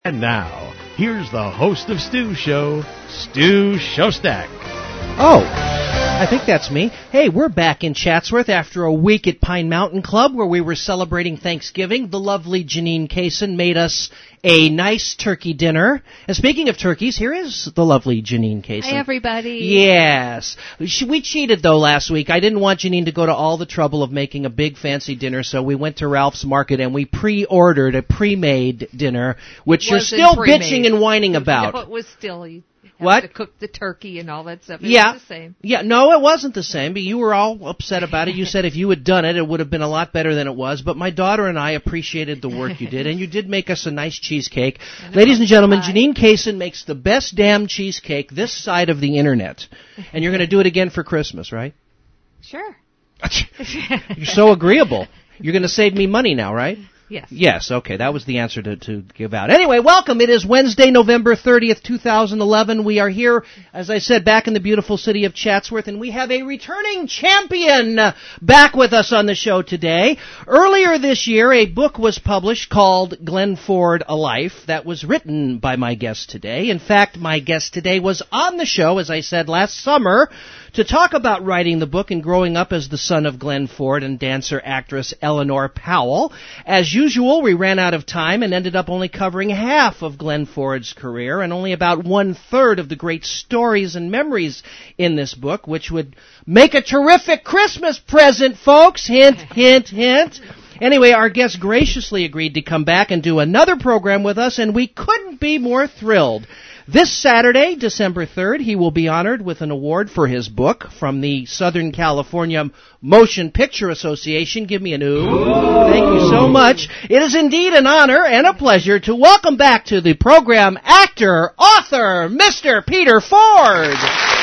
And now, here's the host of Stu Show, Stu Shostak. Oh, I think that's me. Hey, we're back in Chatsworth after a week at Pine Mountain Club where we were celebrating Thanksgiving. The lovely Janine Kaysen made us a nice turkey dinner. And speaking of turkeys, here is the lovely Janine Kaysen. Hi, everybody. Yes. We cheated, though, last week. I didn't want Janine to go to all the trouble of making a big fancy dinner, so we went to Ralph's Market and we pre-ordered a pre-made dinner, which you're still bitching and whining about. No, it was still... What? To cook the turkey and all that stuff. It was the same. Yeah, no, it wasn't the same, but you were all upset about it. You said if you had done it, it would have been a lot better than it was. But my daughter and I appreciated the work you did, and you did make us a nice cheesecake. Ladies and gentlemen, Janine Kaysen makes the best damn cheesecake this side of the Internet. And you're going to do it again for Christmas, right? Sure. You're so agreeable. You're going to save me money now, right? Yes. Yes, okay, that was the answer to give out. Anyway, welcome. It is Wednesday, November 30th, 2011. We are here, as I said, back in the beautiful city of Chatsworth, and we have a returning champion back with us on the show today. Earlier this year, a book was published called Glenn Ford, A Life, that was written by my guest today. In fact, my guest today was on the show, as I said, last summer, to talk about writing the book and growing up as the son of Glenn Ford and dancer-actress Eleanor Powell. As usual, we ran out of time and ended up only covering half of Glenn Ford's career and only about one-third of the great stories and memories in this book, which would make a terrific Christmas present, folks. Hint, hint, hint. Anyway, our guest graciously agreed to come back and do another program with us, and we couldn't be more thrilled. This Saturday, December 3rd, he will be honored with an award for his book from the Southern California Motion Picture Association. Give me an ooh. Thank you so much. It is indeed an honor and a pleasure to welcome back to the program actor, author, Mr. Peter Ford.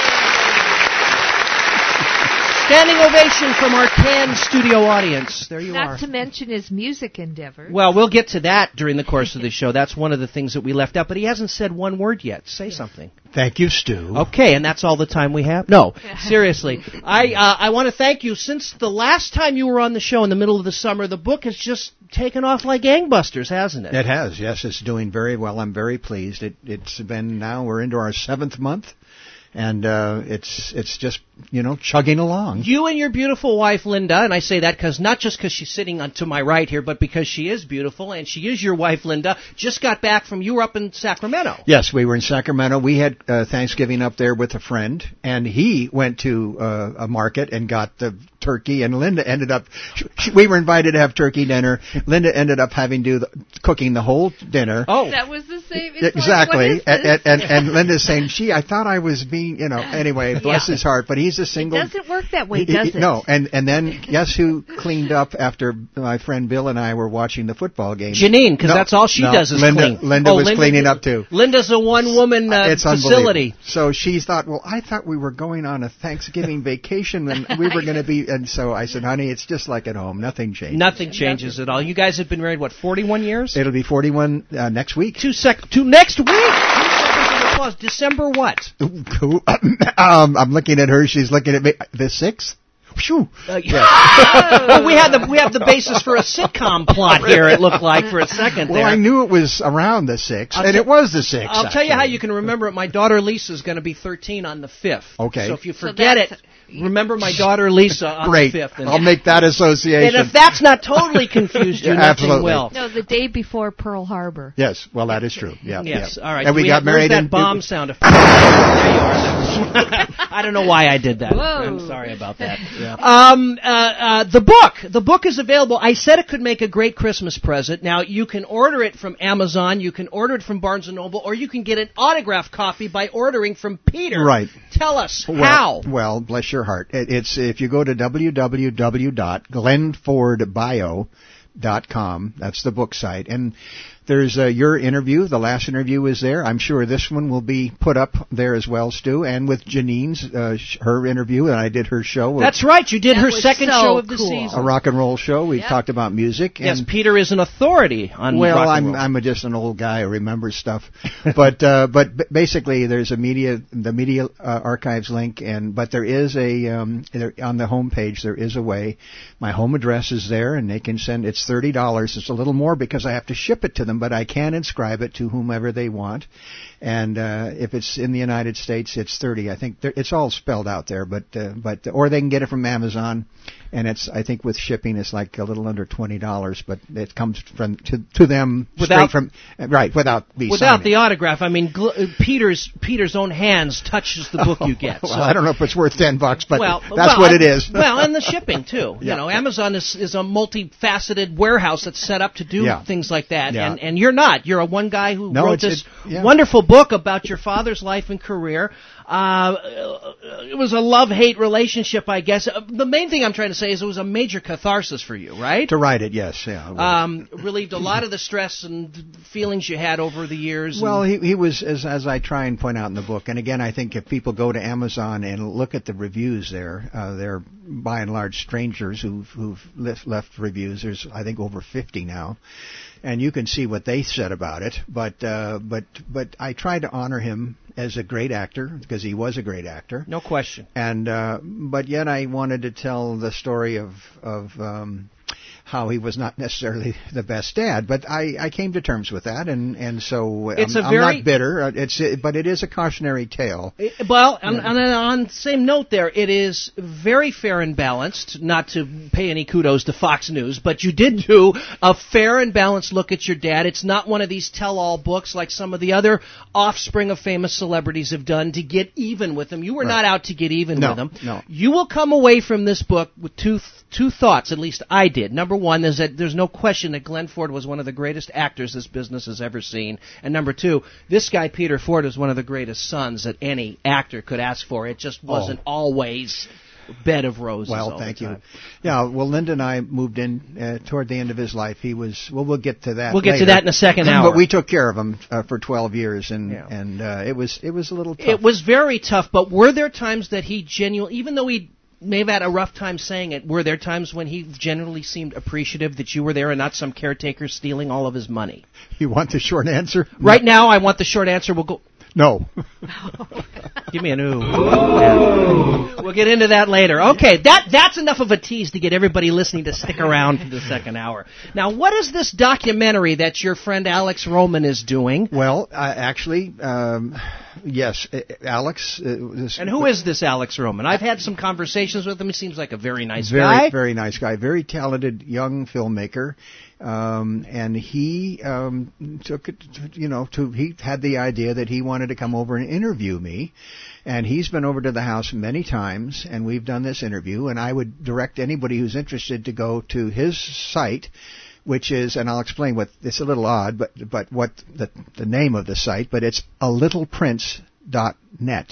Standing ovation from our Cannes studio audience. There you are. Not to mention his music endeavor. Well, we'll get to that during the course of the show. That's one of the things that we left out, but he hasn't said one word yet. Say something. Thank you, Stu. Okay, and that's all the time we have? No, seriously. I want to thank you. Since the last time you were on the show in the middle of the summer, the book has just taken off like gangbusters, hasn't it? It has, yes. It's doing very well. I'm very pleased. It's been now, we're into our 7th month. And it's just, chugging along. You and your beautiful wife, Linda, and I say that not just because she's sitting to my right here, but because she is beautiful, and she is your wife, Linda, just got back from, you were up in Sacramento. Yes, we were in Sacramento. We had Thanksgiving up there with a friend, and he went to a market and got the turkey, and Linda ended up, we were invited to have turkey dinner. Linda ended up cooking the whole dinner. Oh. That was the same. Exactly. And Linda's saying, I thought I was being, anyway, bless his heart, but he's a single. It doesn't work that way, does it? No, and then guess who cleaned up after my friend Bill and I were watching the football game? Janine, because that's all she does is clean. Linda was cleaning up too. Linda's a one-woman facility. So she thought, I thought we were going on a Thanksgiving vacation and we were going to be, and so I said, honey, it's just like at home. Nothing changes. Nothing changes at all. You guys have been married, 41 years? It'll be 41 next week. Next week? December what? I'm looking at her. She's looking at me. The 6th? Well, we have the basis for a sitcom plot here, it looked like, for a second there. Well, I knew it was around the 6th, and it was the 6th. I'll tell you how you can remember it. My daughter Lisa is going to be 13 on the 5th. Okay. So if you forget it, remember my daughter Lisa on the 5th. I'll make that association. And if that's not totally confused you, nothing will. No, the day before Pearl Harbor. Yes, well, that is true. Yeah. Yes, yeah. all right. And we got married that bomb sound effect. There you are. I don't know why I did that. Whoa. I'm sorry about that. Yeah. The book is available. I said it could make a great Christmas present. Now, you can order it from Amazon, you can order it from Barnes & Noble, or you can get an autographed copy by ordering from Peter. Right. Tell us how. Well, bless your heart. It's if you go to www.glennfordbio.com, that's the book site, and there's your interview. The last interview is there. I'm sure this one will be put up there as well, Stu, and with Janine's, her interview, and I did her show. That's right. You did her second show of the cool. season. A rock and roll show. We talked about music. Yes, Peter is an authority on rock and roll. I'm just an old guy who remembers stuff. But basically, there's the media archives link, but there is on the homepage, there is a way. My home address is there, and they can send, it's $30. It's a little more because I have to ship it to them them, but I can inscribe it to whomever they want. And if it's in the United States, it's $30. I think it's all spelled out there, but or they can get it from Amazon, and it's, I think with shipping it's like a little under $20, but it comes from to them straight from without the autograph. I mean, Peter's own hands touches the book you get. Well, so. I don't know if it's worth $10, but that's what it is. Well, and the shipping too. Yeah. You know, Amazon is a multifaceted warehouse that's set up to do things like that, and you're not. You're a one guy who wrote this wonderful book about your father's life and career. It was a love-hate relationship, I guess. The main thing I'm trying to say is it was a major catharsis for you, right? To write it, yes. Yeah. Relieved a lot of the stress and feelings you had over the years. Well, he was, as I try and point out in the book, and again, I think if people go to Amazon and look at the reviews there, they're by and large strangers who've left reviews. There's, I think, over 50 now. And you can see what they said about it, but I tried to honor him as a great actor because he was a great actor, no question. And but yet I wanted to tell the story of how he was not necessarily the best dad, but I came to terms with that, and so I'm not bitter. But it is a cautionary tale. On the same note, there it is very fair and balanced. Not to pay any kudos to Fox News, but you did do a fair and balanced look at your dad. It's not one of these tell-all books like some of the other offspring of famous celebrities have done to get even with them. You were not out to get even with them. No. You will come away from this book with two thoughts. At least I did. Number one is that there's no question that Glenn Ford was one of the greatest actors this business has ever seen. And number two, this guy, Peter Ford, is one of the greatest sons that any actor could ask for. It just wasn't always bed of roses. Well, thank you. Yeah, well, Linda and I moved in toward the end of his life. He was, we'll get to that We'll later. get to that in a second hour. But we took care of him for 12 years, and it was a little tough. It was very tough, but were there times that he genuinely, even though he may have had a rough time saying it, were there times when he generally seemed appreciative that you were there and not some caretaker stealing all of his money? You want the short answer? Right now, I want the short answer. We'll go... No. Give me an ooh. Yeah. We'll get into that later. Okay, that's enough of a tease to get everybody listening to stick around for the second hour. Now, what is this documentary that your friend Alex Roman is doing? Well, actually, yes, Alex. And who is this Alex Roman? I've had some conversations with him. He seems like a very nice guy. Very, very nice guy. Very talented young filmmaker. And he took it, he had the idea that he wanted to come over and interview me. And he's been over to the house many times, and we've done this interview. And I would direct anybody who's interested to go to his site, which is, and I'll explain what, it's a little odd, but what the name of the site, but it's alittleprince.net,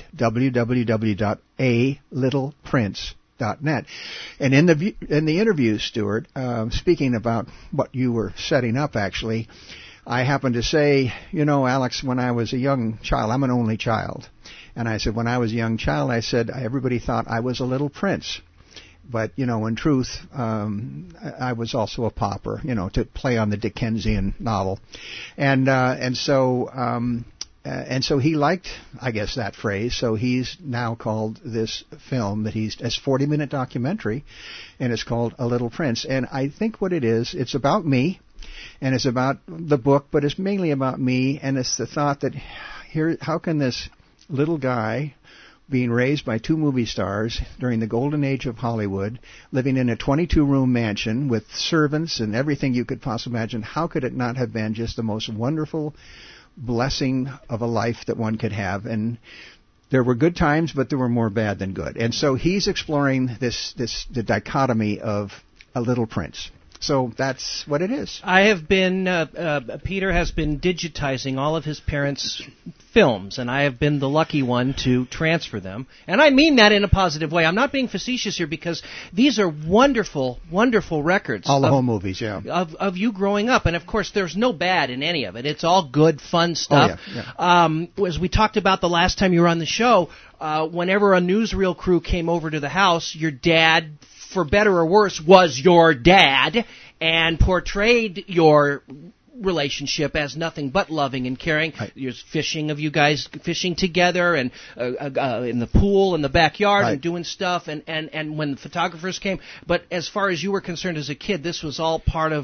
www.alittleprince.net. And in the interview, Stuart, speaking about what you were setting up, actually, I happened to say, Alex, when I was a young child, I'm an only child, and I said, when I was a young child, I said, everybody thought I was a little prince. But, in truth, I was also a pauper, to play on the Dickensian novel. And so he liked, I guess, that phrase. So he's now called this film that it's a 40-minute documentary, and it's called A Little Prince. And I think what it is, it's about me, and it's about the book, but it's mainly about me, and it's the thought that how can this little guy, being raised by two movie stars during the golden age of Hollywood, living in a 22-room mansion with servants and everything you could possibly imagine, how could it not have been just the most wonderful blessing of a life that one could have? And there were good times, but there were more bad than good. And so he's exploring the dichotomy of A Little Prince. So that's what it is. Peter has been digitizing all of his parents' films, and I have been the lucky one to transfer them. And I mean that in a positive way. I'm not being facetious here, because these are wonderful, wonderful records. All the home movies, yeah. Of you growing up. And, of course, there's no bad in any of it. It's all good, fun stuff. Oh, yeah. As we talked about the last time you were on the show, whenever a newsreel crew came over to the house, your dad, for better or worse, was your dad, and portrayed your relationship as nothing but loving and caring. Right. There's fishing of you guys fishing together, and in the pool in the backyard, right, and doing stuff, and when the photographers came. But as far as you were concerned as a kid, this was all part of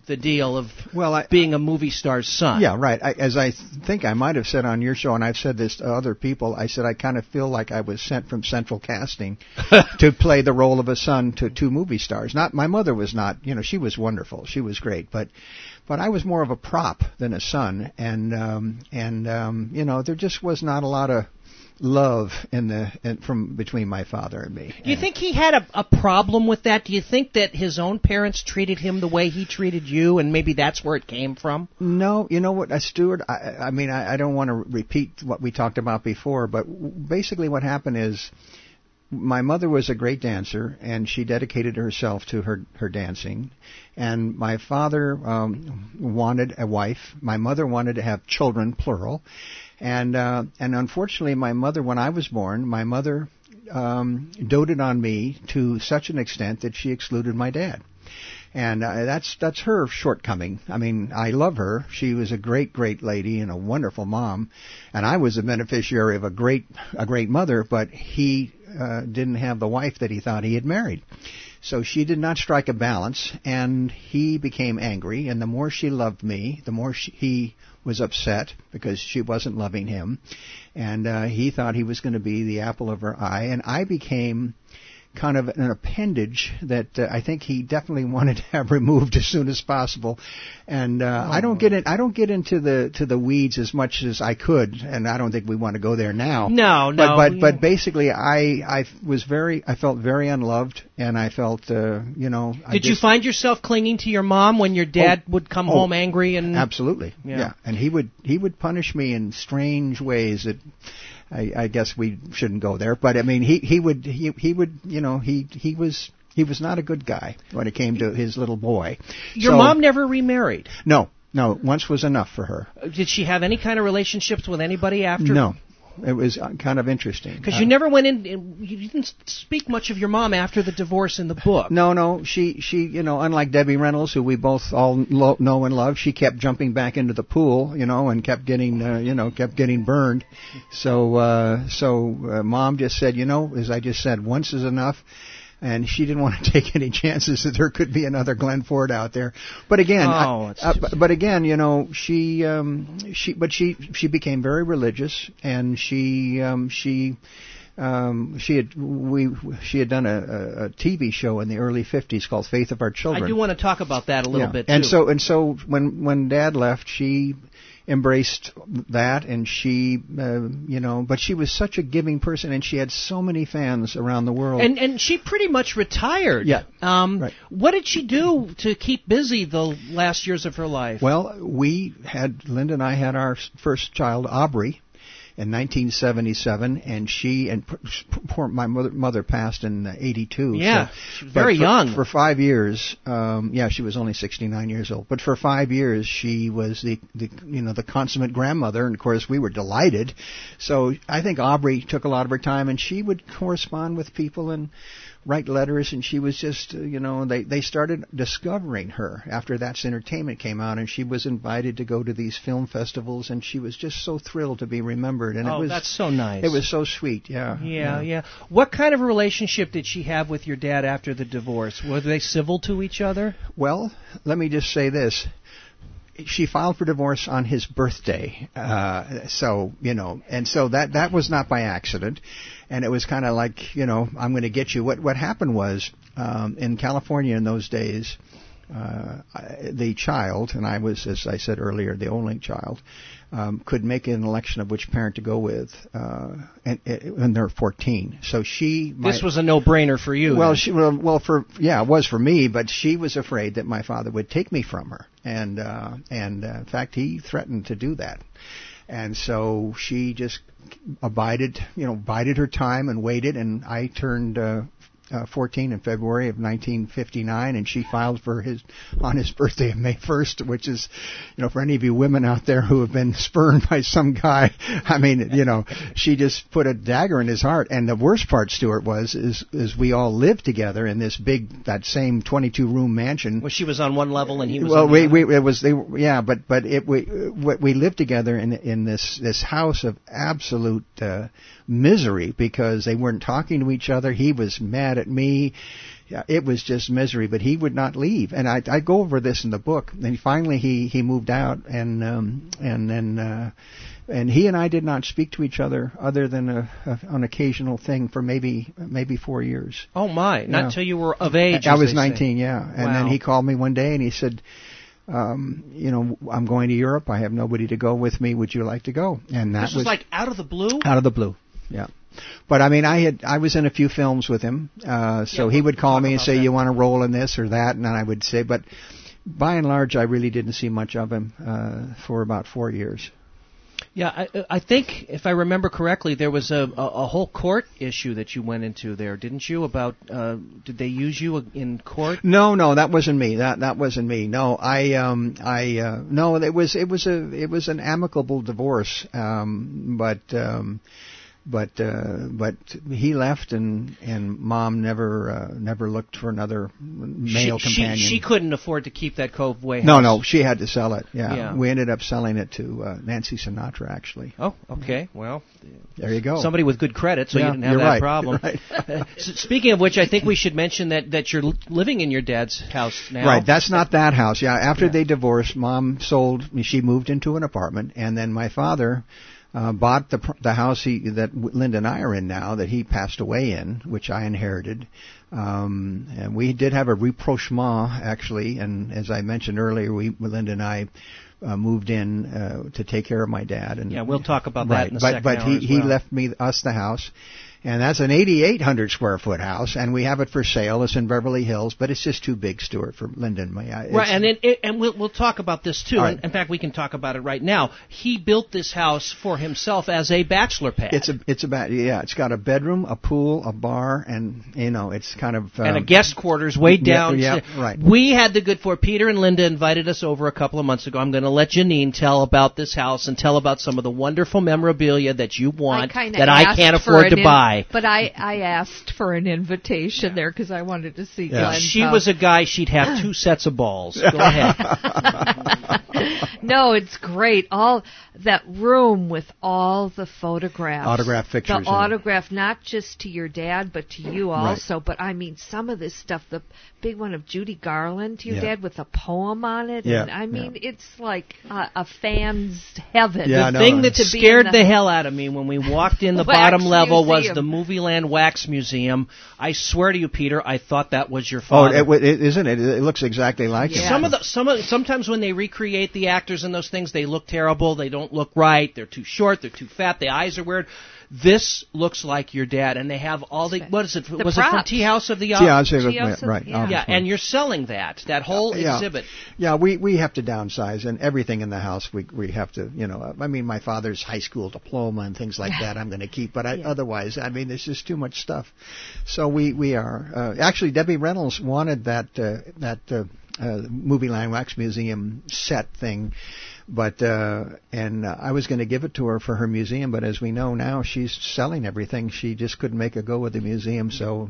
the deal of Well, being a movie star's son. Yeah, right. As I think I might have said on your show, and I've said this to other people, I said I kind of feel like I was sent from Central Casting to play the role of a son to two movie stars. Not my mother was not, she was wonderful, she was great, but I was more of a prop than a son, and there just was not a lot of love from between my father and me. Do you think he had a problem with that? Do you think that his own parents treated him the way he treated you, and maybe that's where it came from? No, you know what, Stuart, I don't want to repeat what we talked about before, but basically what happened is my mother was a great dancer, and she dedicated herself to her dancing. And my father wanted a wife. My mother wanted to have children, plural. And unfortunately, my mother, when I was born, my mother doted on me to such an extent that she excluded my dad. And that's her shortcoming. I mean, I love her. She was a great, great lady and a wonderful mom. And I was a beneficiary of a great mother, but he didn't have the wife that he thought he had married. So she did not strike a balance, and he became angry. And the more she loved me, the more he was upset because she wasn't loving him. And he thought he was going to be the apple of her eye. And I became kind of an appendage that I think he definitely wanted to have removed as soon as possible. And I don't get into the weeds as much as I could, and I don't think we want to go there now. No. But basically, I felt very unloved, and I felt Did you find yourself clinging to your mom when your dad would come home angry? And absolutely, yeah. And he would punish me in strange ways that I guess we shouldn't go there, but I mean, he was not a good guy when it came to his little boy. Your mom never remarried? No, once was enough for her. Did she have any kind of relationships with anybody after? No. It was kind of interesting. Because you never went in, you didn't speak much of your mom after the divorce in the book. No, she, unlike Debbie Reynolds, who we both all know and love, she kept jumping back into the pool, and kept getting burned. So Mom just said, as I just said, once is enough. And she didn't want to take any chances that there could be another Glenn Ford out there. But again, she became very religious, and she had done a TV show in the early 50s called Faith of Our Children. I do want to talk about that a little bit too. And so when Dad left, she embraced that, and she, but she was such a giving person, and she had so many fans around the world. And she pretty much retired. Yeah. Right. What did she do to keep busy the last years of her life? Well, Linda and I had our first child, Aubrey, in 1977, and my mother passed in 82. Yeah, so, she was very young. For 5 years, she was only 69 years old. But for 5 years, she was the consummate grandmother, and of course we were delighted. So I think Aubrey took a lot of her time, and she would correspond with people and write letters, and she was just, they started discovering her after That's Entertainment came out, and she was invited to go to these film festivals, and she was just so thrilled to be remembered. And that's so nice. It was so sweet, yeah. Yeah. What kind of a relationship did she have with your dad after the divorce? Were they civil to each other? Well, let me just say this. She filed for divorce on his birthday, and so that was not by accident, and it was kind of like, I'm going to get you. What happened was, in California in those days, the child, and I was, as I said earlier, the only child, could make an election of which parent to go with, and they're 14. So this was a no-brainer for you. Well, it was for me, but she was afraid that my father would take me from her, and in fact, he threatened to do that. And so she just bided her time and waited, and I turned 14 in February of 1959, and she filed on his birthday of May 1st, which is, for any of you women out there who have been spurned by some guy, I mean, she just put a dagger in his heart. And the worst part, Stuart, is we all lived together in this that same 22-room mansion. Well, she was on one level and he was well, on the other. But we lived together in this house of absolute misery because they weren't talking to each other. He was mad at me. it was just misery. But he would not leave, and I go over this in the book. And finally, he moved out, and then he and I did not speak to each other than an occasional thing for maybe 4 years. Oh my! Not until you were of age. I was 19, yeah. And Wow. then he called me one day and he said, I'm going to Europe. I have nobody to go with me. Would you like to go? And that This was like out of the blue. out of the blue. Yeah. But I mean, I was in a few films with him, so he would call me and say, "You want to role in this or that?" And I would say, but by and large, I really didn't see much of him for about 4 years. Yeah, I think if I remember correctly, there was a whole court issue that you went into there, didn't you? About did they use you in court? No, that wasn't me. That wasn't me. No, no, it was an amicable divorce. But he left, and Mom never looked for another male companion. She couldn't afford to keep that Coveway house. No, she had to sell it. Yeah. We ended up selling it to Nancy Sinatra, actually. Oh, okay. Well, there you go. Somebody with good credit, so you didn't have that right. problem. Right. Speaking of which, I think we should mention that you're living in your dad's house now. Right. That's not that house. Yeah. After they divorced, Mom sold. She moved into an apartment, and then my father bought the house that Linda and I are in now, that he passed away in, which I inherited. And we did have a rapprochement, actually, and as I mentioned earlier, Linda and I moved in to take care of my dad. And yeah, we'll talk about that in a second. But he left us the house. And that's an 8,800 square foot house, and we have it for sale. It's in Beverly Hills, but it's just too big, Stuart, for Linda and me. Right, and we'll talk about this too. Right. In fact, we can talk about it right now. He built this house for himself as a bachelor pad. It's got a bedroom, a pool, a bar, and it's kind of and a guest quarters way down. Yeah, right. We had the good fortune. Peter and Linda invited us over a couple of months ago. I'm going to let Janine tell about this house and tell about some of the wonderful memorabilia that you want that I can't afford to buy. But I asked for an invitation there because I wanted to see Glenn's She house. was a guy, she'd have 2 sets of balls. Go ahead. No, it's great. All that room with all the photographs. Autograph pictures. The autograph, not just to your dad, but to you also. Right. But I mean, some of this stuff, the big one of Judy Garland to your dad with a poem on it. Yeah. And I mean, it's like a fan's heaven. Yeah, the thing that scared the hell out of me when we walked in the bottom level was the Movieland Wax Museum. I swear to you, Peter, I thought that was your father. Oh, isn't it? It looks exactly like it. Sometimes when they recreate the actors and those things, they look terrible. They don't look right. They're too short. They're too fat. The eyes are weird. This looks like your dad, and they have all the what is it? Was it from Tea House of the right? Yeah, and you're selling that whole exhibit. Yeah, we have to downsize, and everything in the house we have to. I mean, my father's high school diploma and things like that I'm going to keep, but otherwise, I mean, there's just too much stuff. So we are actually Debbie Reynolds wanted that Movieland Wax Museum set thing. But I was going to give it to her for her museum, but as we know now, she's selling everything. She just couldn't make a go with the museum, so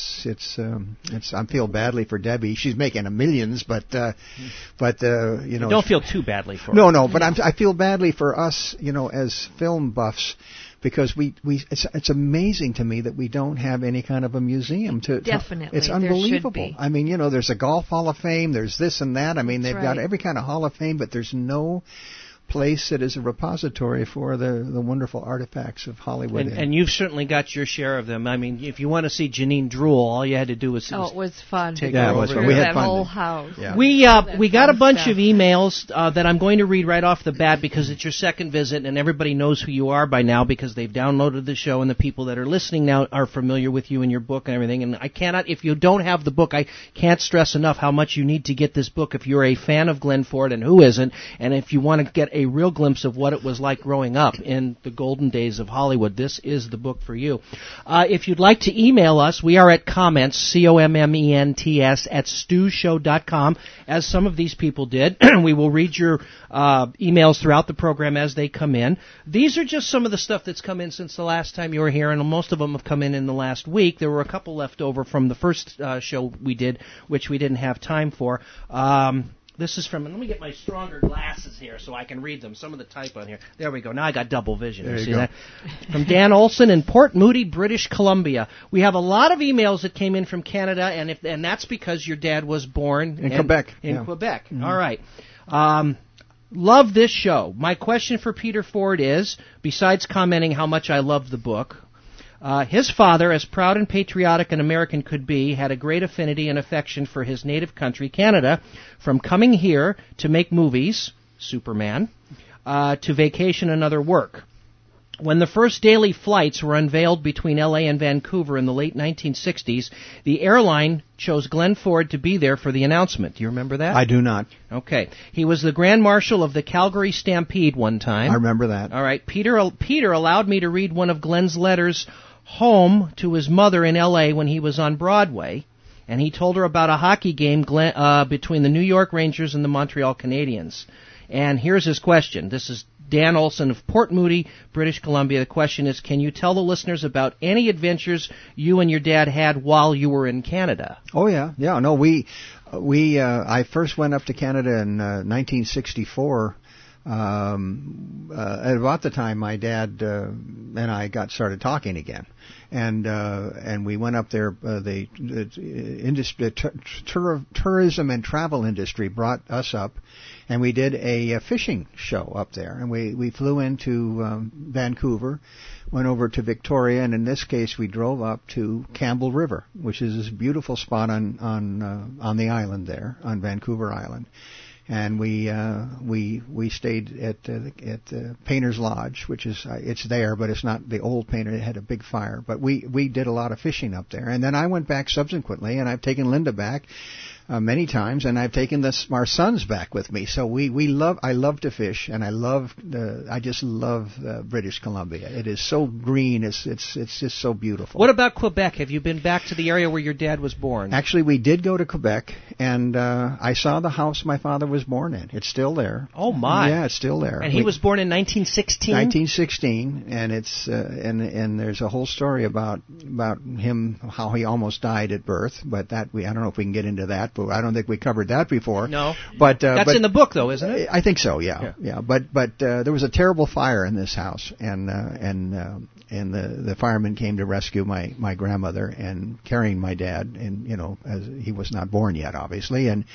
I feel badly for Debbie. She's making millions, but don't feel too badly for her. No, but I feel badly for us, as film buffs. Because it's amazing to me that we don't have any kind of a museum Definitely, it's unbelievable. There should be. I mean, there's a Golf Hall of Fame, there's this and that. I mean, they've got every kind of Hall of Fame, but there's no place that is a repository for the wonderful artifacts of Hollywood. And you've certainly got your share of them. I mean, if you want to see Janine drool, all you had to do was it was fun. Take her over there. We had that fun. whole house. Yeah. We got a bunch of emails that I'm going to read right off the bat because it's your second visit, and everybody knows who you are by now because they've downloaded the show, and the people that are listening now are familiar with you and your book and everything. And I cannot, if you don't have the book, I can't stress enough how much you need to get this book if you're a fan of Glenn Ford, and who isn't, and if you want to get a real glimpse of what it was like growing up in the golden days of Hollywood. This is the book for you. If you'd like to email us, we are at comments, COMMENTS, at stewshow.com, as some of these people did. We will read your emails throughout the program as they come in. These are just some of the stuff that's come in since the last time you were here, and most of them have come in the last week. There were a couple left over from the first show we did, which we didn't have time for. This is from, let me get my stronger glasses here so I can read them. Some of the type on here. There we go. Now I got double vision. There you see go. that? From Dan Olson in Port Moody, British Columbia. We have a lot of emails that came in from Canada, and that's because your dad was born in Quebec. In Quebec. Mm-hmm. All right. Love this show. My question for Peter Ford is, besides commenting how much I love the book, his father, as proud and patriotic an American could be, had a great affinity and affection for his native country, Canada, from coming here to make movies, Superman, to vacation and other work. When the first daily flights were unveiled between L.A. and Vancouver in the late 1960s, the airline chose Glenn Ford to be there for the announcement. Do you remember that? I do not. Okay. He was the Grand Marshal of the Calgary Stampede one time. I remember that. All right. Peter allowed me to read one of Glenn's letters home to his mother in L.A. when he was on Broadway, and he told her about a hockey game between the New York Rangers and the Montreal Canadiens. And here's his question. This is Dan Olson of Port Moody, British Columbia. The question is, can you tell the listeners about any adventures you and your dad had while you were in Canada? Oh, yeah. Yeah, no, I first went up to Canada in 1964. At about the time my dad and I started talking again, and we went up there. The tourism and travel industry brought us up, and we did a fishing show up there. And we flew into Vancouver, went over to Victoria, and in this case we drove up to Campbell River, which is this beautiful spot on the island there, on Vancouver Island. And we stayed at Painter's Lodge, which is it's there, but it's not the old Painter. It had a big fire. But we did a lot of fishing up there, and then I went back subsequently, and I've taken Linda back many times, and I've taken our sons back with me. So I love to fish, and I just love British Columbia. It is so green. It's just so beautiful. What about Quebec? Have you been back to the area where your dad was born? Actually, we did go to Quebec, and I saw the house my father was born in. It's still there. Oh my! Yeah, it's still there. And he was born in 1916. 1916, and it's and there's a whole story about him, how he almost died at birth. But I don't know if we can get into that. But I don't think we covered that before. No, but that's in the book, though, isn't it? I think so. Yeah. But there was a terrible fire in this house, and the firemen came to rescue my grandmother and carrying my dad, and as he was not born yet, obviously, and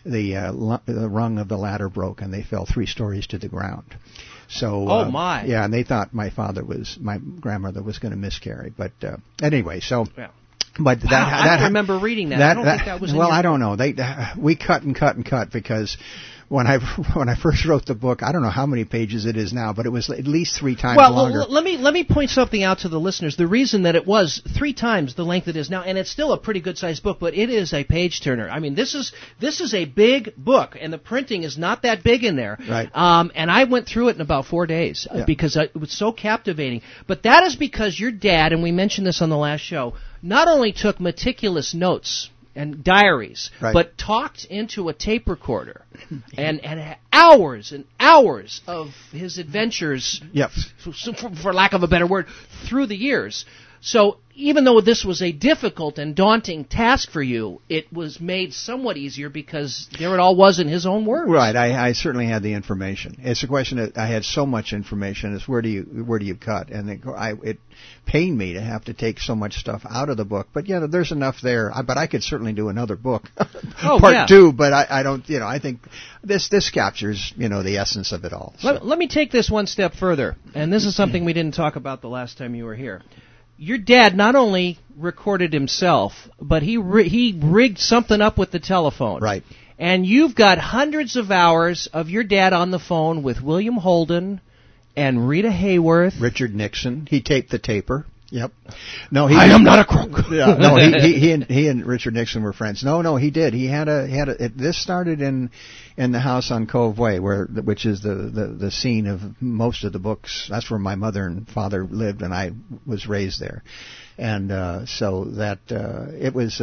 the rung of the ladder broke, and they fell 3 stories to the ground. So, oh my! Yeah, and they thought my grandmother was going to miscarry, but anyway, so. Yeah. But I don't remember reading that. I don't think that was. Well, I don't know. We cut and cut and cut because when I first wrote the book, I don't know how many pages it is now, but it was at least 3 times longer. Well, let me point something out to the listeners. The reason that it was 3 times the length it is now, and it's still a pretty good sized book, but it is a page turner. I mean, this is a big book, and the printing is not that big in there. Right. And I went through it in about 4 days because it was so captivating. But that is because your dad, and we mentioned this on the last show, not only took meticulous notes and diaries, right, but talked into a tape recorder and hours and hours of his adventures, yep, for lack of a better word, through the years. So even though this was a difficult and daunting task for you, it was made somewhat easier because there it all was in his own words. Right. I certainly had the information. It's a question that I had so much information. Is where do you cut? And it pained me to have to take so much stuff out of the book. But yeah, there's enough there. But I could certainly do another book, part 2. But I don't. I think this captures the essence of it all. So. Let me take this one step further, and this is something we didn't talk about the last time you were here. Your dad not only recorded himself, but he rigged something up with the telephone. Right. And you've got hundreds of hours of your dad on the phone with William Holden and Rita Hayworth. Richard Nixon. He taped the taper. Yep. No, I am not a crook. Yeah, no, he and Richard Nixon were friends. No, he did. He had this started in the house on Cove Way, which is the scene of most of the books. That's where my mother and father lived, and I was raised there. And so that it was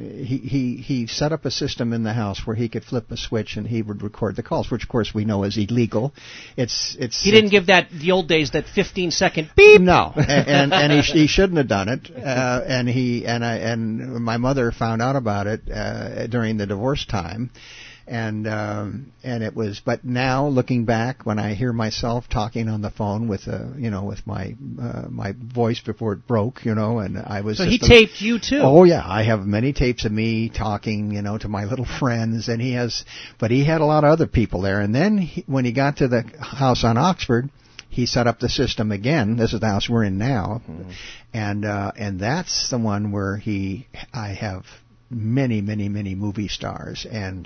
he set up a system in the house where he could flip a switch and he would record the calls, which of course we know is illegal. He didn't give the old days that 15-second beep. No, and he shouldn't have done it. And my mother found out about it during the divorce time. And it was, but now looking back, when I hear myself talking on the phone with with my my voice before it broke, and I was. So he taped you too. Oh yeah, I have many tapes of me talking, to my little friends, and but he had a lot of other people there. And then when he got to the house on Oxford, he set up the system again. This is the house we're in now, and that's the one where I have many movie stars and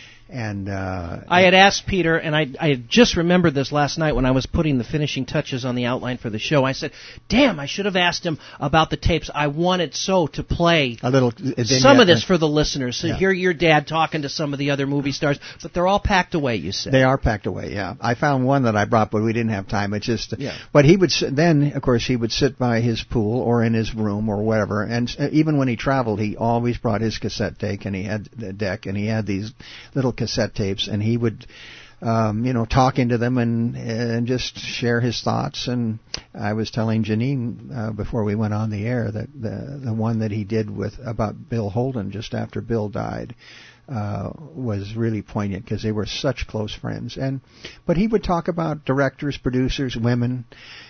I had asked Peter, and I just remembered this last night when I was putting the finishing touches on the outline for the show. I said, damn, I should have asked him about the tapes. I wanted so to play a little some of this for the listeners, so hear your dad talking to some of the other movie stars, but they're all packed away, you said. They are packed away, yeah. I found one that I brought, but we didn't have time. It's just, but he would then, of course, he would sit by his pool or in his room or whatever, and even when he traveled, he always brought his cassette deck, and he had these little cassette tapes, and he would talk into them and just share his thoughts. And I was telling Janine before we went on the air that the one that he did about Bill Holden just after Bill died was really poignant, because they were such close friends. But he would talk about directors, producers, women,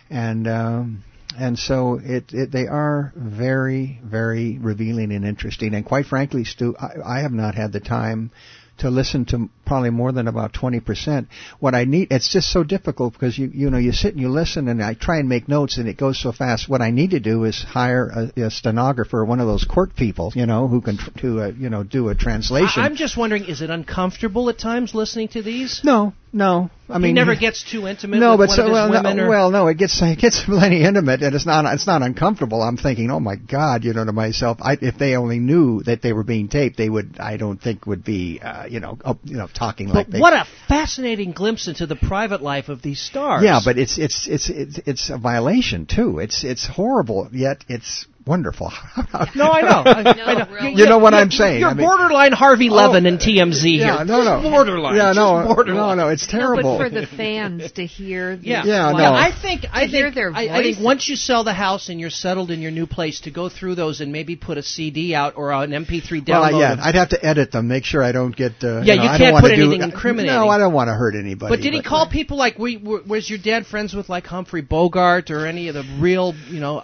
and so they are very, very revealing and interesting. And quite frankly, Stu, I have not had the time to listen to probably more than about 20%. What I need, it's just so difficult, because you sit and you listen, and I try and make notes, and it goes so fast. What I need to do is hire a stenographer, one of those court people, who can do a translation. I'm just wondering, is it uncomfortable at times listening to these? No. I mean, he never gets too intimate with one of his women? No, it gets plenty intimate, and it's not uncomfortable. I'm thinking, oh my God, to myself, if they only knew that they were being taped, I don't think would be, talking like that. But what a fascinating glimpse into the private life of these stars. Yeah, but it's a violation too. It's horrible, yet it's wonderful. No, I know. I know. You know what I'm saying. You're borderline Harvey Levin and TMZ here. Yeah, no. Borderline. Yeah, borderline. No, it's terrible. But for the fans to hear. I think once you sell the house and you're settled in your new place, to go through those and maybe put a CD out or an MP3 download. Well, I'd have to edit them, make sure I don't get. You can't put anything incriminating. No, I don't want to hurt anybody. But did he call people like? Was your dad friends with like Humphrey Bogart or any of the real?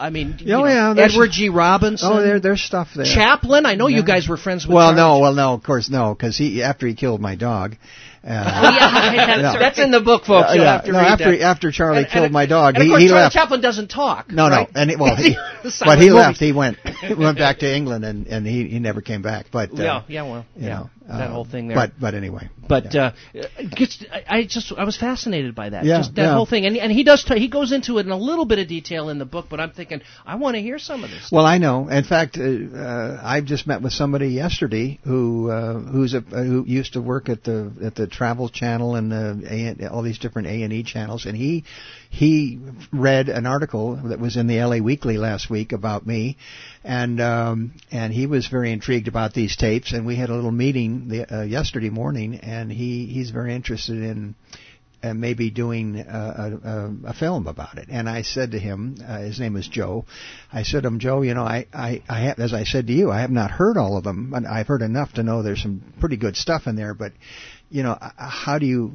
Edward G. Robinson. Oh, there's stuff there. Chaplin. I know you guys were friends with. No, of course no, because after he killed my dog. That's in the book, folks. You'll have to read that. After Charlie killed my dog, and of course, he Charlie left. Chaplin doesn't talk. No, right? But he left. He went back to England, and he never came back. But that whole thing there. But anyway. But I was fascinated by that. Just that whole thing, and he does. He goes into it in a little bit of detail in the book. But I'm thinking, I want to hear some of this. Well, I know. In fact, I've just met with somebody yesterday who used to work at the Travel Channel and all these different A&E channels, and he read an article that was in the LA Weekly last week about me, and he was very intrigued about these tapes, and we had a little meeting yesterday morning, and he's very interested in maybe doing a film about it. And I said to him, his name is Joe, I said to him, Joe, I have, as I said to you, I have not heard all of them, but I've heard enough to know there's some pretty good stuff in there, but how do you,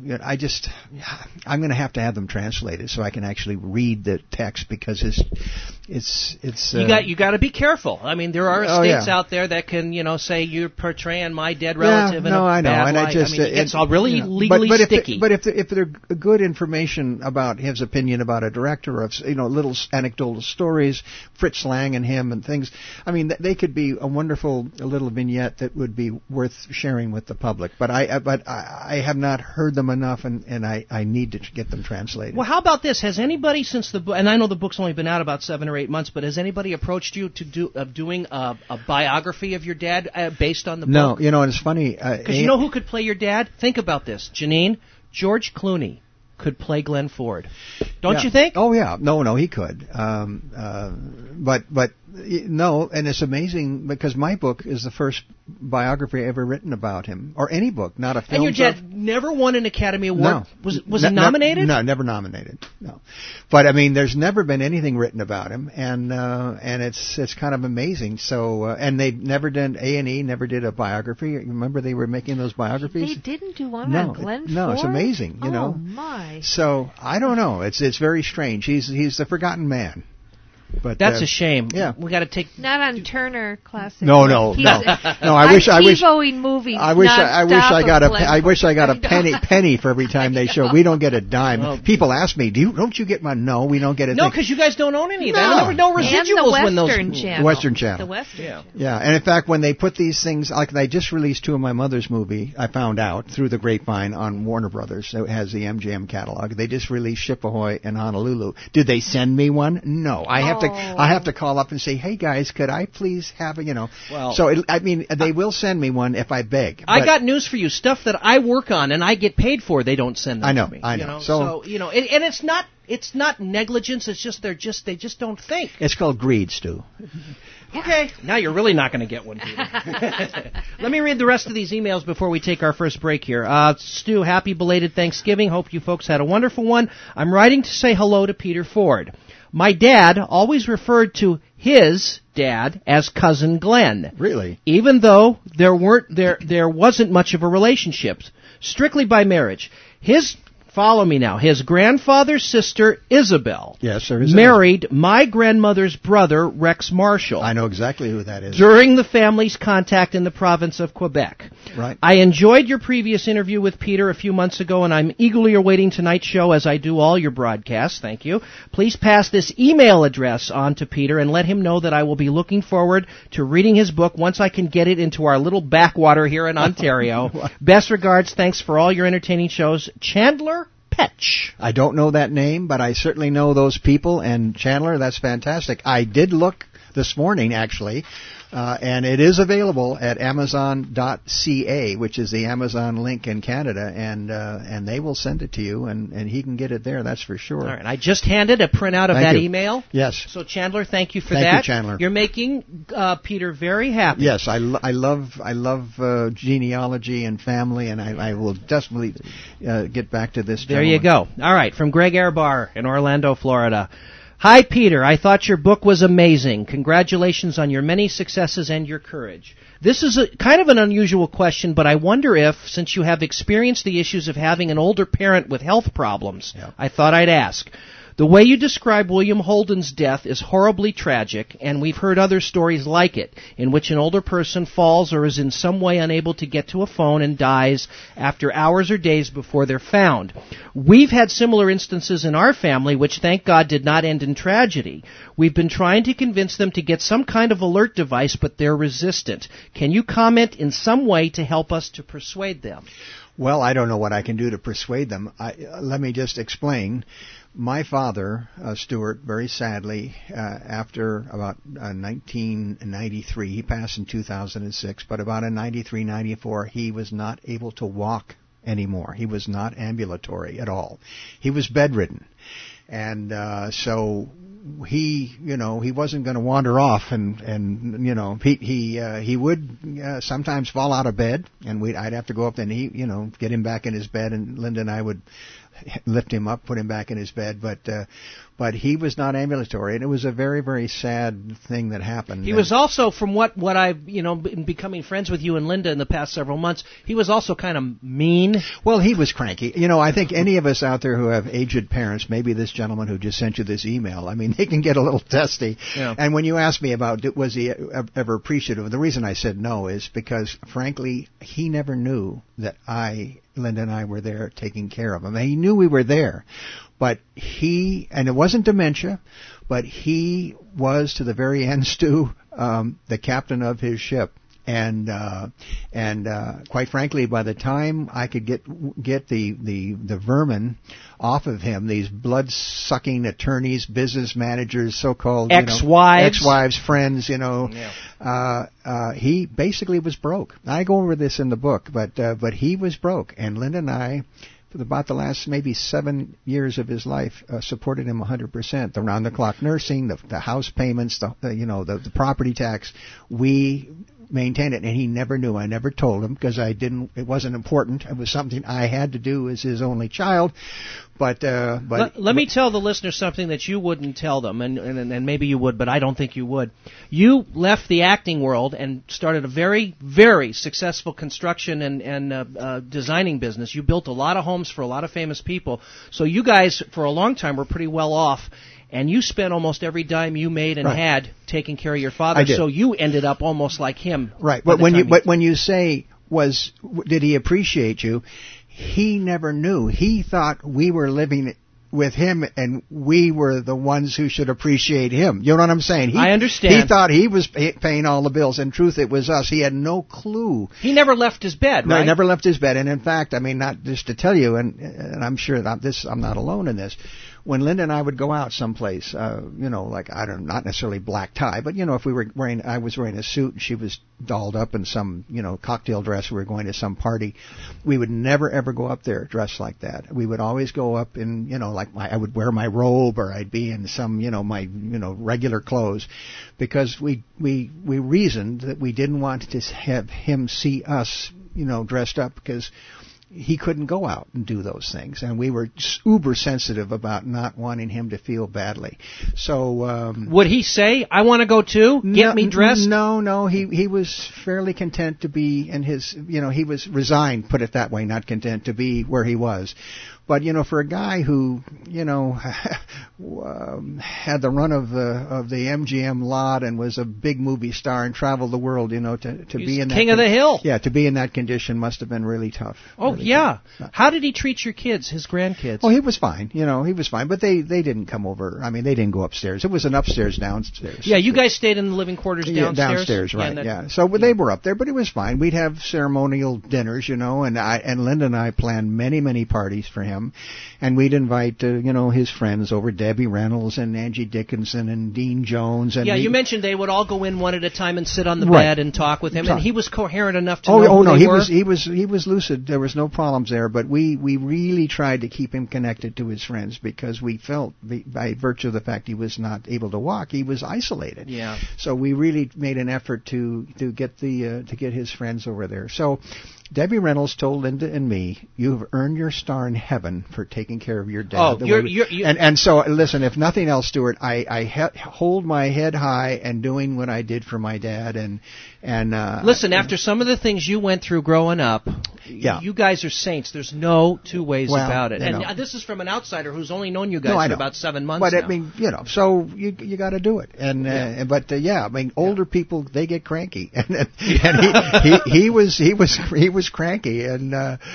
I'm going to have them translated so I can actually read the text, because it's you got to be careful. I mean, there are estates out there that can, say you're portraying my dead relative in a bad light. It's all really legally sticky. But if they're good information about his opinion about a director, of little anecdotal stories, Fritz Lang and him and things, I mean, they could be a wonderful little vignette that would be worth sharing with the public. But I have not heard them enough, and I need to get them translated. Well, how about this? Has anybody since the book, and I know the book's only been out about 7 or 8 months, but has anybody approached you to doing a biography of your dad based on the book? No, and it's funny. Because you know who could play your dad? Think about this, Janine. George Clooney could play Glenn Ford. Don't you think? Oh, yeah. No, he could. But No, and it's amazing because my book is the first biography ever written about him, or any book, not a film. And your dad never won an Academy Award? No. Was he nominated? No, never nominated. No, but I mean, there's never been anything written about him, and it's kind of amazing. So, and they never did A&E, never did a biography. Remember they were making those biographies? They didn't do one on Glenn Ford? No, it's amazing. You know. Oh my! So I don't know. It's very strange. He's the forgotten man. But that's a shame. Yeah, we got to take not on Turner Classic. No. I wish movies. I wish I got a penny for every time they show. We don't get a dime. Well, people ask me, don't you get my? No, we don't get a. No, because you guys don't own any of that. There were no residuals when those. Channel. Western Channel. The Western Channel. Yeah, and in fact, when they put these things, like they just released two of my mother's movie, I found out through the grapevine on Warner Brothers. It has the MGM catalog. They just released Ship Ahoy in Honolulu. Did they send me one? No, I have to call up and say, hey guys, could I please have a, Well, so they will send me one if I beg. I got news for you. Stuff that I work on and I get paid for, they don't send them to me. I know. So and it's not negligence, it's just they just don't think. It's called greed, Stu. Okay, now you're really not going to get one, Peter. Let me read the rest of these emails before we take our first break here. Stu, happy belated Thanksgiving. Hope you folks had a wonderful one. I'm writing to say hello to Peter Ford. My dad always referred to his dad as Cousin Glenn. Really? Even though there wasn't much of a relationship, strictly by marriage. Follow me now. His grandfather's sister, Isabel, married my grandmother's brother, Rex Marshall. I know exactly who that is. During the family's contact in the province of Quebec. Right. I enjoyed your previous interview with Peter a few months ago, and I'm eagerly awaiting tonight's show as I do all your broadcasts. Thank you. Please pass this email address on to Peter and let him know that I will be looking forward to reading his book once I can get it into our little backwater here in Ontario. Best regards. Thanks for all your entertaining shows. Chandler Petch. I don't know that name, but I certainly know those people, and Chandler, that's fantastic. I did look this morning, actually, and it is available at Amazon.ca, which is the Amazon link in Canada, and they will send it to you, and he can get it there, that's for sure. All right, I just handed a printout of that email. Yes. So, Chandler, thank you for that. Thank you, Chandler. You're making Peter very happy. Yes, I love genealogy and family, and I will definitely get back to this gentleman. There you go. All right, from Greg Airbar in Orlando, Florida. Hi, Peter. I thought your book was amazing. Congratulations on your many successes and your courage. This is kind of an unusual question, but I wonder if, since you have experienced the issues of having an older parent with health problems, I thought I'd ask. The way you describe William Holden's death is horribly tragic, and we've heard other stories like it, in which an older person falls or is in some way unable to get to a phone and dies after hours or days before they're found. We've had similar instances in our family, which thank God did not end in tragedy. We've been trying to convince them to get some kind of alert device, but they're resistant. Can you comment in some way to help us to persuade them? Well, I don't know what I can do to persuade them. Let me just explain. My father, Stuart, very sadly, after about 1993, he passed in 2006, but about in 93, 94, he was not able to walk anymore. He was not ambulatory at all. He was bedridden. And so he wasn't going to wander off and he would sometimes fall out of bed, and I'd have to go up and get him back in his bed, and Linda and I would lift him up, put him back in his bed, but he was not ambulatory, and it was a very, very sad thing that happened. He was also, from what I've been becoming friends with you and Linda in the past several months, he was also kind of mean. Well, he was cranky. I think any of us out there who have aged parents, maybe this gentleman who just sent you this email, I mean, they can get a little testy. Yeah. And when you asked me about was he ever appreciative, the reason I said no is because, frankly, he never knew that Linda and I were there taking care of him. He knew we were there, but and it wasn't dementia, but he was to the very end, Stu, the captain of his ship. And quite frankly, by the time I could get the vermin off of him, these blood-sucking attorneys, business managers, so-called ex-wives, friends, he basically was broke. I go over this in the book, but he was broke, and Linda and I for about the last maybe 7 years of his life, supported him 100%. The round-the-clock nursing, the house payments, the property tax. We maintained it, and he never knew. I never told him because it wasn't important. It was something I had to do as his only child. But let me tell the listeners something that you wouldn't tell them, and maybe you would, but I don't think you would. You left the acting world and started a very, very successful construction and designing business. You built a lot of homes for a lot of famous people. So you guys, for a long time, were pretty well off. And you spent almost every dime you made and had taking care of your father. I did. So you ended up almost like him. Right. But when you say did he appreciate you? He never knew. He thought we were living with him, and we were the ones who should appreciate him. You know what I'm saying? I understand. He thought he was paying all the bills. In truth, it was us. He had no clue. He never left his bed, No, right? he never left his bed. And in fact, I mean, not just to tell you, and I'm sure that I'm not alone in this. When Linda and I would go out someplace, like not necessarily black tie, but if we were I was wearing a suit and she was dolled up in some cocktail dress, we were going to some party, we would never ever go up there dressed like that. We would always go up in I would wear my robe, or I'd be in some my regular clothes, because we reasoned that we didn't want to have him see us dressed up, because he couldn't go out and do those things, and we were uber sensitive about not wanting him to feel badly. So would he say, "I want to go too"? Get me dressed? No. He was fairly content to be in his. He was resigned, put it that way, not content to be where he was. But for a guy who had the run of the MGM lot and was a big movie star and traveled the world, to be in that king of the hill. Yeah, to be in that condition must have been really tough. Oh really yeah. tough. How did he treat your kids, his grandkids? Oh, he was fine. He was fine. But they didn't come over. I mean, they didn't go upstairs. It was an upstairs downstairs. Yeah, you guys stayed in the living quarters downstairs. Yeah, downstairs, right? Yeah. So they were up there, but it was fine. We'd have ceremonial dinners, and Linda and I planned many parties for him. And we'd invite, his friends over, Debbie Reynolds and Angie Dickinson and Dean Jones. And you mentioned they would all go in one at a time and sit on the bed and talk with him, and he was coherent enough to know who they were? He was lucid. There was no problems there, but we really tried to keep him connected to his friends, because we felt, by virtue of the fact he was not able to walk, he was isolated. Yeah. So we really made an effort to get his friends over there. So Debbie Reynolds told Linda and me, "You've earned your star in heaven for taking care of your dad." And so, listen, if nothing else, Stuart, I hold my head high and doing what I did for my dad. And listen, after some of the things you went through growing up, you guys are saints. There's no two ways about it. And this is from an outsider who's only known you guys for about 7 months. But now. I mean, so you got to do it. And older people, they get cranky, and he was cranky, and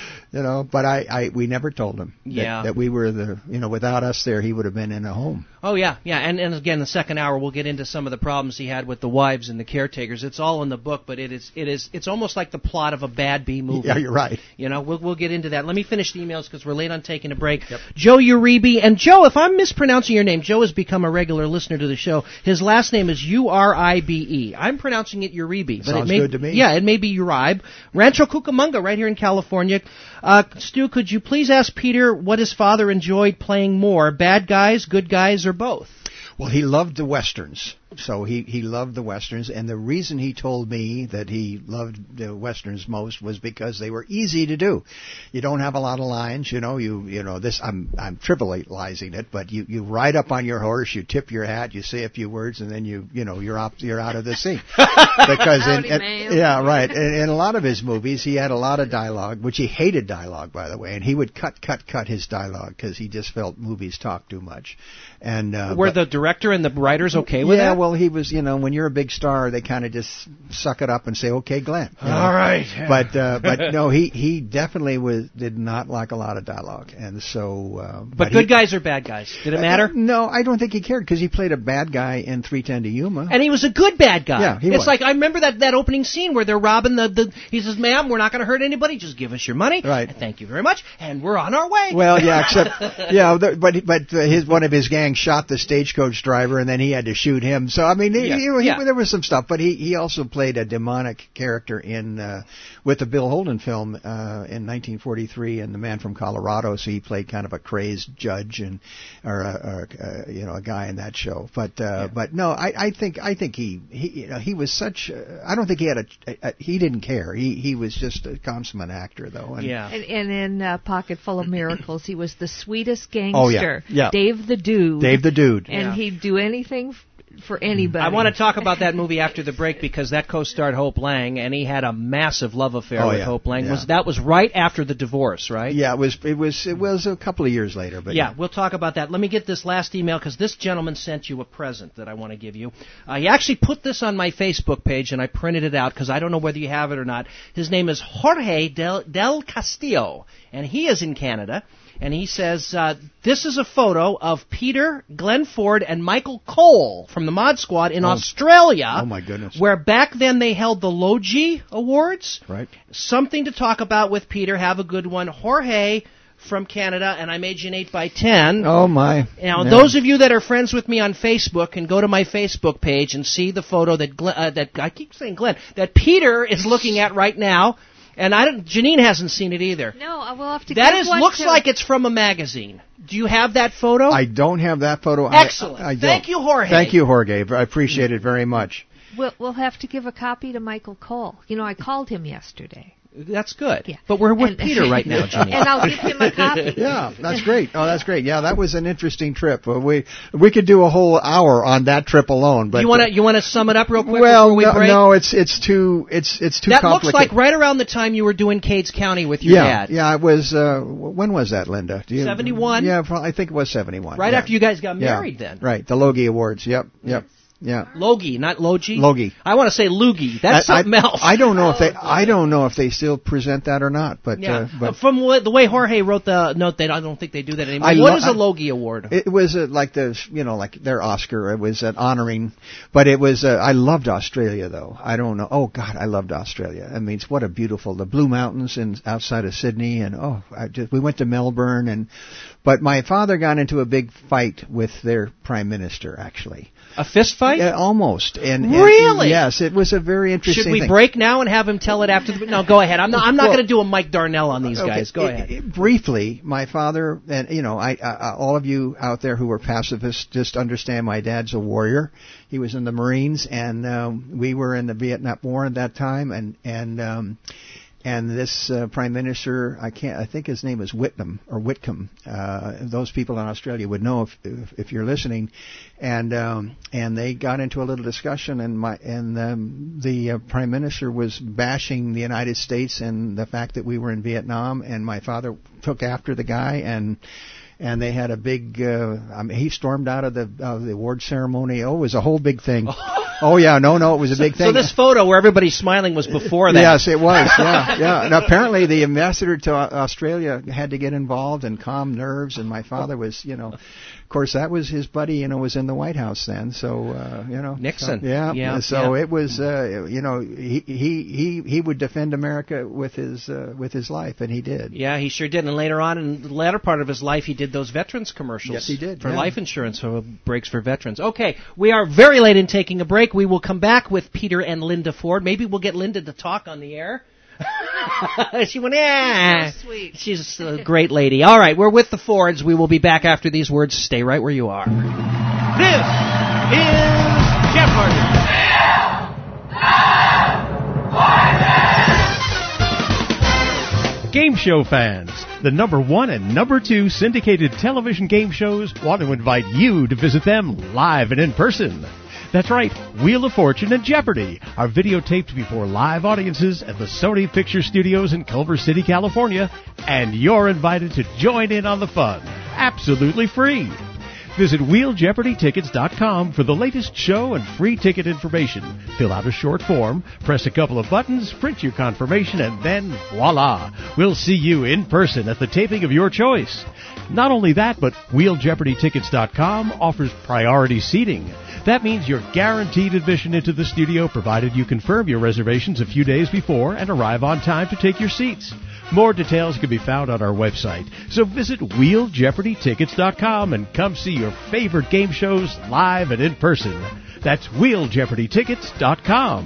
but we never told him that we were without us there, he would have been in a home. Oh yeah, and again, the second hour we'll get into some of the problems he had with the wives and the caretakers. It's all in the book, but it's almost like the plot of a bad B movie. Yeah, you're right. We'll get into that. Let me finish the emails because we're late on taking a break. Yep. Joe Uribe, and Joe, if I'm mispronouncing your name, Joe has become a regular listener to the show. His last name is Uribe. I'm pronouncing it Uribe, but sounds good to me. Yeah, it may be Uribe. Rancho Cucamonga, right here in California. Stu, could you please ask Peter what his father enjoyed playing more, bad guys, good guys, or both? Well, he loved the Westerns. So he loved the Westerns, and the reason he told me that he loved the Westerns most was because they were easy to do. You don't have a lot of lines, this I'm trivializing it, but you ride up on your horse, you tip your hat, you say a few words, and then you're out of the scene. Because in a lot of his movies he had a lot of dialogue, which he hated dialogue, by the way, and he would cut his dialogue because he just felt movies talk too much. And were the director and the writers okay with that? Yeah, well, he was, when you're a big star, they kind of just suck it up and say, "Okay, Glenn." All right. But no, he definitely did not like a lot of dialogue, and so. But good guys or bad guys? Did it matter? No, I don't think he cared because he played a bad guy in 3:10 to Yuma, and he was a good bad guy. Yeah, he was. It's like I remember that opening scene where they're robbing the. He says, "Ma'am, we're not going to hurt anybody. Just give us your money. Right. And thank you very much, and we're on our way." Well, yeah, except but one of his gang shot the stagecoach ambulance driver, and then he had to shoot him. So I mean, there was some stuff, but he also played a demonic character in with the Bill Holden film in 1943, and The Man from Colorado. So he played kind of a crazed judge or a guy in that show. But no, I think he was such. I don't think he had he didn't care. He was just a consummate actor, though. And in Pocket Full of Miracles, he was the sweetest gangster. Dave the Dude. And he'd do anything for anybody. I want to talk about that movie after the break because that co-starred Hope Lang, and he had a massive love affair with Hope Lang. Yeah. That was right after the divorce, right? Yeah, it was a couple of years later. But we'll talk about that. Let me get this last email because this gentleman sent you a present that I want to give you. He actually put this on my Facebook page, and I printed it out because I don't know whether you have it or not. His name is Jorge del Castillo, and he is in Canada. And he says, this is a photo of Peter, Glenn Ford, and Michael Cole from the Mod Squad in Australia. Oh, my goodness. Where back then they held the Logie Awards. Right. Something to talk about with Peter. Have a good one. Jorge from Canada, and I made you an 8x10. Oh, my. Now, those of you that are friends with me on Facebook can go to my Facebook page and see the photo that I keep saying Glenn, that Peter is looking at right now. And Janine hasn't seen it either. No, I will have to. That looks like it's from a magazine. Do you have that photo? I don't have that photo. Excellent. I don't. Thank you, Jorge. Thank you, Jorge. I appreciate it very much. We'll have to give a copy to Michael Cole. I called him yesterday. That's good. Yeah. But we're with Peter right now, Janine. And I'll give him a copy. Yeah, that's great. Oh, that's great. Yeah, that was an interesting trip. We could do a whole hour on that trip alone. But you want to sum it up real quick? Well, before we break? No, it's too that complicated. That looks like right around the time you were doing Cades County with your dad. Yeah, it was. When was that, Linda? 71. Yeah, I think it was 71. Right after you guys got married, then. Right, the Logie Awards. Yep. Yeah. Logie, not Logie. Logie. I want to say Loogie. That's something else. I don't know if they still present that or not. But from the way Jorge wrote the note, I don't think they do that anymore. What is a Logie Award? It was like their Oscar. It was an honoring, but it was. I loved Australia though. I don't know. Oh God, I loved Australia. I mean, what a beautiful the Blue Mountains outside of Sydney, and we went to Melbourne But my father got into a big fight with their prime minister, actually. A fist fight? Yeah, almost. And really? Yes, it was a very interesting thing. Should we break now and have him tell it after the... No, go ahead. I'm not going to do a Mike Darnell on these guys. Go ahead. Briefly, my father, and all of you out there who are pacifists, just understand my dad's a warrior. He was in the Marines, and we were in the Vietnam War at that time, and this prime minister, I think his name is Whitcomb. Those people in Australia would know if you're listening. And they got into a little discussion, and the prime minister was bashing the United States and the fact that we were in Vietnam. And my father took after the guy, and they had a big. He stormed out of the award ceremony. Oh, it was a whole big thing. Oh yeah, no, it was a big thing. So this photo where everybody's smiling was before that. Yes, it was. Yeah. And apparently the ambassador to Australia had to get involved and calm nerves, and my father was, of course, that was his buddy, was in the White House then. So, Nixon. So, So it was, he would defend America with his life, and he did. Yeah, he sure did. And later on, in the latter part of his life, he did those veterans commercials. Yes, he did. For life insurance, for breaks for veterans. Okay, we are very late in taking a break. We will come back with Peter and Linda Ford. Maybe we'll get Linda to talk on the air. She went, so sweet. She's a great lady. All right, we're with the Fords. We will be back after these words. Stay right where you are. This is Jeopardy! Game show fans, the number 1 and number 2 syndicated television game shows want to invite you to visit them live and in person. That's right, Wheel of Fortune and Jeopardy are videotaped before live audiences at the Sony Picture Studios in Culver City, California, and you're invited to join in on the fun, absolutely free. Visit WheelJeopardyTickets.com for the latest show and free ticket information. Fill out a short form, press a couple of buttons, print your confirmation, and then voila! We'll see you in person at the taping of your choice. Not only that, but WheelJeopardyTickets.com offers priority seating. That means you're guaranteed admission into the studio, provided you confirm your reservations a few days before and arrive on time to take your seats. More details can be found on our website, so visit WheelJeopardyTickets.com and come see your favorite game shows live and in person. That's WheelJeopardyTickets.com.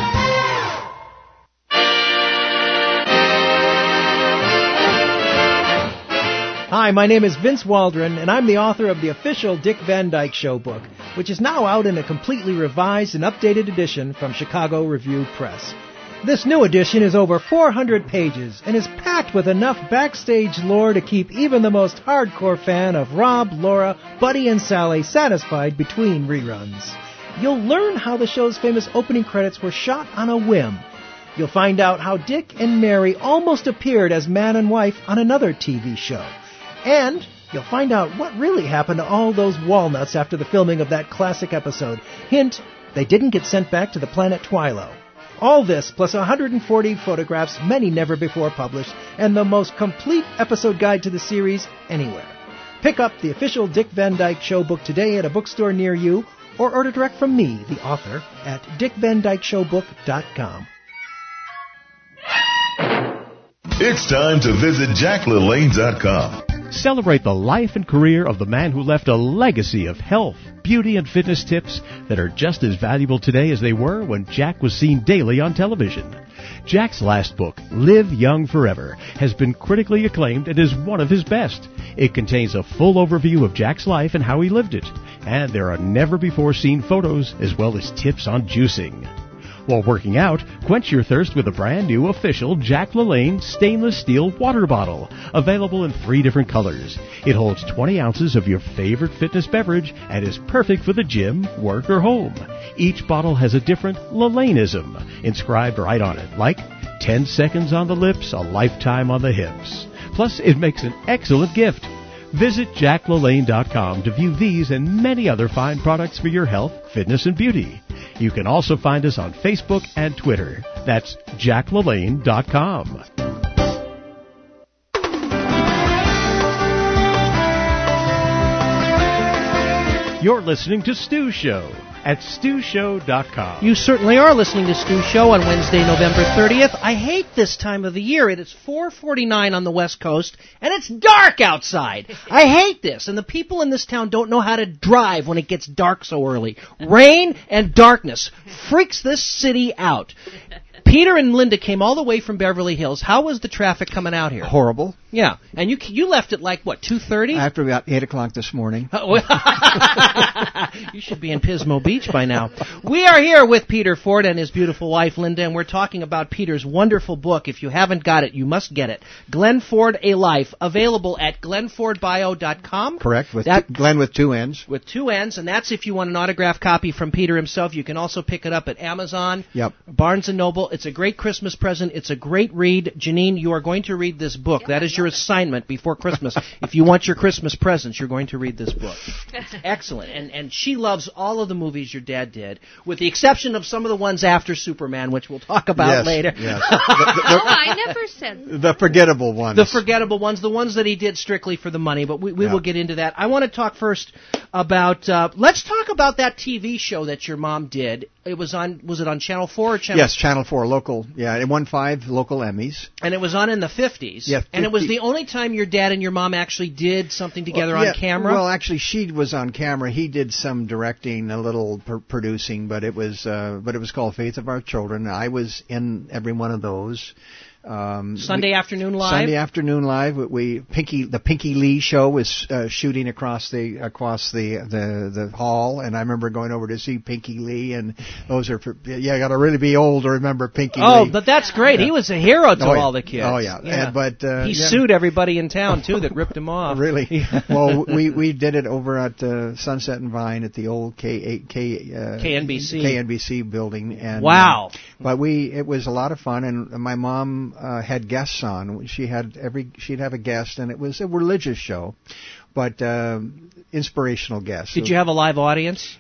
Hi, my name is Vince Waldron, and I'm the author of the official Dick Van Dyke Show book, which is now out in a completely revised and updated edition from Chicago Review Press. This new edition is over 400 pages and is packed with enough backstage lore to keep even the most hardcore fan of Rob, Laura, Buddy, and Sally satisfied between reruns. You'll learn how the show's famous opening credits were shot on a whim. You'll find out how Dick and Mary almost appeared as man and wife on another TV show. And you'll find out what really happened to all those walnuts after the filming of that classic episode. Hint, they didn't get sent back to the planet Twilo. All this, plus 140 photographs, many never before published, and the most complete episode guide to the series anywhere. Pick up the official Dick Van Dyke Show book today at a bookstore near you, or order direct from me, the author, at dickvandykeshowbook.com. It's time to visit JackLaLanne.com. Celebrate the life and career of the man who left a legacy of health, beauty, and fitness tips that are just as valuable today as they were when Jack was seen daily on television. Jack's last book, Live Young Forever, has been critically acclaimed and is one of his best. It contains a full overview of Jack's life and how he lived it, and there are never-before-seen photos as well as tips on juicing. While working out, quench your thirst with a brand new official Jack LaLanne stainless steel water bottle, available in 3 different colors. It holds 20 ounces of your favorite fitness beverage and is perfect for the gym, work, or home. Each bottle has a different LaLanneism inscribed right on it, like 10 seconds on the lips, a lifetime on the hips. Plus, it makes an excellent gift. Visit JackLaLanne.com to view these and many other fine products for your health, fitness, and beauty. You can also find us on Facebook and Twitter. That's JackLaLanne.com. You're listening to Stu Show at StuShow.com. You certainly are listening to Stu Show on Wednesday, November 30th. I hate this time of the year. It is 4:49 on the West Coast, and it's dark outside. I hate this, and the people in this town don't know how to drive when it gets dark so early. Rain and darkness freaks this city out. Peter and Linda came all the way from Beverly Hills. How was the traffic coming out here? Horrible. Yeah, and you left at like, what, 2:30? After about 8 o'clock this morning. You should be in Pismo Beach by now. We are here with Peter Ford and his beautiful wife, Linda, and we're talking about Peter's wonderful book. If you haven't got it, you must get it. Glenn Ford, A Life, available at glennfordbio.com. Correct, Glenn with 2 N's. With 2 N's, and that's if you want an autographed copy from Peter himself. You can also pick it up at Amazon, Barnes & Noble. It's a great Christmas present. It's a great read. Janine, you are going to read this book. That is your assignment before Christmas. If you want your Christmas presents, you're going to read this book. It's excellent. And she loves all of the movies your dad did, with the exception of some of the ones after Superman, which we'll talk about later. Yes. I never said the forgettable ones. The forgettable ones, the ones that he did strictly for the money, but we will get into that. I want to talk first about, let's talk about that TV show that your mom did. It was it on Channel 4 or Channel... Yes, Channel 4, local. Yeah, it won 5 local Emmys. And it was on in the 50s. Yeah, 50. And it was the only time your dad and your mom actually did something together on camera? Well, actually, she was on camera. He did some directing, a little producing, but it was called Faith of Our Children. I was in every one of those. Sunday Afternoon Live. Sunday Afternoon Live. The Pinky Lee show was shooting across the hall, and I remember going over to see Pinky Lee. And those are I got to really be old to remember Pinky Lee. Oh, but that's great. He was a hero to all the kids. Oh yeah. But he sued everybody in town too that ripped him off. Really? Well, we did it over at Sunset and Vine at the old KNBC building. And wow. But it was a lot of fun, and my mom had guests on. She'd have a guest, and it was a religious show, but inspirational guests. Did you have a live audience?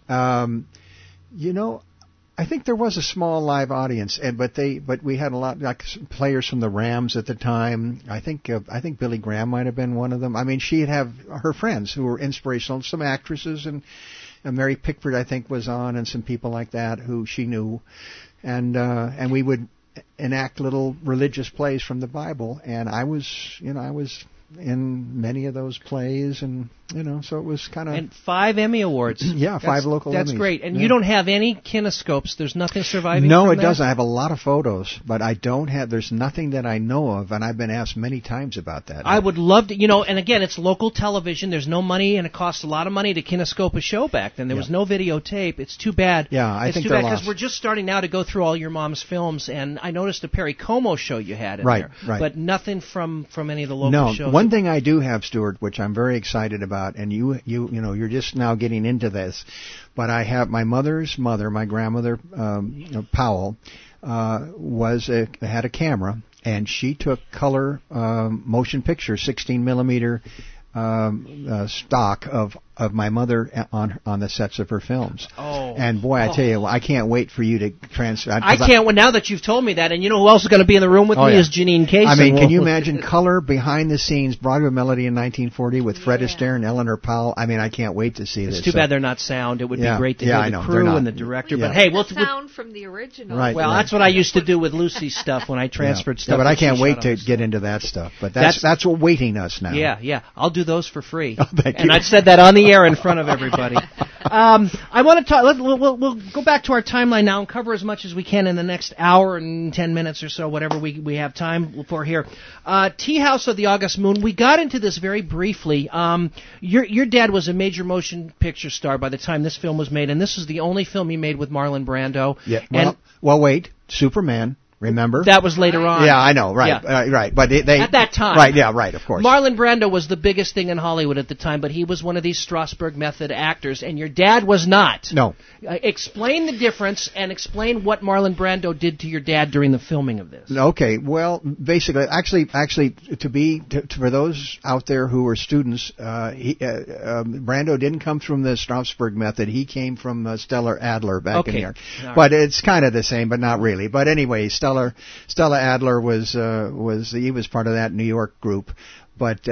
I think there was a small live audience, but we had a lot, like players from the Rams at the time. I think Billy Graham might have been one of them. I mean, she'd have her friends who were inspirational, some actresses, and Mary Pickford I think was on, and some people like that who she knew, and we would enact little religious plays from the Bible, and I was in many of those plays, and so it was kind of... And 5 Emmy Awards. Yeah, 5 local Emmys. That's great. And you don't have any kinescopes? There's nothing surviving? No, from it doesn't. I have a lot of photos, but there's nothing that I know of, and I've been asked many times about that. I would love to, and again, it's local television. There's no money, and it costs a lot of money to kinescope a show back then. There was no videotape. It's too bad. Yeah, I think it's too bad because we're just starting now to go through all your mom's films, and I noticed a Perry Como show you had in there. Right. But nothing from any of the local shows. No, one thing I do have, Stuart, which I'm very excited about, and you're just now getting into this, but I have my mother's mother, my grandmother Powell, had a camera, and she took color motion picture 16 millimeter stock of my mother on the sets of her films. And boy, I tell you, I can't wait for you to transfer. I can't wait now that you've told me that. And you know who else is going to be in the room with me is Janine Casey. I mean, can you imagine color behind the scenes, Broadway Melody in 1940 with Fred Astaire and Eleanor Powell? I mean, I can't wait to see this. It's too bad they're not sound. It would be great to hear the crew and the director. But hey, sound from the original. Right. Well, that's what I used to do with Lucy's stuff when I transferred stuff. Yeah, but I can't wait to get into that stuff. But that's what waiting us now. Yeah. I'll do those for free. Oh, thank you. And I've said that on the air in front of everybody. I want to talk. We'll go back to our timeline now and cover as much as we can in the next hour and 10 minutes or so, whatever we have time for here. Tea House of the August Moon. We got into this very briefly. Your dad was a major motion picture star by the time this film was made, and this is the only film he made with Marlon Brando. Yeah. Well, wait. Superman. Remember? That was later on. Yeah, I know, right, right. But they at that time, right? Yeah, right. Of course. Marlon Brando was the biggest thing in Hollywood at the time, but he was one of these Strasberg method actors, and your dad was not. No. Explain the difference and explain what Marlon Brando did to your dad during the filming of this. Okay. Well, basically, actually, for those out there who are students, Brando didn't come from the Strasberg method. He came from Stella Adler back in New York. But it's kind of the same, but not really. But anyway, Stella Adler was part of that New York group, but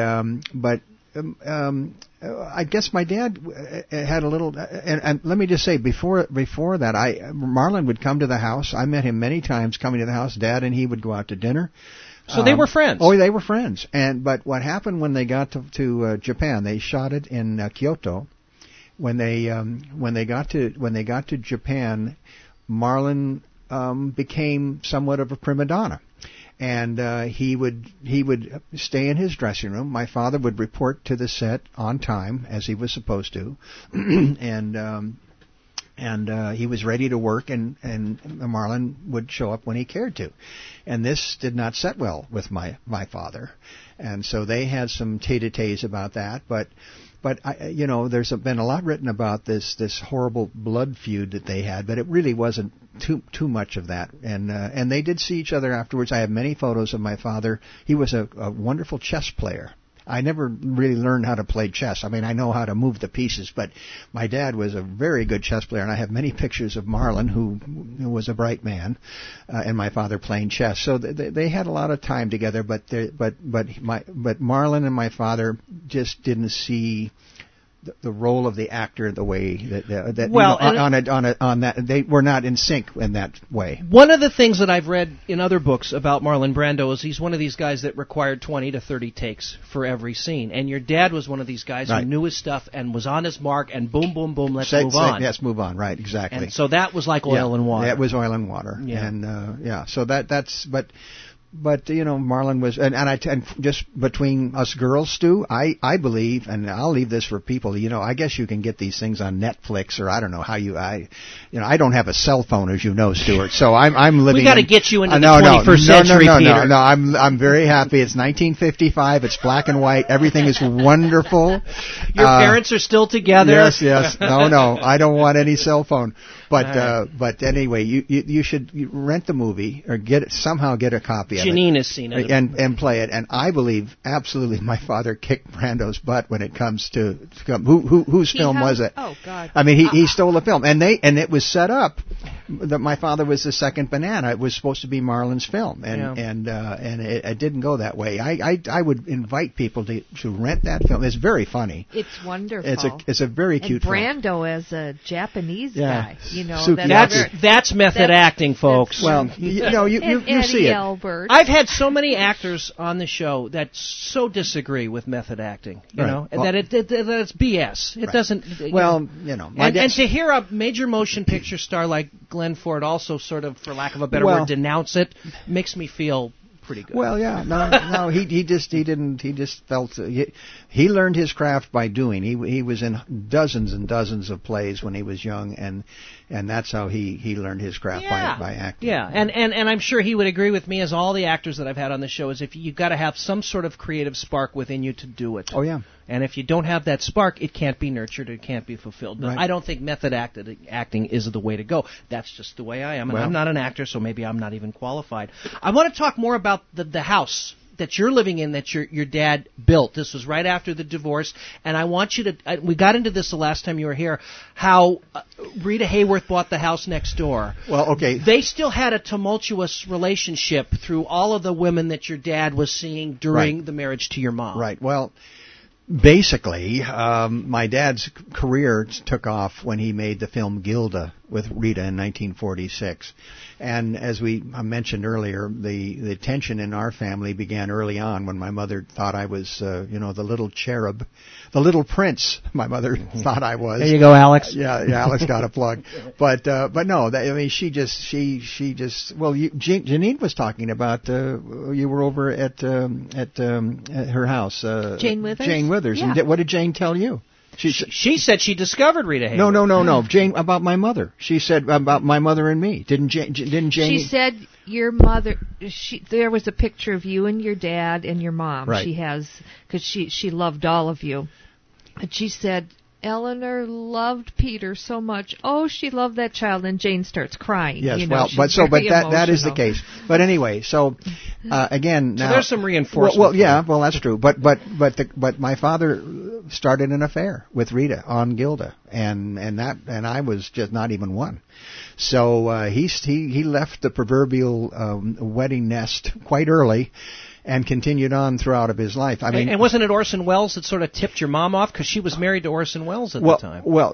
I guess my dad had a little, and let me just say before that, Marlon would come to the house. I met him many times coming to the house. Dad and he would go out to dinner. So they were friends. Oh, they were friends. But what happened when they got to Japan? They shot it in Kyoto. When they got to Japan, Marlon became somewhat of a prima donna, and he would stay in his dressing room. My father would report to the set on time as he was supposed to, and he was ready to work, and Marlon would show up when he cared to, and this did not set well with my father, and so they had some tete-a-tetes about that, but there's been a lot written about this horrible blood feud that they had, but it really wasn't too much of that. And they did see each other afterwards. I have many photos of my father. He was a wonderful chess player. I never really learned how to play chess. I mean, I know how to move the pieces, but my dad was a very good chess player, and I have many pictures of Marlon, who was a bright man, and my father playing chess. So they had a lot of time together, but Marlon and my father just didn't see the role of the actor the way that they were not in sync in that way. One of the things that I've read in other books about Marlon Brando is he's one of these guys that required 20 to 30 takes for every scene, and your dad was one of these guys who knew his stuff and was on his mark, and boom, boom, boom, let's move on. Let's move on, right, exactly. And so that was like oil and water. That was oil and water, and so that's But Marlon was, and just between us girls, Stu, I believe, and I'll leave this for people. I guess you can get these things on Netflix, or I don't know how I don't have a cell phone, as you know, Stuart. So I'm living. We got to get you into the 21st century, Peter. No. I'm very happy. It's 1955. It's black and white. Everything is wonderful. Your parents are still together. Yes. No. I don't want any cell phone. But anyway, you should rent the movie or somehow get a copy of it. Janine has seen it and play it. And I believe absolutely my father kicked Brando's butt when it comes to whose film was it? Oh God! I mean he stole the film, and it was set up my father was the second banana. It was supposed to be Marlon's film, and it didn't go that way. I would invite people to rent that film. It's very funny. It's wonderful. It's a very cute film. Brando as a Japanese guy, that's method acting, folks. Well, you see it. Albert. I've had so many actors on the show that so disagree with method acting, that it's BS. It doesn't. Well, and to hear a major motion picture star like Glenn Ford also sort of, for lack of a better word, denounce it makes me feel pretty good. Well, yeah, no, he just felt he learned his craft by doing. He was in dozens and dozens of plays when he was young, and that's how he learned his craft by acting. Yeah, and I'm sure he would agree with me, as all the actors that I've had on the show, is if you've got to have some sort of creative spark within you to do it. Oh yeah. And if you don't have that spark, it can't be nurtured, it can't be fulfilled. But I don't think method acting is the way to go. That's just the way I am. And I'm not an actor, so maybe I'm not even qualified. I want to talk more about the house that you're living in that your dad built. This was right after the divorce, and I want you to we got into this the last time you were here, how Rita Hayworth bought the house next door. Well, okay. They still had a tumultuous relationship through all of the women that your dad was seeing during the marriage to your mom. Right. Well, basically, my dad's career took off when he made the film Gilda with Rita in 1946. And as we mentioned earlier, the tension in our family began early on when my mother thought I was, the little cherub, the little prince. My mother thought I was. There you go, Alex. Yeah, Alex got a plug. But no, she just. Well, Janine was talking about you were over at her house. Jane Withers. Jane Withers. Yeah. And what did Jane tell you? She said she discovered Rita Hayworth. No. Jane, about my mother. She said about my mother and me. Didn't Jane? She said your mother. There was a picture of you and your dad and your mom. Right. She has, because she loved all of you, and she said Eleanor loved Peter so much. Oh, she loved that child, and Jane starts crying. Yes, that that is the case. But anyway, so again, now so there's some reinforcement. Well, that's true. But my father started an affair with Rita on Gilda, and I was just not even one. So he left the proverbial wedding nest quite early, and continued on throughout of his life. I mean, and wasn't it Orson Welles that sort of tipped your mom off, because she was married to Orson Welles at the time? Well,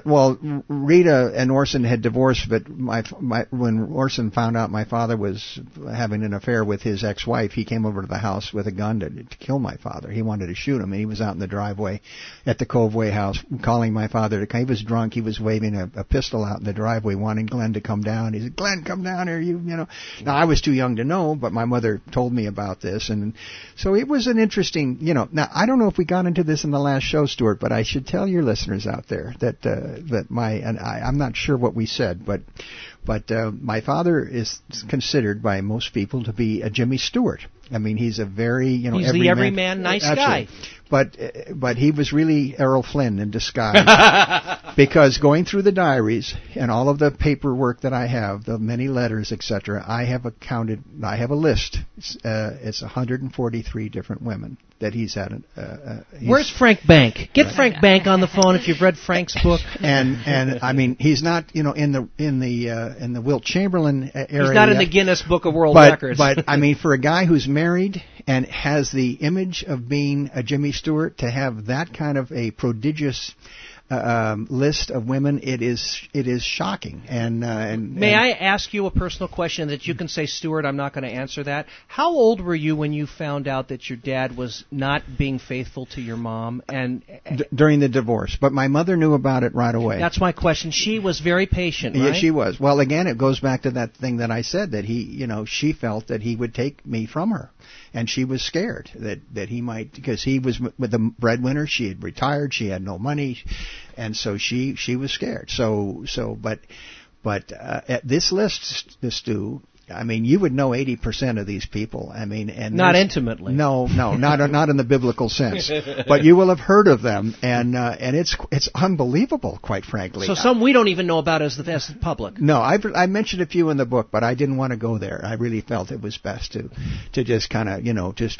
Rita and Orson had divorced, but when Orson found out my father was having an affair with his ex-wife, he came over to the house with a gun to kill my father. He wanted to shoot him, and he was out in the driveway at the Coveway house calling my father to come. He was drunk. He was waving a pistol out in the driveway, wanting Glenn to come down. He said, "Glenn, come down here, you know." Now I was too young to know, but my mother told me about this. And so it was an interesting, now I don't know if we got into this in the last show, Stuart, but I should tell your listeners out there that I'm not sure what we said, but my father is considered by most people to be a Jimmy Stewart. I mean, he's a very, he's the everyman nice guy. But he was really Errol Flynn in disguise. Because going through the diaries and all of the paperwork that I have, the many letters, etc., I have a list. It's 143 different women that he's had. Where's Frank Bank? Get Frank Bank on the phone if you've read Frank's book. And I mean, he's not, in the Wilt Chamberlain area. He's not in the Guinness Book of World Records. But I mean, for a guy who's married and has the image of being a Jimmy Stewart, to have that kind of a prodigious list of women, it is shocking. And may I ask you a personal question that you can say, Stuart, I'm not going to answer that. How old were you when you found out that your dad was not being faithful to your mom? And during the divorce, but my mother knew about it right away. That's my question. She was very patient, right? Yeah, she was. Well, again, it goes back to that thing that I said, that she felt that he would take me from her. And she was scared that he might, because he was with the breadwinner. She had retired. She had no money, and so she was scared. But at this list, Stu, I mean, you would know 80% of these people. I mean, and not intimately. No, not in the biblical sense. But you will have heard of them, and it's unbelievable, quite frankly. So some we don't even know about as the public. No, I mentioned a few in the book, but I didn't want to go there. I really felt it was best to just kind of just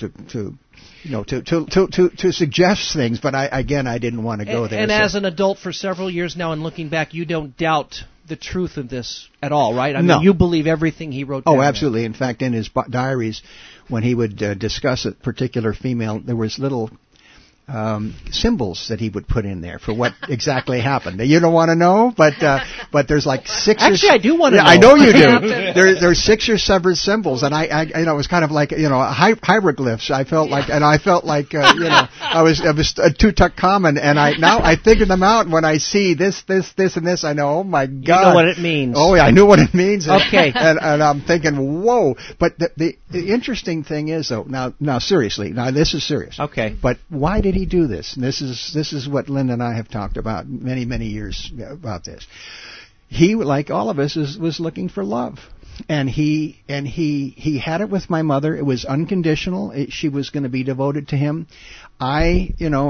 to suggest things, but I didn't want to go there. And as an adult for several years now, and looking back, you don't doubt the truth of this at all, right? I No. mean, you believe everything he wrote down. Oh, absolutely. In fact, in his diaries, when he would discuss a particular female, there was little symbols that he would put in there for what exactly happened. You don't want to know, but there's like 6. Actually, I do want to know. I know you do. There's 6 or 7 symbols, and I it was kind of like hieroglyphs. I felt like I was Tutankhamun, and now I figure them out. When I see this, and this, I know. Oh my God! You know what it means. Oh yeah, I knew what it means. Okay, and I'm thinking, whoa! But the interesting thing is, though, now seriously, now this is serious. Okay, but why did he do this? And this is what Linda and I have talked about many years about this. He, like all of us, was looking for love, and he had it with my mother. It was unconditional. She was going to be devoted to him. I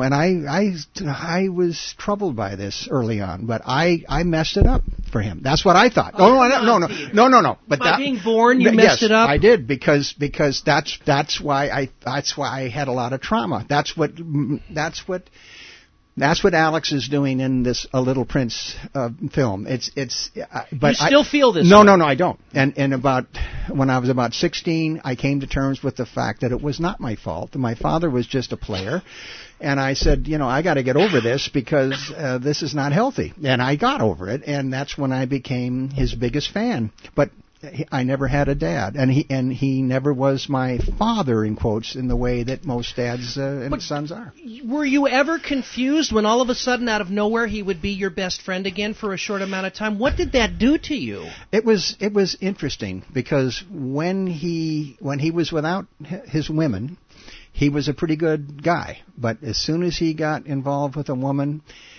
was troubled by this early on, but I messed it up for him. That's what I thought. No. But by being born, you messed it up. I did because that's why I had a lot of trauma. That's what Alex is doing in this A Little Prince film. But you still feel this? No, I don't. And when I was about 16, I came to terms with the fact that it was not my fault. My father was just a player, and I said, I got to get over this because this is not healthy. And I got over it, and that's when I became his biggest fan. But I never had a dad, and he never was my father, in quotes, in the way that most dads and sons are. Were you ever confused when all of a sudden, out of nowhere, he would be your best friend again for a short amount of time? What did that do to you? It was interesting because when he was without his women, he was a pretty good guy. But as soon as he got involved with a woman,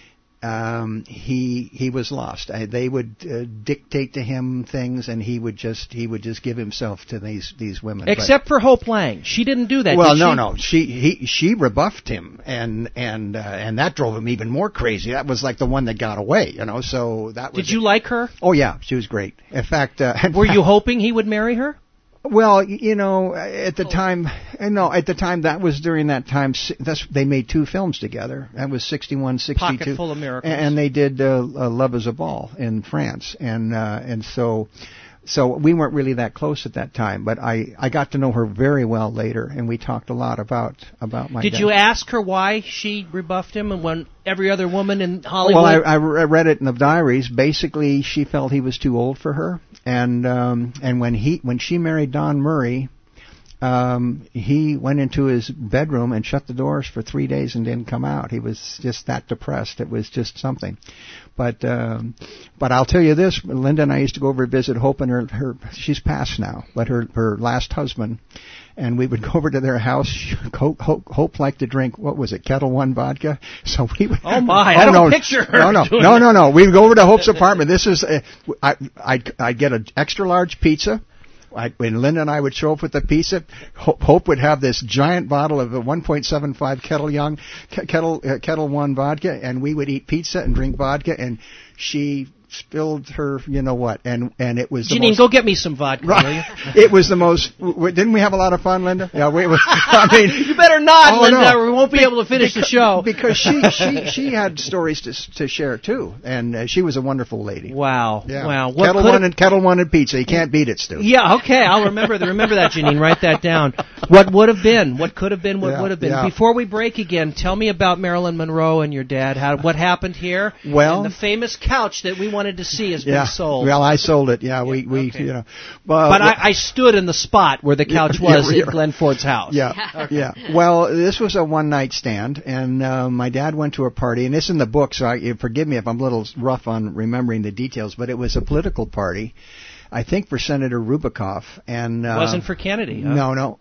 he was lost. They would dictate to him things, and he would just give himself to these women. Except for Hope Lang, she didn't do that. Well, did no, she rebuffed him, and that drove him even more crazy. That was like the one that got away, So that was. Did you like her? Oh yeah, she was great. In fact, were you hoping he would marry her? Well, at the time, that was during that time. They made 2 films together. That was 61, 62. Pocket Full of Miracles. And they did Love is a Ball in France, and so we weren't really that close at that time. But I got to know her very well later, and we talked a lot about my. Did dad. you ask her why she rebuffed him, and when every other woman in Hollywood? Well, I read it in the diaries. Basically, she felt he was too old for her. And when she married Don Murray, he went into his bedroom and shut the doors for 3 days and didn't come out. He was just that depressed. It was just something. But I'll tell you this: Linda and I used to go over and visit Hope, and her she's passed now, but her last husband. And we would go over to their house. Hope liked to drink, what was it, Kettle One vodka? So we would. Oh my! I don't picture her. No. We'd go over to Hope's apartment. This is, I'd get an extra large pizza. When Linda and I would show up with the pizza, Hope would have this giant bottle of a 1.75 Kettle One vodka, and we would eat pizza and drink vodka, and she spilled her, and it was the Janine, most, go get me some vodka, will you? It was the most. Didn't we have a lot of fun, Linda? Yeah, you better not, Linda. No. Or we won't be able to finish the show because she had stories to share too, and she was a wonderful lady. Wow, yeah. Wow. Kettle One and pizza. You can't beat it, Stu. Yeah, okay, I'll remember that, Janine. Write that down. What would have been? What could have been? What would have been? Yeah. Before we break again, tell me about Marilyn Monroe and your dad. What happened here? Well, and the famous couch that we wanted to see has been sold. Well, I sold it. Yeah, we okay. But I stood in the spot where the couch was in Glenn Ford's house. Yeah. Well, this was a one-night stand, and my dad went to a party, and it's in the book, so forgive me if I'm a little rough on remembering the details, but it was a political party, I think for Senator Rubikoff, and it wasn't for Kennedy. Huh? No,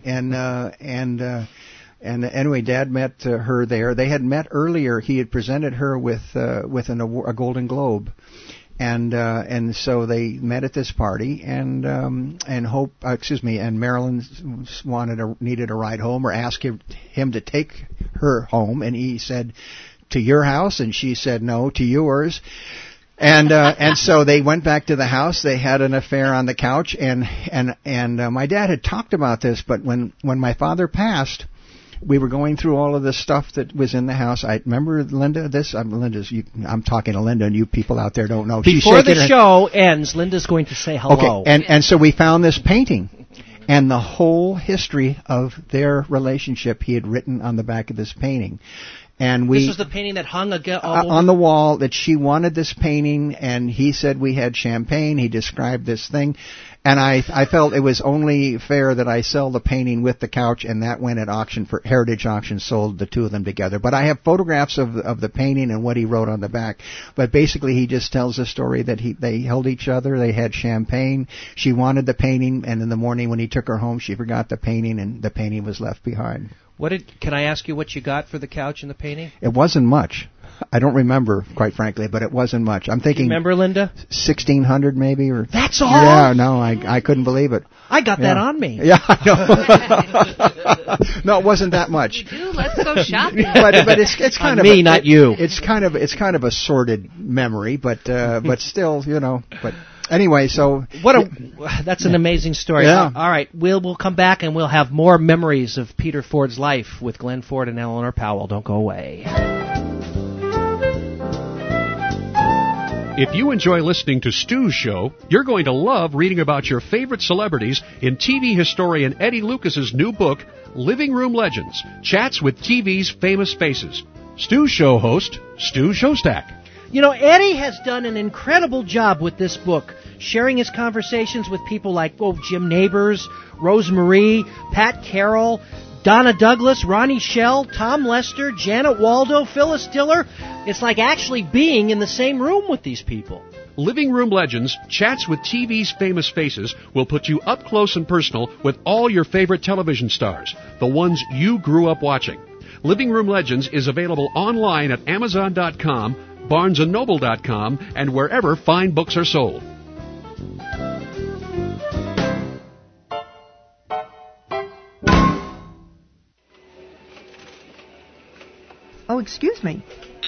and anyway, Dad met her there. They had met earlier. He had presented her with a Golden Globe. And so they met at this party, and Marilyn needed a ride home, or asked him to take her home, and he said, "To your house," and she said, "No, to yours." And so they went back to the house. They had an affair on the couch, and my dad had talked about this, but when my father passed, we were going through all of the stuff that was in the house. I remember Linda. I'm talking to Linda, and you people out there don't know. Before the show ends, Linda's going to say hello. Okay, and so we found this painting, and the whole history of their relationship he had written on the back of this painting. And this was the painting that hung on the wall, that she wanted this painting, and he said we had champagne. He described this thing. And I felt it was only fair that I sell the painting with the couch, and that went at auction for Heritage Auction, sold the two of them together. But I have photographs of the painting and what he wrote on the back. But basically, he just tells the story that they held each other, they had champagne, she wanted the painting, and in the morning when he took her home, she forgot the painting, and the painting was left behind. Can I ask you what you got for the couch and the painting? It wasn't much. I don't remember, quite frankly, but it wasn't much. I'm thinking. Remember, Linda? 1,600 maybe, or. That's all. Yeah, no, I couldn't believe it. I got that on me. Yeah, I know. No, it wasn't that much. Let's go shopping. But it's kind of me, not you. It's kind of a sordid memory, but still, but. Anyway, so that's an amazing story. Yeah. All right, we'll come back and we'll have more memories of Peter Ford's life with Glenn Ford and Eleanor Powell. Don't go away. If you enjoy listening to Stu's show, you're going to love reading about your favorite celebrities in TV historian Eddie Lucas's new book, Living Room Legends: Chats with TV's Famous Faces. Stu's show host, Stu Shostak. Eddie has done an incredible job with this book, sharing his conversations with people like Jim Nabors, Rose Marie, Pat Carroll, Donna Douglas, Ronnie Shell, Tom Lester, Janet Waldo, Phyllis Diller. It's like actually being in the same room with these people. Living Room Legends, Chats with TV's Famous Faces will put you up close and personal with all your favorite television stars, the ones you grew up watching. Living Room Legends is available online at Amazon.com, BarnesandNoble.com, and wherever fine books are sold. Oh, excuse me.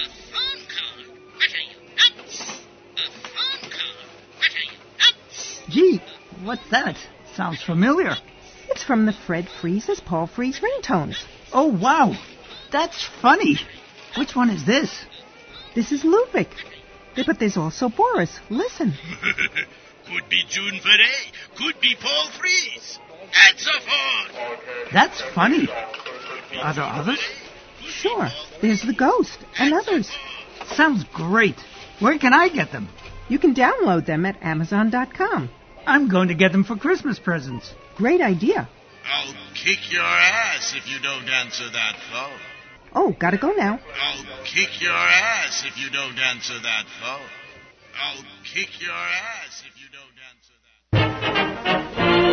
Gee, what's that? Sounds familiar. It's from the Fred Freeze's Paul Freeze ringtones. Oh, wow. That's funny. Which one is this? This is Ludwig. But there's also Boris. Listen. Could be June Foray. Could be Paul Freeze. And so forth. That's funny. Are there others? Sure. There's the Ghost and others. Sounds great. Where can I get them? You can download them at Amazon.com. I'm going to get them for Christmas presents. Great idea. I'll kick your ass if you don't answer that phone. Oh, gotta go now. I'll kick your ass if you don't answer that phone. I'll kick your ass if you don't answer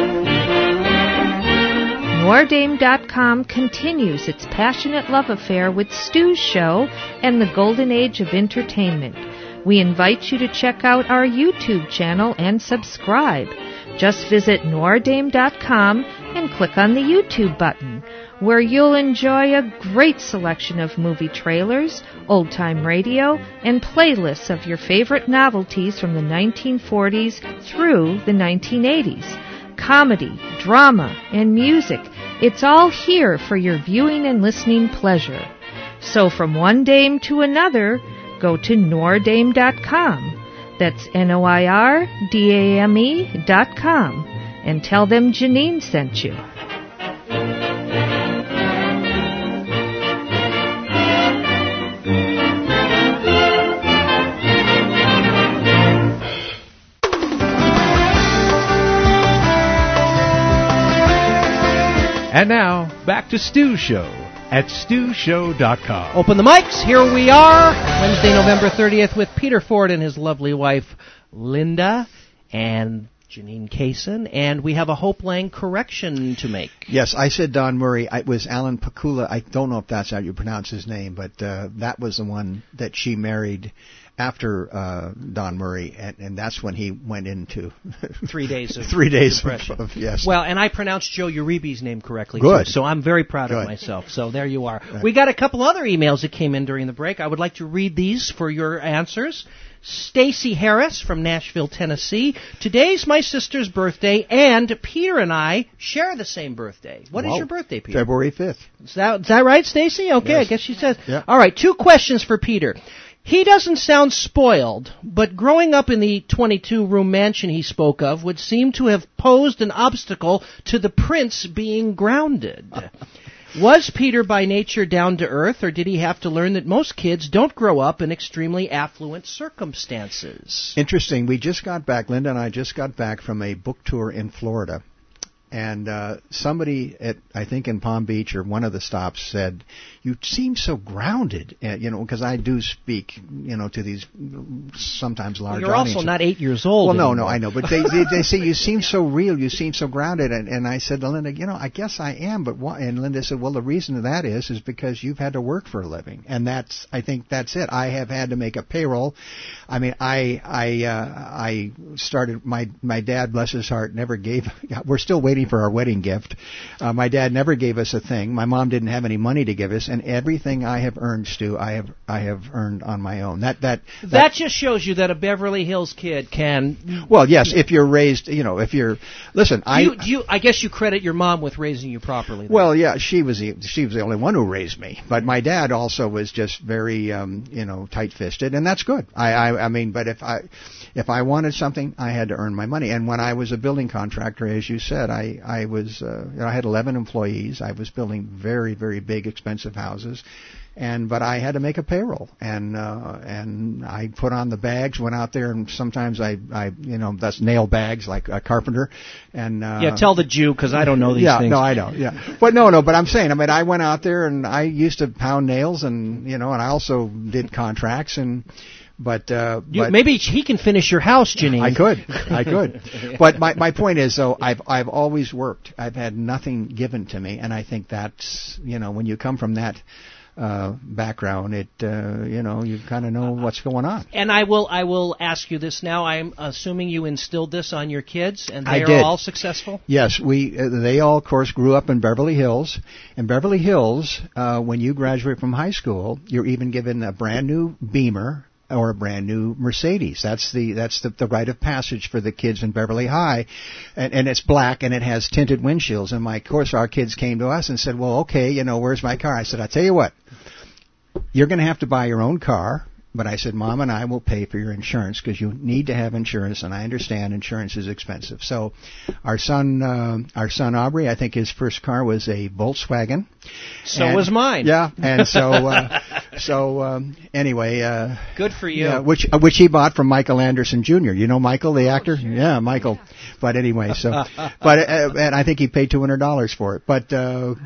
that. Noordame.com continues its passionate love affair with Stu's show and the golden age of entertainment. We invite you to check out our YouTube channel and subscribe. Just visit Noordame.com and click on the YouTube button, where you'll enjoy a great selection of movie trailers, old-time radio, and playlists of your favorite novelties from the 1940s through the 1980s. Comedy, drama, and music, it's all here for your viewing and listening pleasure. So from one dame to another, go to Noordame.com. That's Noirdame.com, and tell them Janine sent you. And now, back to Stu's show at StuShow.com. Open the mics. Here we are, Wednesday, November 30th, with Peter Ford and his lovely wife, Linda, and Janine Kaysen, and we have a Hope Lang correction to make. Yes, I said Don Murray. It was Alan Pakula. I don't know if that's how you pronounce his name, but that was the one that she married after Don Murray, and that's when he went into 3 days of 3 days depression. of yes. Well, and I pronounced Joe Uribe's name correctly, Good. too, so I'm very proud of myself. So there you are. Right. We got a couple other emails that came in during the break. I would like to read these for your answers. Stacy Harris from Nashville, Tennessee. Today's my sister's birthday, and Peter and I share the same birthday. What is your birthday, Peter? February 5th. Is that right, Stacy? Okay, yes. I guess she says. Yeah. All right, 2 questions for Peter. He doesn't sound spoiled, but growing up in the 22-room mansion he spoke of would seem to have posed an obstacle to the prince being grounded. Was Peter by nature down to earth, or did he have to learn that most kids don't grow up in extremely affluent circumstances? Interesting. We just got back, Linda and I just got back from a book tour in Florida. And somebody at, I think in Palm Beach or one of the stops said, "You seem so grounded," because I do speak, to these sometimes large You're audiences. also not 8 years old. Well, anymore. no, I know, but they say you seem so real, you seem so grounded, and I said to Linda, I guess I am, but why? And Linda said, well, the reason of that is because you've had to work for a living, and I think that's it. I have had to make a payroll. I mean, I started. My dad, bless his heart, never gave. We're still waiting for our wedding gift. My dad never gave us a thing. My mom didn't have any money to give us, and everything I have earned, Stu, I have earned on my own. That just shows you that a Beverly Hills kid can. Well, yes, if you're raised, if you're listen. I guess you credit your mom with raising you properly. Then. Well, yeah, she was the only one who raised me, but my dad also was just very tight-fisted, and that's good. I mean, but if I wanted something, I had to earn my money. And when I was a building contractor, as you said, I was I had 11 employees. I was building very, very big, expensive houses, but I had to make a payroll, and I put on the bags, went out there, and sometimes I that's nail bags like a carpenter, and tell the Jew because I don't know these things. No, I don't. Yeah, but no, but I'm saying, I went out there and I used to pound nails, and and I also did contracts and. But maybe he can finish your house, Janine. I could. But my point is, though, I've always worked. I've had nothing given to me, and I think that's when you come from that background, you kind of know what's going on. And I will ask you this now. I'm assuming you instilled this on your kids, and they are all successful. Yes, they all, of course, grew up in Beverly Hills. In Beverly Hills, when you graduate from high school, you're even given a brand new Beamer or a brand new Mercedes. That's the rite of passage for the kids in Beverly High, and it's black and it has tinted windshields. And of course, our kids came to us and said, "Well, okay, where's my car?" I said, "I'll tell you what, you're going to have to buy your own car." But I said, "Mom and I will pay for your insurance because you need to have insurance, and I understand insurance is expensive." So, our son Aubrey, I think his first car was a Volkswagen. So was mine. Yeah, and anyway, good for you. Yeah, which he bought from Michael Anderson Jr. You know Michael, the actor? Sure. Yeah, Michael. Yeah. But anyway, and I think he paid $200 for it. But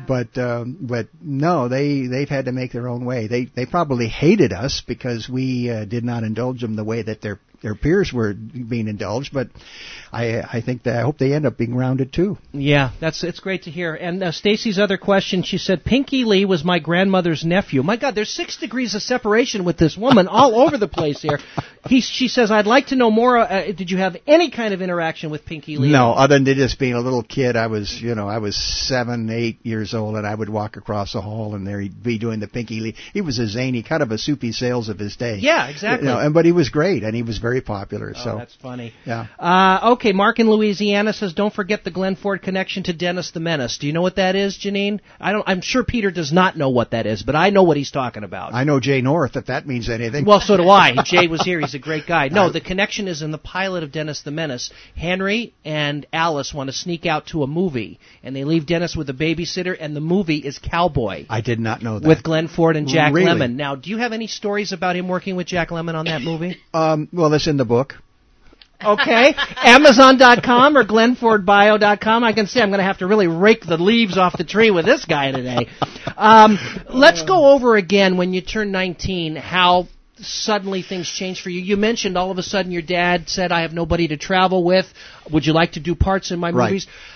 no, they've had to make their own way. They probably hated us because we did not indulge them the way that their peers were being indulged, but I hope they end up being grounded too. Yeah, it's great to hear. And Stacy's other question, she said, Pinky Lee was my grandmother's nephew. My God, there's 6 degrees of separation with this woman all over the place here. She says, I'd like to know more. Did you have any kind of interaction with Pinky Lee? No, other than just being a little kid. I was 7, 8 years old, and I would walk across the hall, and there he'd be doing the Pinky Lee. He was a zany, kind of a Soupy Sales of his day. Yeah, exactly. But he was great, and he was very popular. Oh, that's funny. Yeah. Okay, Mark in Louisiana says, don't forget the Glenn Ford connection to Dennis the Menace. Do you know what that is, Janine? I'm sure Peter does not know what that is, but I know what he's talking about. I know Jay North, if that means anything. Well, so do I. Jay was here. He's a great guy. No, the connection is in the pilot of Dennis the Menace. Henry and Alice want to sneak out to a movie, and they leave Dennis with a babysitter, and the movie is Cowboy. I did not know that. With Glenn Ford and Jack really? Lemmon. Now, do you have any stories about him working with Jack Lemmon on that movie? Well, that's in the book. Okay. Amazon.com or GlennFordBio.com. I can say I'm going to have to really rake the leaves off the tree with this guy today. Let's go over again when you turn 19 how suddenly things changed for you. You mentioned all of a sudden your dad said, I have nobody to travel with. Would you like to do parts in my movies?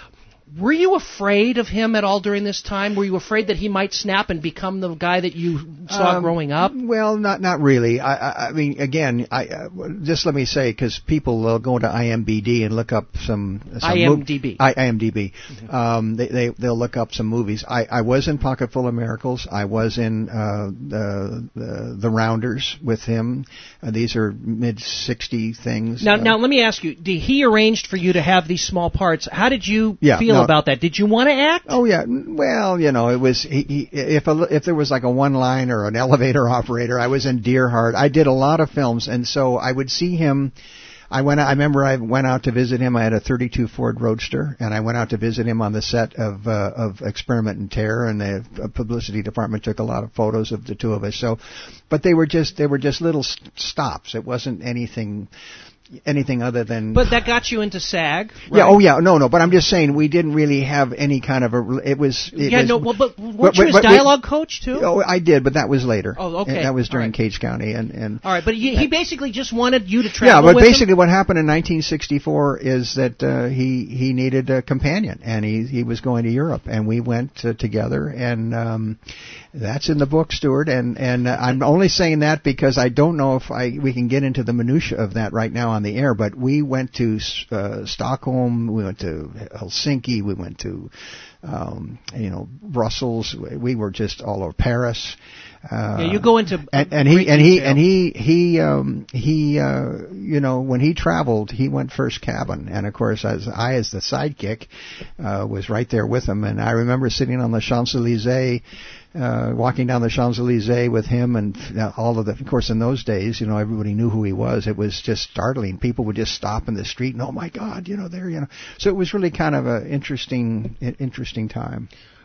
Were you afraid of him at all during this time? Were you afraid that he might snap and become the guy that you saw growing up? Well, not really. I mean, again, just let me say, because people will go to IMDb and look up some IMDb. IMDb. They'll look up some movies. I was in Pocketful of Miracles. I was in the Rounders with him. These are mid-60 things. Now, let me ask you: he arranged for you to have these small parts. How did you feel about that? Did you want to act? Oh yeah. Well, it was if there was like a one-line or an elevator operator, I was in Deer Heart. I did a lot of films, and so I would see him. I remember I went out to visit him. I had a 32 Ford Roadster, and I went out to visit him on the set of Experiment in Terror, and the publicity department took a lot of photos of the two of us. So, but they were just little stops. It wasn't anything other than. But that got you into SAG, right? Yeah. Oh, yeah. No. But I'm just saying we didn't really have any kind of a. It was. But weren't you his dialogue coach too? Oh, I did, but that was later. Oh, okay. That was during Cage County, and. All right, but he basically just wanted you to travel. Yeah, but with basically him? What happened in 1964 is that he needed a companion, and he was going to Europe, and we went together, and that's in the book, Stuart, and I'm only saying that because I don't know if we can get into the minutia of that right now on the air, but we went to Stockholm, we went to Helsinki, we went to Brussels, we were just all over Paris. You go into when he traveled, he went first cabin, and of course as the sidekick was right there with him, and I remember sitting on the Champs-Élysées. Walking down the Champs-Élysées with him and of course in those days, everybody knew who he was. It was just startling. People would just stop in the street and, oh my God, there. So it was really kind of an interesting time.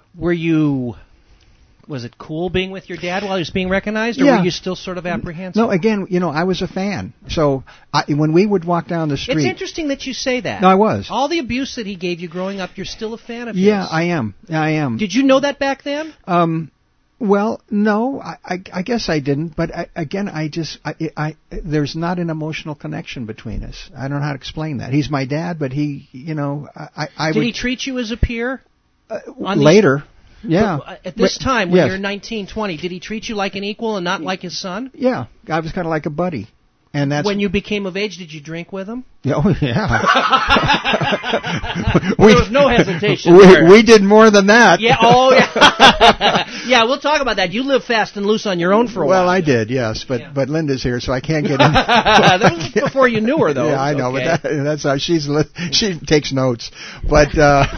Was it cool being with your dad while he was being recognized, or were you still sort of apprehensive? No, again, I was a fan. So when we would walk down the street... It's interesting that you say that. No, I was. All the abuse that he gave you growing up, you're still a fan of his. Yeah, I am. Did you know that back then? Well, no, I guess I didn't. But there's not an emotional connection between us. I don't know how to explain that. He's my dad, but he, Did he treat you as a peer? Later. Yeah. But at this time, when you're 19, 20, did he treat you like an equal and not like his son? Yeah. I was kind of like a buddy. And that's when you became of age, did you drink with him? Oh, yeah. There was no hesitation there. We did more than that. Yeah, oh, yeah. Yeah, we'll talk about that. You lived fast and loose on your own for a while. Well, I did, yes, but Linda's here, so I can't get in. That was before you knew her, though. Yeah, I know, but that's how she takes notes. But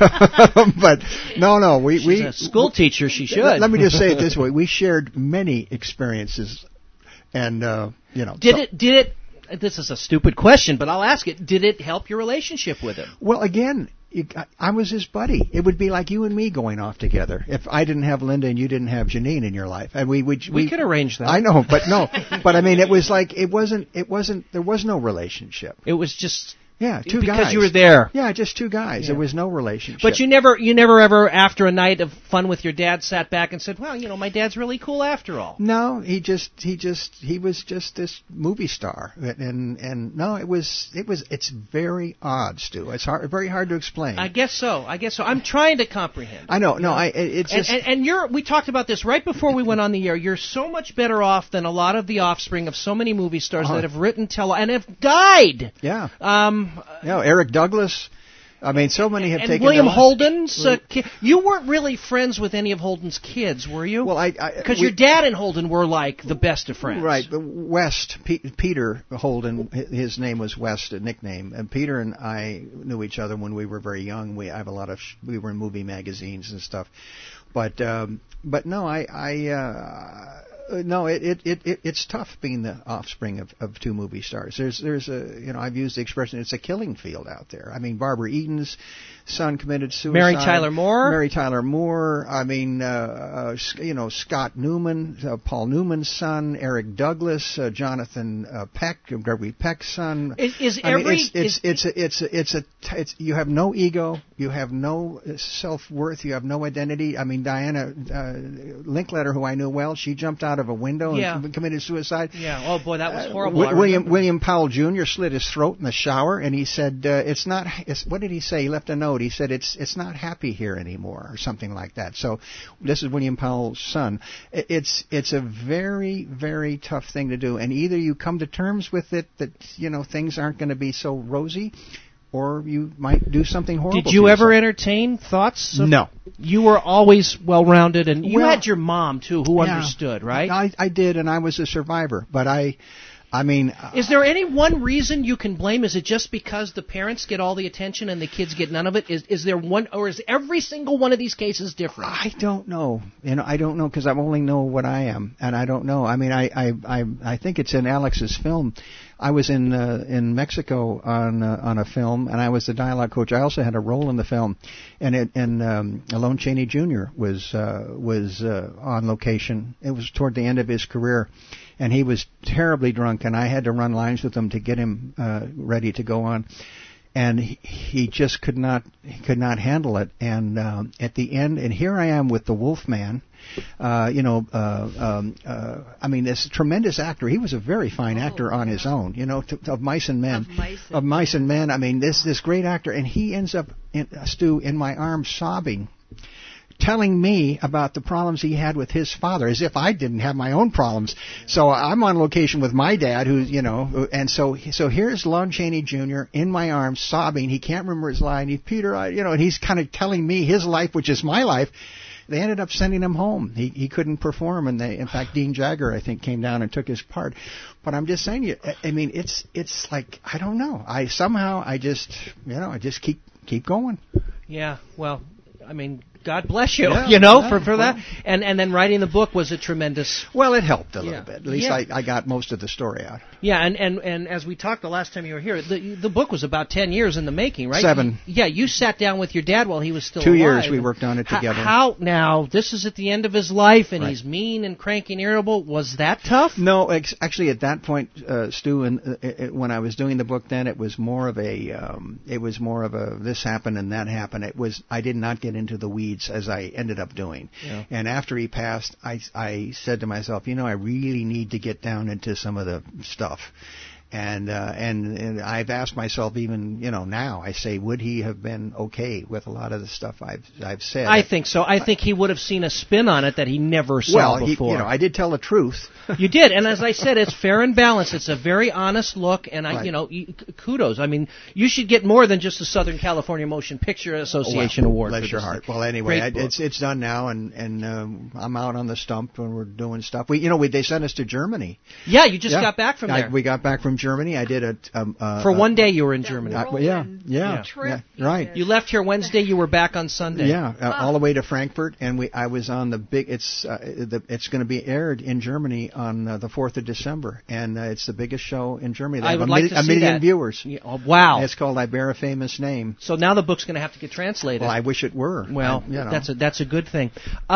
no, she's a school teacher. She should. Let me just say it this way: we shared many experiences, and Did it? This is a stupid question, but I'll ask it. Did it help your relationship with him? Well, again, I was his buddy. It would be like you and me going off together. If I didn't have Linda and you didn't have Janine in your life, and we could arrange that. I know, but no. But I mean, it was like it wasn't. There was no relationship. It was just. Yeah, two guys. Because you were there. Yeah, just two guys. Yeah. There was no relationship. But you never ever, after a night of fun with your dad, sat back and said, well, my dad's really cool after all. No, he was just this movie star. And no, it's very odd, Stu. It's very hard to explain. I guess so. I'm trying to comprehend. I know. No, it's just. And we talked about this right before we went on the air. You're so much better off than a lot of the offspring of so many movie stars that have written and have died. Yeah. Eric Douglas. I mean, so many have taken. William Holden's kid. You weren't really friends with any of Holden's kids, were you? Well, because your dad and Holden were like the best of friends. Right. But West, Peter Holden, his name was West, a nickname, and Peter and I knew each other when we were very young. We were in movie magazines and stuff, but no, No, it's tough being the offspring of two movie stars. There's I've used the expression, it's a killing field out there. I mean, Barbara Eaton's son committed suicide. Mary Tyler Moore. I mean, Scott Newman, Paul Newman's son, Eric Douglas, Jonathan Peck, Gregory Peck's son. You have no ego. you have no self-worth, you have no identity. I mean, Diana Linkletter, who I knew well, she jumped out of a window and committed suicide. Yeah. Oh boy, that was horrible. William Powell Jr. slit his throat in the shower, and he said, what did he say? He left a note. He said, it's not happy here anymore, or something like that. So this is William Powell's son. It's a very, very tough thing to do, and either you come to terms with it that, things aren't going to be so rosy, or you might do something horrible. Did you ever entertain thoughts? No. You were always well-rounded, and you had your mom, too, who understood, right? I did, and I was a survivor, but I mean... Is there any one reason you can blame? Is it just because the parents get all the attention and the kids get none of it? Is there one, or is every single one of these cases different? I don't know. I don't know, because I only know what I am, and I don't know. I mean, I think it's in Alex's film. I was in Mexico on a film, and I was the dialogue coach. I also had a role in the film, and Lon Chaney Jr. was on location. It was toward the end of his career, and he was terribly drunk, and I had to run lines with him to get him ready to go on. And he just could not handle it. And at the end, and here I am with the Wolfman. I mean, this tremendous actor. He was a very fine actor on his own. Of Mice and Men. Of Mice and Men. I mean, this great actor, and he ends up, Stu, in my arms sobbing, telling me about the problems he had with his father, as if I didn't have my own problems. So I'm on location with my dad, and so here's Lon Chaney Jr. in my arms, sobbing. He can't remember his line. And he's kind of telling me his life, which is my life. They ended up sending him home. He couldn't perform, and in fact, Dean Jagger, I think, came down and took his part. But I'm just saying, I mean, it's like, I don't know. I just keep going. Yeah. Well, I mean, God bless you, for that. And then writing the book was a tremendous... Well, it helped a little bit. At least I got most of the story out. Yeah, and as we talked the last time you were here, the book was about 10 years in the making, right? 7. You sat down with your dad while he was still 2 alive. years we worked on it together. Now, this is at the end of his life, and he's mean and cranky and irritable. Was that tough? No, actually at that point, Stu, when I was doing the book then, it was more of a this happened and that happened. I did not get into the weeds as I ended up doing. Yeah. And after he passed, I said to myself, I really need to get down into some of the stuff. And I've asked myself even, now, I say, would he have been okay with a lot of the stuff I've said? I think so. I think he would have seen a spin on it that he never saw before. I did tell the truth. You did, and as I said, it's fair and balanced. It's a very honest look, and kudos. I mean, you should get more than just the Southern California Motion Picture Association Award. Bless your heart. Well, anyway, it's done now, and I'm out on the stump, and we're doing stuff. They sent us to Germany. Yeah, you just got back from there. We got back from Germany. I did for 1 day you were in Germany. Trip. Right. You left here Wednesday. You were back on Sunday. Yeah, all the way to Frankfurt, and I was on the big. It's going to be aired in Germany on the 4th of December, and it's the biggest show in Germany. They have a million viewers. Yeah, wow! It's called I Bear a Famous Name. So now the book's going to have to get translated. Well, I wish it were. Well, that's a good thing.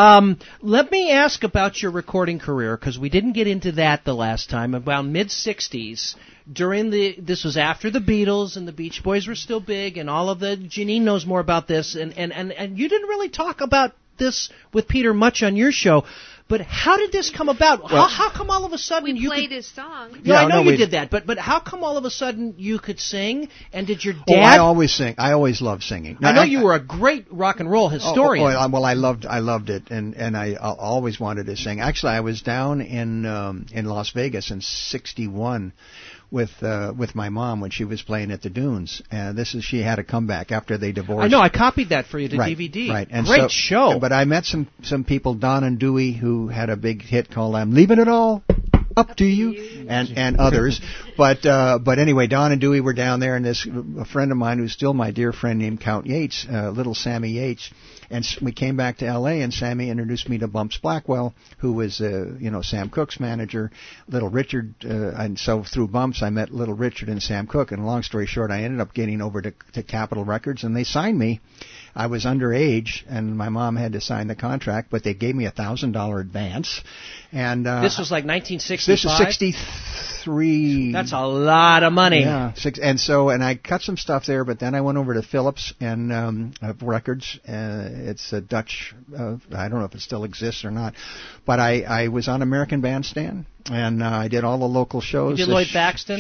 Let me ask about your recording career, because we didn't get into that the last time. About mid-'60s. This was after the Beatles and the Beach Boys were still big, and all of the Janine knows more about this, and you didn't really talk about this with Peter much on your show. But how did this come about? Well, how come all of a sudden we played his song? Yeah, I know you did that, but how come all of a sudden you could sing? And did your dad? Oh, I always sing. I always loved singing. Now, I know you were a great rock and roll historian. Well, I loved it, and I always wanted to sing. Actually, I was down in Las Vegas in '61. With my mom when she was playing at the Dunes. She had a comeback after they divorced. I know, I copied that for you to DVD. Right. And great show. But I met some people, Don and Dewey, who had a big hit called I'm Leaving It All Up to You, and others. But anyway, Don and Dewey were down there, and a friend of mine who's still my dear friend named Count Yates, little Sammy Yates, and we came back to L.A. and Sammy introduced me to Bumps Blackwell, who was Sam Cooke's manager, Little Richard, and so through Bumps I met Little Richard and Sam Cooke. And long story short, I ended up getting over to Capitol Records, and they signed me. I was underage, and my mom had to sign the contract, but they gave me $1,000 advance. And this was like 1965. This was 3. That's a lot of money. Yeah, 6. And I cut some stuff there, but then I went over to Philips and Records. It's a Dutch. I don't know if it still exists or not, but I was on American Bandstand. And I did all the local shows. You did Lloyd Baxton?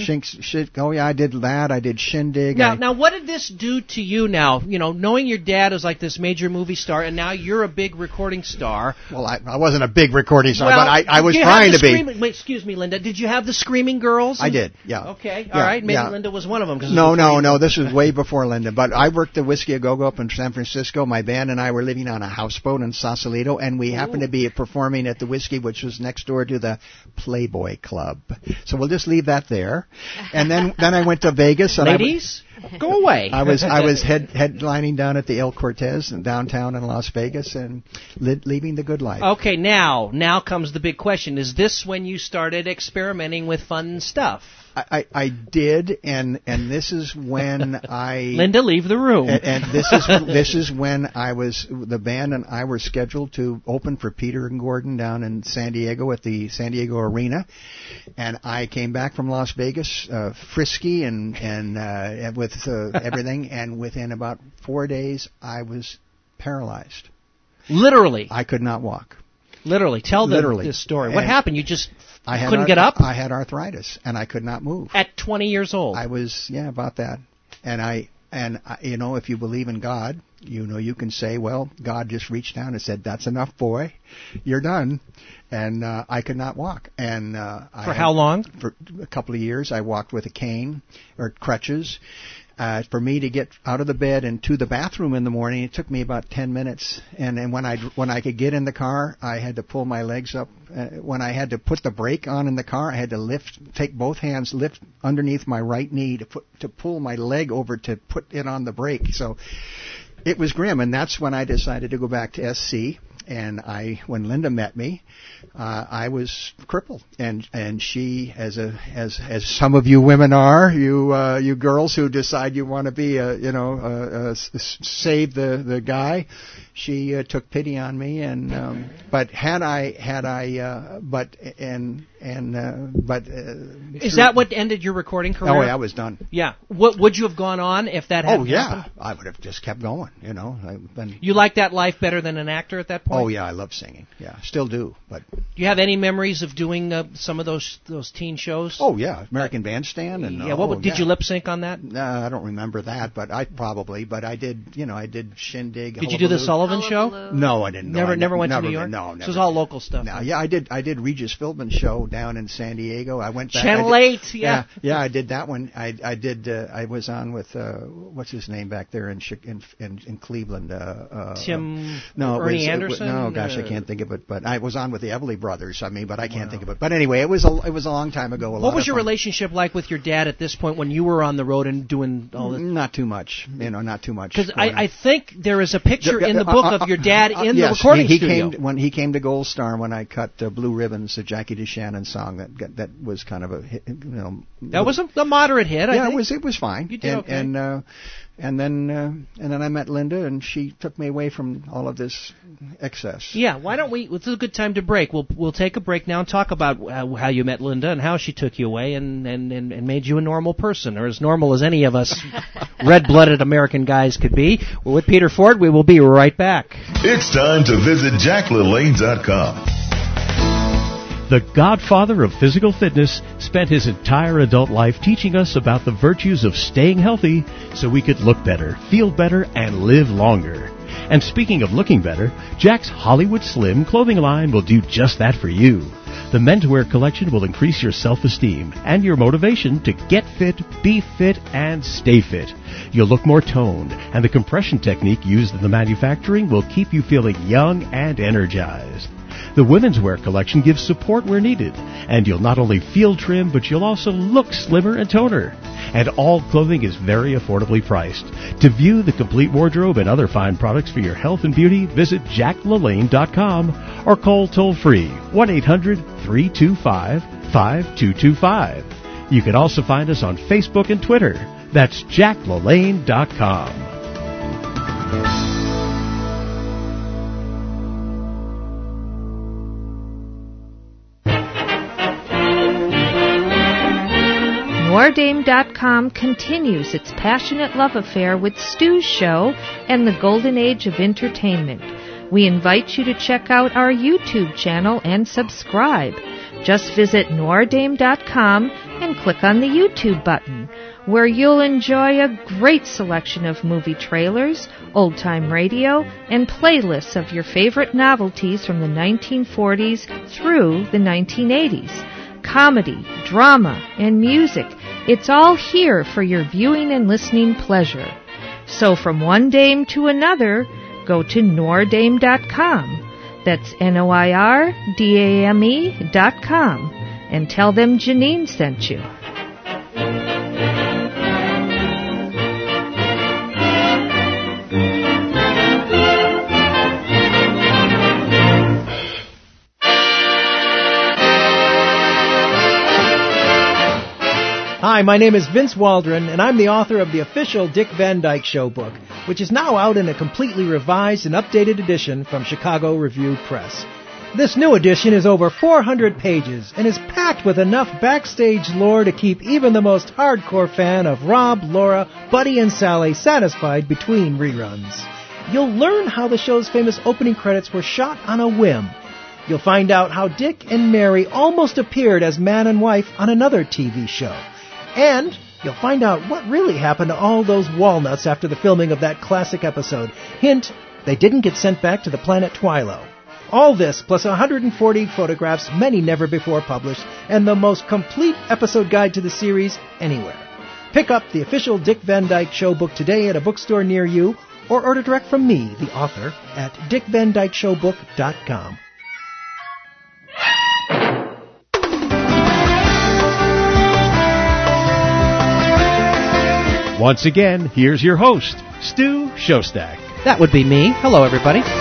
I did that. I did Shindig. Now, what did this do to you now? You know, knowing your dad is like this major movie star, and now you're a big recording star. Well, I wasn't a big recording star, but I was trying to be. Wait, excuse me, Linda. Did you have the Screaming Girls? I did, yeah. Okay, all right. Maybe Linda was one of them. No. This was way before Linda. But I worked at Whiskey A Go-Go up in San Francisco. My band and I were living on a houseboat in Sausalito, and we happened to be performing at the Whiskey, which was next door to the Playboy Club. So we'll just leave that there. And then I went to Vegas. And Ladies, go away. I was headlining down at the El Cortez in downtown in Las Vegas and leaving the good life. Okay, now comes the big question. Is this when you started experimenting with fun stuff? I did, and this is when I Linda, leave the room. And this is when the band and I were scheduled to open for Peter and Gordon down in San Diego at the San Diego Arena, and I came back from Las Vegas frisky and with everything, and within about 4 days I was paralyzed. Literally, I could not walk. Literally, tell them this story. What happened? You just couldn't get up? I had arthritis, and I could not move. At 20 years old? I was, about that. And I, if you believe in God, you can say, well, God just reached down and said, that's enough, boy. You're done. And I could not walk. And for how long? For a couple of years. I walked with a cane or crutches. For me to get out of the bed and to the bathroom in the morning, it took me about 10 minutes. And when I could get in the car, I had to pull my legs up. When I had to put the brake on in the car, I had to take both hands, lift underneath my right knee to pull my leg over to put it on the brake. So it was grim, and that's when I decided to go back to SC. And when Linda met me, I was crippled, and she, as some of you women are, you girls who decide you want to be save the guy, she took pity on me, and but is that what ended your recording career? Oh, yeah, I was done. Yeah, what would you have gone on if that hadn't happened? I would have just kept going. You like that life better than an actor at that point? Oh yeah, I love singing. Yeah, still do. But do you have any memories of doing some of those teen shows? Oh yeah, American Bandstand and did you lip sync on that? I don't remember that, but I did. I did Shindig. Did you do the Sullivan Show? No, I didn't. Never went to New York. No, never. This was all local stuff. No, yeah, I did Regis Philbin's show down in San Diego. I went back. Channel 8. Yeah, I did that one. I did. I was on with what's his name back there in Cleveland. Ernie Anderson. I can't think of it. But I was on with the Everly Brothers. But I can't think of it. But anyway, it was a long time ago. What was your relationship like with your dad at this point when you were on the road and doing all this? Not too much. Not too much. Because I think there is a picture in the book of your dad in the recording studio. When he came to Gold Star when I cut Blue Ribbons, the Jackie DeShannon song that was kind of a hit, that was a moderate hit. I think. It was fine. You did okay. And then I met Linda, and she took me away from all of this excess. Yeah, why don't we? It's a good time to break. We'll take a break now and talk about how you met Linda and how she took you away and made you a normal person, or as normal as any of us red-blooded American guys could be. We're with Peter Ford. We will be right back. It's time to visit JackLaLanne.com. The godfather of physical fitness spent his entire adult life teaching us about the virtues of staying healthy so we could look better, feel better, and live longer. And speaking of looking better, Jack's Hollywood Slim clothing line will do just that for you. The menswear collection will increase your self-esteem and your motivation to get fit, be fit, and stay fit. You'll look more toned, and the compression technique used in the manufacturing will keep you feeling young and energized. The women's wear collection gives support where needed, and you'll not only feel trim, but you'll also look slimmer and toner. And all clothing is very affordably priced. To view the complete wardrobe and other fine products for your health and beauty, visit JackLaLanne.com or call toll-free 1-800-325-5225. You can also find us on Facebook and Twitter. That's JackLaLanne.com. NoirDame.com continues its passionate love affair with Stu's show and the golden age of entertainment. We invite you to check out our YouTube channel and subscribe. Just visit NoirDame.com and click on the YouTube button, where you'll enjoy a great selection of movie trailers, old-time radio, and playlists of your favorite novelties from the 1940s through the 1980s. Comedy, drama, and music. It's all here for your viewing and listening pleasure. So from one dame to another, go to NoirDame.com. That's NoirDame.com. And tell them Janine sent you. Hi, my name is Vince Waldron, and I'm the author of the official Dick Van Dyke Show book, which is now out in a completely revised and updated edition from Chicago Review Press. This new edition is over 400 pages and is packed with enough backstage lore to keep even the most hardcore fan of Rob, Laura, Buddy, and Sally satisfied between reruns. You'll learn how the show's famous opening credits were shot on a whim. You'll find out how Dick and Mary almost appeared as man and wife on another TV show. And you'll find out what really happened to all those walnuts after the filming of that classic episode. Hint, they didn't get sent back to the planet Twilo. All this, plus 140 photographs, many never before published, and the most complete episode guide to the series anywhere. Pick up the official Dick Van Dyke Show book today at a bookstore near you, or order direct from me, the author, at dickvandykeshowbook.com. Once again, here's your host, Stu Shostak. That would be me. Hello, everybody. We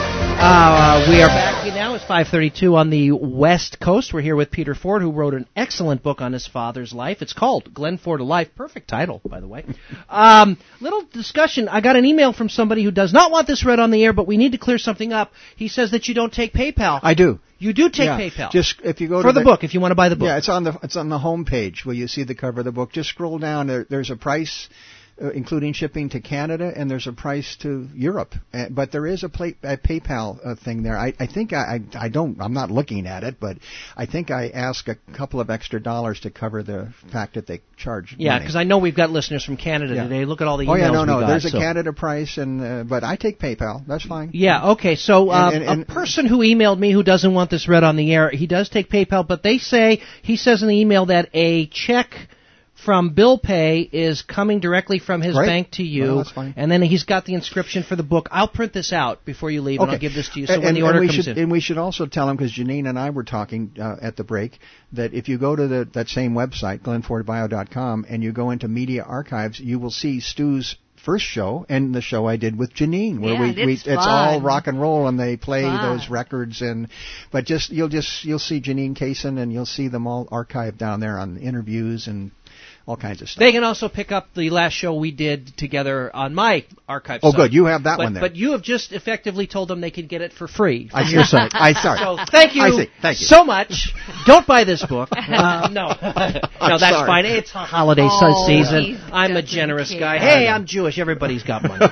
are back now. It's 5:32 on the West Coast. We're here with Peter Ford, who wrote an excellent book on his father's life. It's called Glenn Ford A Life. Perfect title, by the way. Little discussion. I got an email from somebody who does not want this read on the air, but we need to clear something up. He says that you don't take PayPal. I do. You do take PayPal. Just if you go for to the book, if you want to buy the book. Yeah, it's on the home page where you see the cover of the book. Just scroll down. There's a price, including shipping to Canada, and there's a price to Europe. But there is a PayPal thing there. I think I'm not looking at it, but I think I ask a couple of extra dollars to cover the fact that they charge Yeah, money. because I know we've got listeners from Canada today. Look at all the emails we got. There's a Canada price, but I take PayPal. That's fine. Yeah, okay. So a person who emailed me who doesn't want this read on the air, he does take PayPal, but he says in the email that a check from Bill Pay is coming directly from his bank to you, well, that's fine. And then he's got the inscription for the book. I'll print this out before you leave, and I'll give this to you when the order comes in. And we should also tell him, because Janine and I were talking at the break, that if you go to that same website, glennfordbio.com, and you go into Media Archives, you will see Stu's first show and the show I did with Janine, where it's all rock and roll, and they play those records. But you'll see Janine Kaysen, and you'll see them all archived down there on interviews and all kinds of stuff. They can also pick up the last show we did together on my archive site. Oh, good. You have that one there. But you have just effectively told them they can get it for free from your your site. Sorry. So thank you so much. Don't buy this book. No, that's fine. It's a holiday season. I'm a generous guy. Hey, I'm Jewish. Everybody's got money.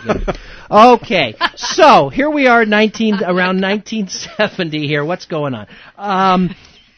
Okay, so here we are, around 1970 here. What's going on?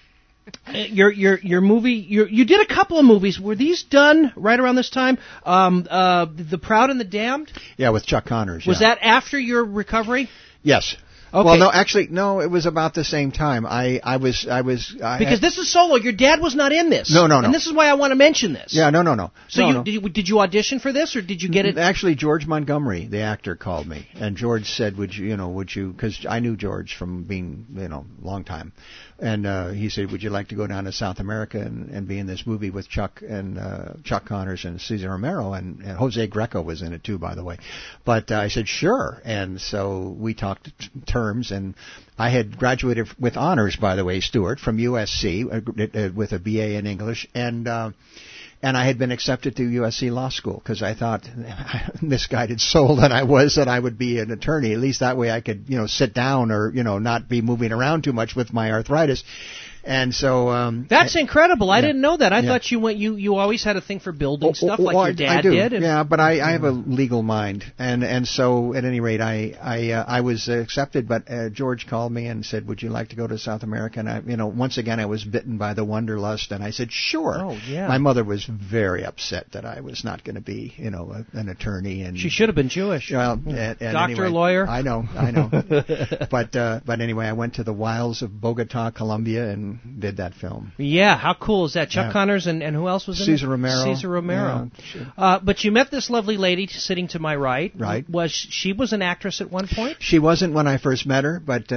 Your movie, you did a couple of movies. Were these done right around this time? The Proud and the Damned? Yeah, with Chuck Connors. Was that after your recovery? Yes. Okay. Well, no, it was about the same time. Because this is solo. Your dad was not in this. No. And this is why I want to mention this. Yeah, no. So did you audition for this, or did you get it? Actually, George Montgomery, the actor, called me, and George said, would you, because I knew George from being, long time. And he said, would you like to go down to South America and be in this movie with Chuck Connors and Cesar Romero, and Jose Greco was in it too, by the way. But I said, sure. And so we talked terms, and I had graduated with honors, by the way, Stuart, from USC with a BA in English, and I had been accepted to USC Law School because I thought, misguided soul that I was, that I would be an attorney. At least that way I could, sit down or, not be moving around too much with my arthritis. And so that's incredible. I didn't know that. I thought you always had a thing for building stuff like your dad I do. did. Yeah, but I have a legal mind, and so at any rate, I was accepted. But George called me and said, "Would you like to go to South America?" And once again, I was bitten by the wanderlust, and I said, "Sure." Oh, yeah. My mother was very upset that I was not going to be, an attorney, and she should have been Jewish. Well, Doctor, anyway, lawyer. I know. But anyway, I went to the wilds of Bogota, Colombia, and did that film. Yeah, how cool is that? Chuck Connors and who else was in it? Cesar Romero. Yeah. But you met this lovely lady sitting to my right. Right. She was an actress at one point? She wasn't when I first met her, but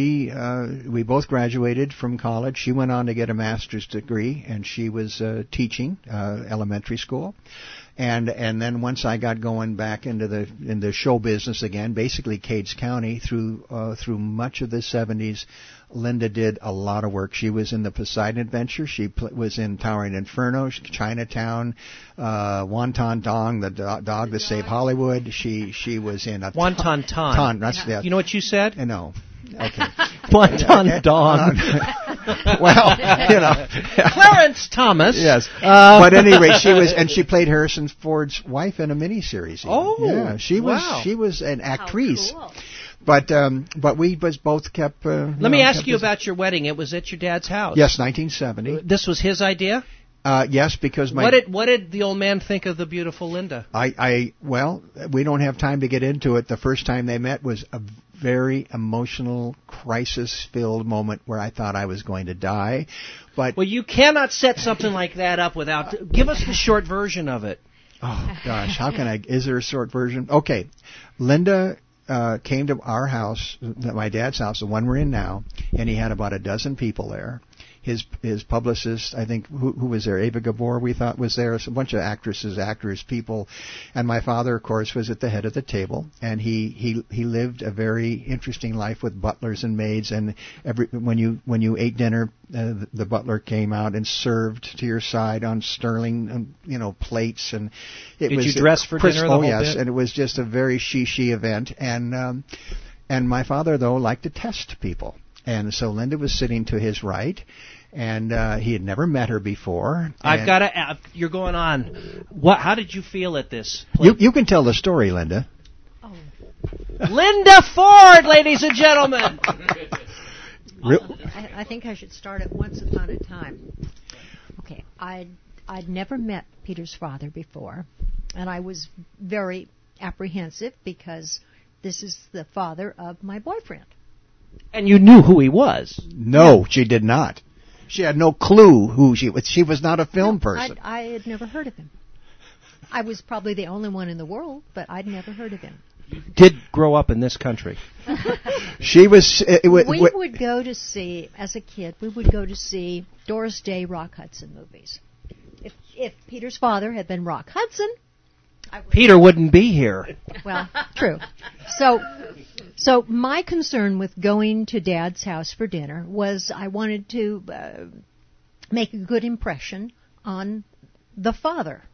we both graduated from college. She went on to get a master's degree, and she was teaching elementary school. And then once I got going back into the show business again, basically Cades County through much of the 70s, Linda did a lot of work. She was in the Poseidon Adventure. She was in Towering Inferno, Chinatown, Wonton Dong, the dog that saved Hollywood. She was in a Wonton Ton. You know what you said? No. Okay. Wonton Dong. Well, Clarence Thomas. Yes. But anyway, she played Harrison Ford's wife in a miniseries. Oh, yeah. She was an actrice. How cool. But we both kept. Let me ask you about your wedding. It was at your dad's house. Yes, 1970. This was his idea. Yes, because what did the old man think of the beautiful Linda? Well, we don't have time to get into it. The first time they met was a very emotional, crisis-filled moment where I thought I was going to die. But you cannot set something like that up without. Give us the short version of it. Oh gosh, how can I? Is there a short version? Okay, Linda came to our house, my dad's house, the one we're in now, and he had about a dozen people there. His publicist, I think, who was there? Ava Gabor, we thought, was there. A bunch of actresses, actors, people. And my father, of course, was at the head of the table. And he lived a very interesting life with butlers and maids. And when you ate dinner, the butler came out and served to your side on sterling, plates. And Did you dress for dinner the whole yes. bit? And it was just a very she event. And my father, though, liked to test people. And so Linda was sitting to his right, and he had never met her before. I've got to. You're going on. How did you feel at this place? You can tell the story, Linda. Oh. Linda Ford, ladies and gentlemen. Well, I think I should start at Once Upon a Time. Okay, I'd never met Peter's father before, and I was very apprehensive because this is the father of my boyfriend. And you knew who he was. No, she did not. She had no clue who she was. She was not a film person. I had never heard of him. I was probably the only one in the world, but I'd never heard of him. Did grow up in this country. She was. We would go to see, as a kid, Doris Day, Rock Hudson movies. If Peter's father had been Rock Hudson, Peter wouldn't be here. Well, true. So my concern with going to Dad's house for dinner was I wanted to make a good impression on the father.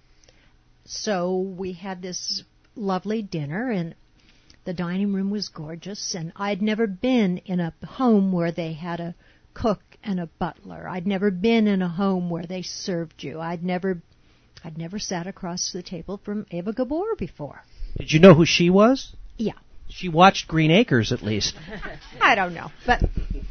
So we had this lovely dinner, and the dining room was gorgeous, and I'd never been in a home where they had a cook and a butler. I'd never been in a home where they served you. I'd never sat across the table from Ava Gabor before. Did you know who she was? Yeah. She watched Green Acres, at least. I don't know. But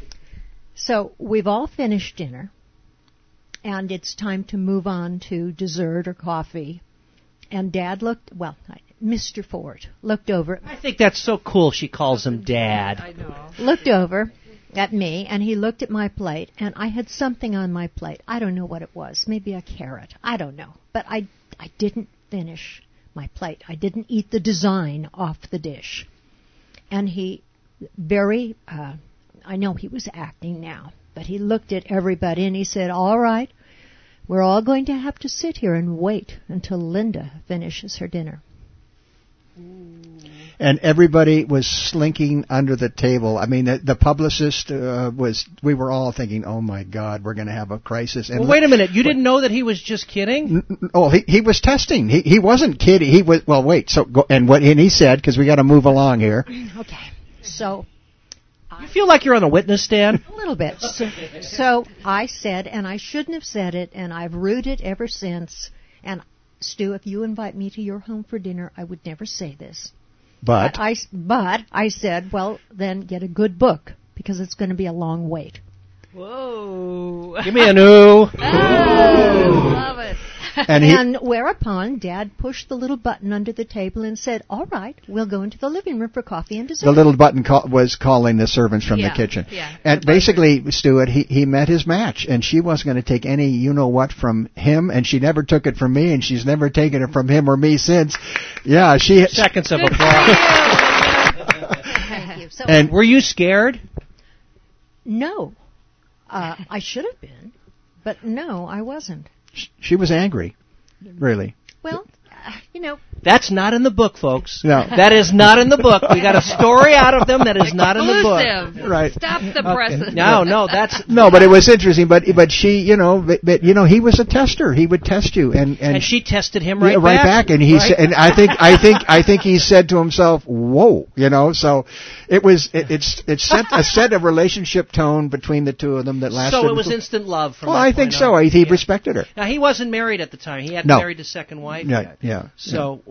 so we've all finished dinner, and it's time to move on to dessert or coffee. And Dad Mr. Ford looked over. I think that's so cool she calls him Dad. I know. Looked over at me, and he looked at my plate, and I had something on my plate. I don't know what it was. Maybe a carrot. I don't know. But I didn't finish my plate. I didn't eat the design off the dish. And he I know he was acting now, but he looked at everybody and he said, "All right, we're all going to have to sit here and wait until Linda finishes her dinner." And everybody was slinking under the table. I mean, the publicist we were all thinking, oh my God, we're going to have a crisis. And wait a minute, you didn't know that he was just kidding? He was testing. He wasn't kidding. He was, and he said, because we got to move along here. Okay. So You feel like you're on a witness stand? A little bit. So I said, and I shouldn't have said it, and I've rued it ever since. And Stu, if you invite me to your home for dinner, I would never say this. But I said, well, then get a good book, because it's going to be a long wait. Whoa. Give me a new. Oh, love it. And whereupon Dad pushed the little button under the table and said, all right, we'll go into the living room for coffee and dessert. The little button was calling the servants from the kitchen. Yeah. And basically, Stuart, he met his match, and she wasn't going to take any you-know-what from him, and she never took it from me, and she's never taken it from him or me since. Yeah, she... Seconds of applause. Thank you. So, and were you scared? No. I should have been, but no, I wasn't. She was angry, really. Well, That's not in the book, folks. No. That is not in the book. We got a story out of them that is not in the book. Right. Stop the presses. No, that's... No, but it was interesting, but she, he was a tester. He would test you, and she tested him right back, and he said, and I think he said to himself, "Whoa," so it set a relationship tone between the two of them that lasted. So it was instant love from that I think point so. on. He respected her. Now he wasn't married at the time. He hadn't married his second wife yet. Yeah. So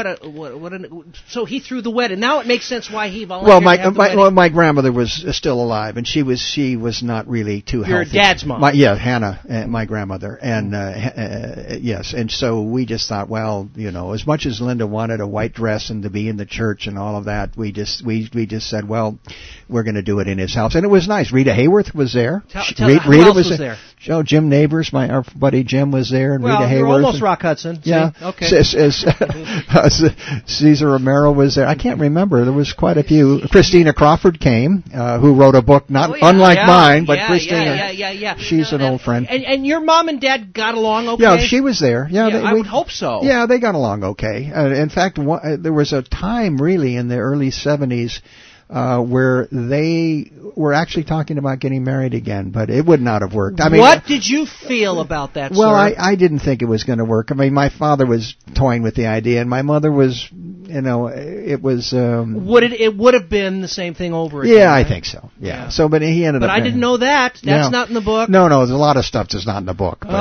so he threw the wedding. Now it makes sense why he volunteered. Well, my grandmother was still alive, and she was not really too healthy. Your dad's mom. Hannah, my grandmother, and yes, and so we just thought, well, as much as Linda wanted a white dress and to be in the church and all of that, we just said, well, we're going to do it in his house, and it was nice. Rita Hayworth was there. Who else was there? Jim Neighbors, our buddy Jim was there, and Rita Hayworth. You're almost Rock Hudson. Yeah. See? Okay. Caesar Romero was there. I can't remember. There was quite a few. Christina Crawford came, who wrote a book unlike mine, but Christina. Yeah. She's an old friend. And your mom and dad got along okay? Yeah, she was there. I would hope so. Yeah, they got along okay. In fact, there was a time really in the early 70s where they were actually talking about getting married again, but it would not have worked. I mean, what did you feel about that, well, sir? I didn't think it was going to work. I mean, my father was toying with the idea, and my mother was, it was... it would have been the same thing over again, yeah, right? I think so, yeah. So, but he ended up... But I didn't know that. That's not in the book. No, there's a lot of stuff that's not in the book. But,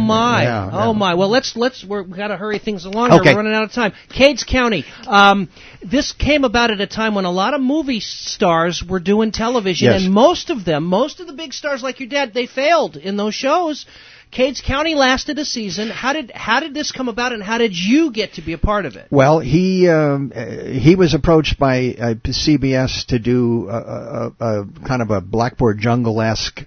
my. Well, we've got to hurry things along. Okay. We're running out of time. Cades County. This came about at a time when a lot of movie stars were doing television, and most of the big stars like your dad, they failed in those shows. Cades County lasted a season. How did this come about, and how did you get to be a part of it? Well, he was approached by CBS to do a kind of a Blackboard Jungle-esque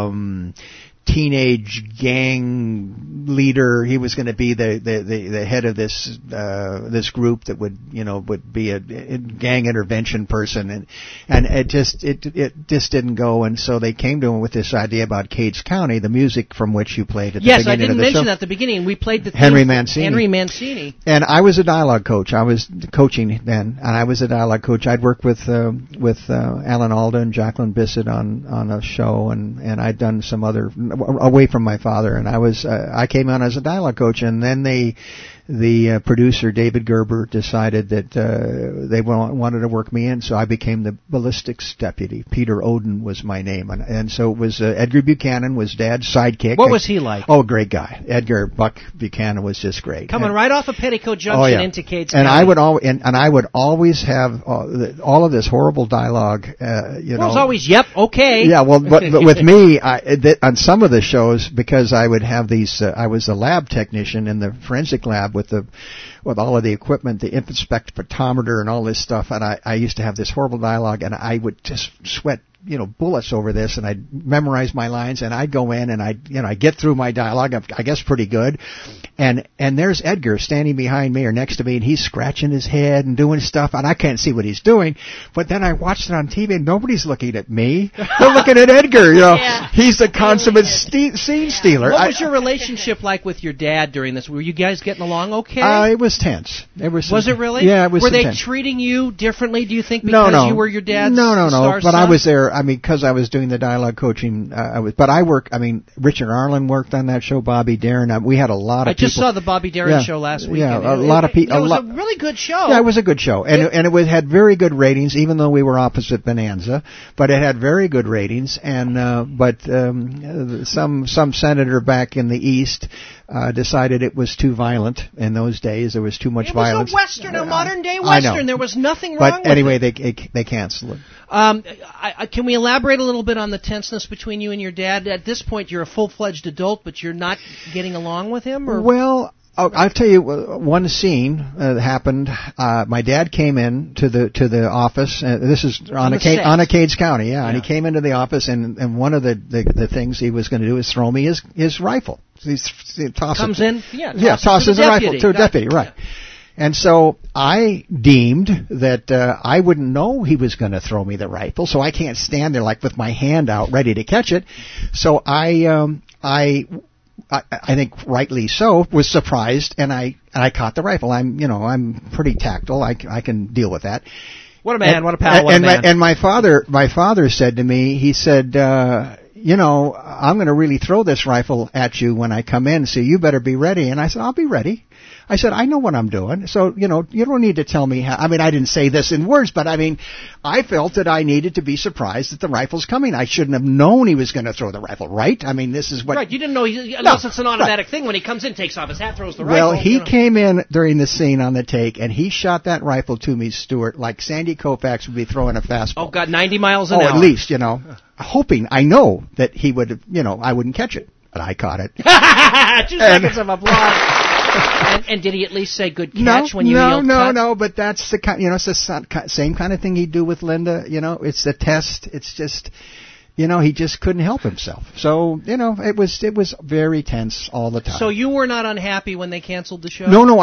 teenage gang leader. He was going to be the head of this group that would be a gang intervention person, and it just didn't go. And so they came to him with this idea about Cades County, the music from which you played at the beginning of the show. Yes, I didn't mention that at the beginning. We played the Henry Mancini. Henry Mancini. And I was a dialogue coach. I was coaching then, and I was a dialogue coach. I'd worked with Alan Alda and Jacqueline Bissett on a show, and I'd done some other away from my father, and I came on as a dialogue coach, and then the producer David Gerber decided that they wanted to work me in, so I became the ballistics deputy. Peter Oden was my name, and so it was Edgar Buchanan was Dad's sidekick. What was he like? Oh, great guy. Edgar Buck Buchanan was just great. Coming right off of Petticoat Junction into Cades County. And I would always have all of this horrible dialogue. Well, it was always okay. Yeah, well, but with me, on some of the shows, because I would have these, I was a lab technician in the forensic lab with all of the equipment, the infant spectrophotometer and all this stuff, and I used to have this horrible dialogue, and I would just sweat bullets over this, and I'd memorize my lines, and I'd go in and I'd get through my dialogue, I guess pretty good, and there's Edgar standing behind me or next to me, and he's scratching his head and doing stuff, and I can't see what he's doing, but then I watched it on TV, and nobody's looking at me, they're looking at Edgar, he's the consummate scene stealer. What was your relationship like with your dad during this? Were you guys getting along okay? It was tense. Was it really? Yeah, it was Were they tense. treating you differently, do you think, because you were your dad's No, star but son? I was there. because I was doing the dialogue coaching, Richard Arlen worked on that show, Bobby Darin. We had a lot of people. I just saw the Bobby Darin show last week. Yeah, a lot of people. It was a really good show. Yeah, it was a good show. And it had very good ratings, even though we were opposite Bonanza. But it had very good ratings. And, some senator back in the East, decided it was too violent in those days. There was too much violence. It was a Western, a modern-day Western. There was nothing wrong with it. But anyway, they canceled it. Can we elaborate a little bit on the tenseness between you and your dad? At this point, you're a full-fledged adult, but you're not getting along with him? Or? Well, I'll tell you one scene happened. My dad came in to the office. This is on Acades County, and he came into the office, and one of the things he was going to do is throw me his rifle. Tosses a rifle to a deputy, right? Yeah. And so I deemed that I wouldn't know he was going to throw me the rifle, so I can't stand there like with my hand out ready to catch it. So I think rightly so, was surprised, and I caught the rifle. I'm pretty tactile. I can deal with that. What a man! What a pal! And my father said to me, he said, I'm going to really throw this rifle at you when I come in, so you better be ready. And I said, I'll be ready. I said, I know what I'm doing, so, you don't need to tell me how. I didn't say this in words, but I felt that I needed to be surprised that the rifle's coming. I shouldn't have known he was going to throw the rifle, right? This is what... Right, you didn't know, unless it's an automatic thing. When he comes in, takes off his hat, throws the rifle. Well, he came in during the scene on the take, and he shot that rifle to me, Stuart, like Sandy Koufax would be throwing a fastball. Oh, God, 90 miles an hour. Oh, at least, hoping, I know that he would, I wouldn't catch it. But I caught it. 2 seconds of applause. And did he at least say good catch when you yelled cut? No, but that's the kind, it's the same kind of thing he'd do with Linda, it's the test, it's just, he just couldn't help himself. So, it was very tense all the time. So you were not unhappy when they canceled the show? No,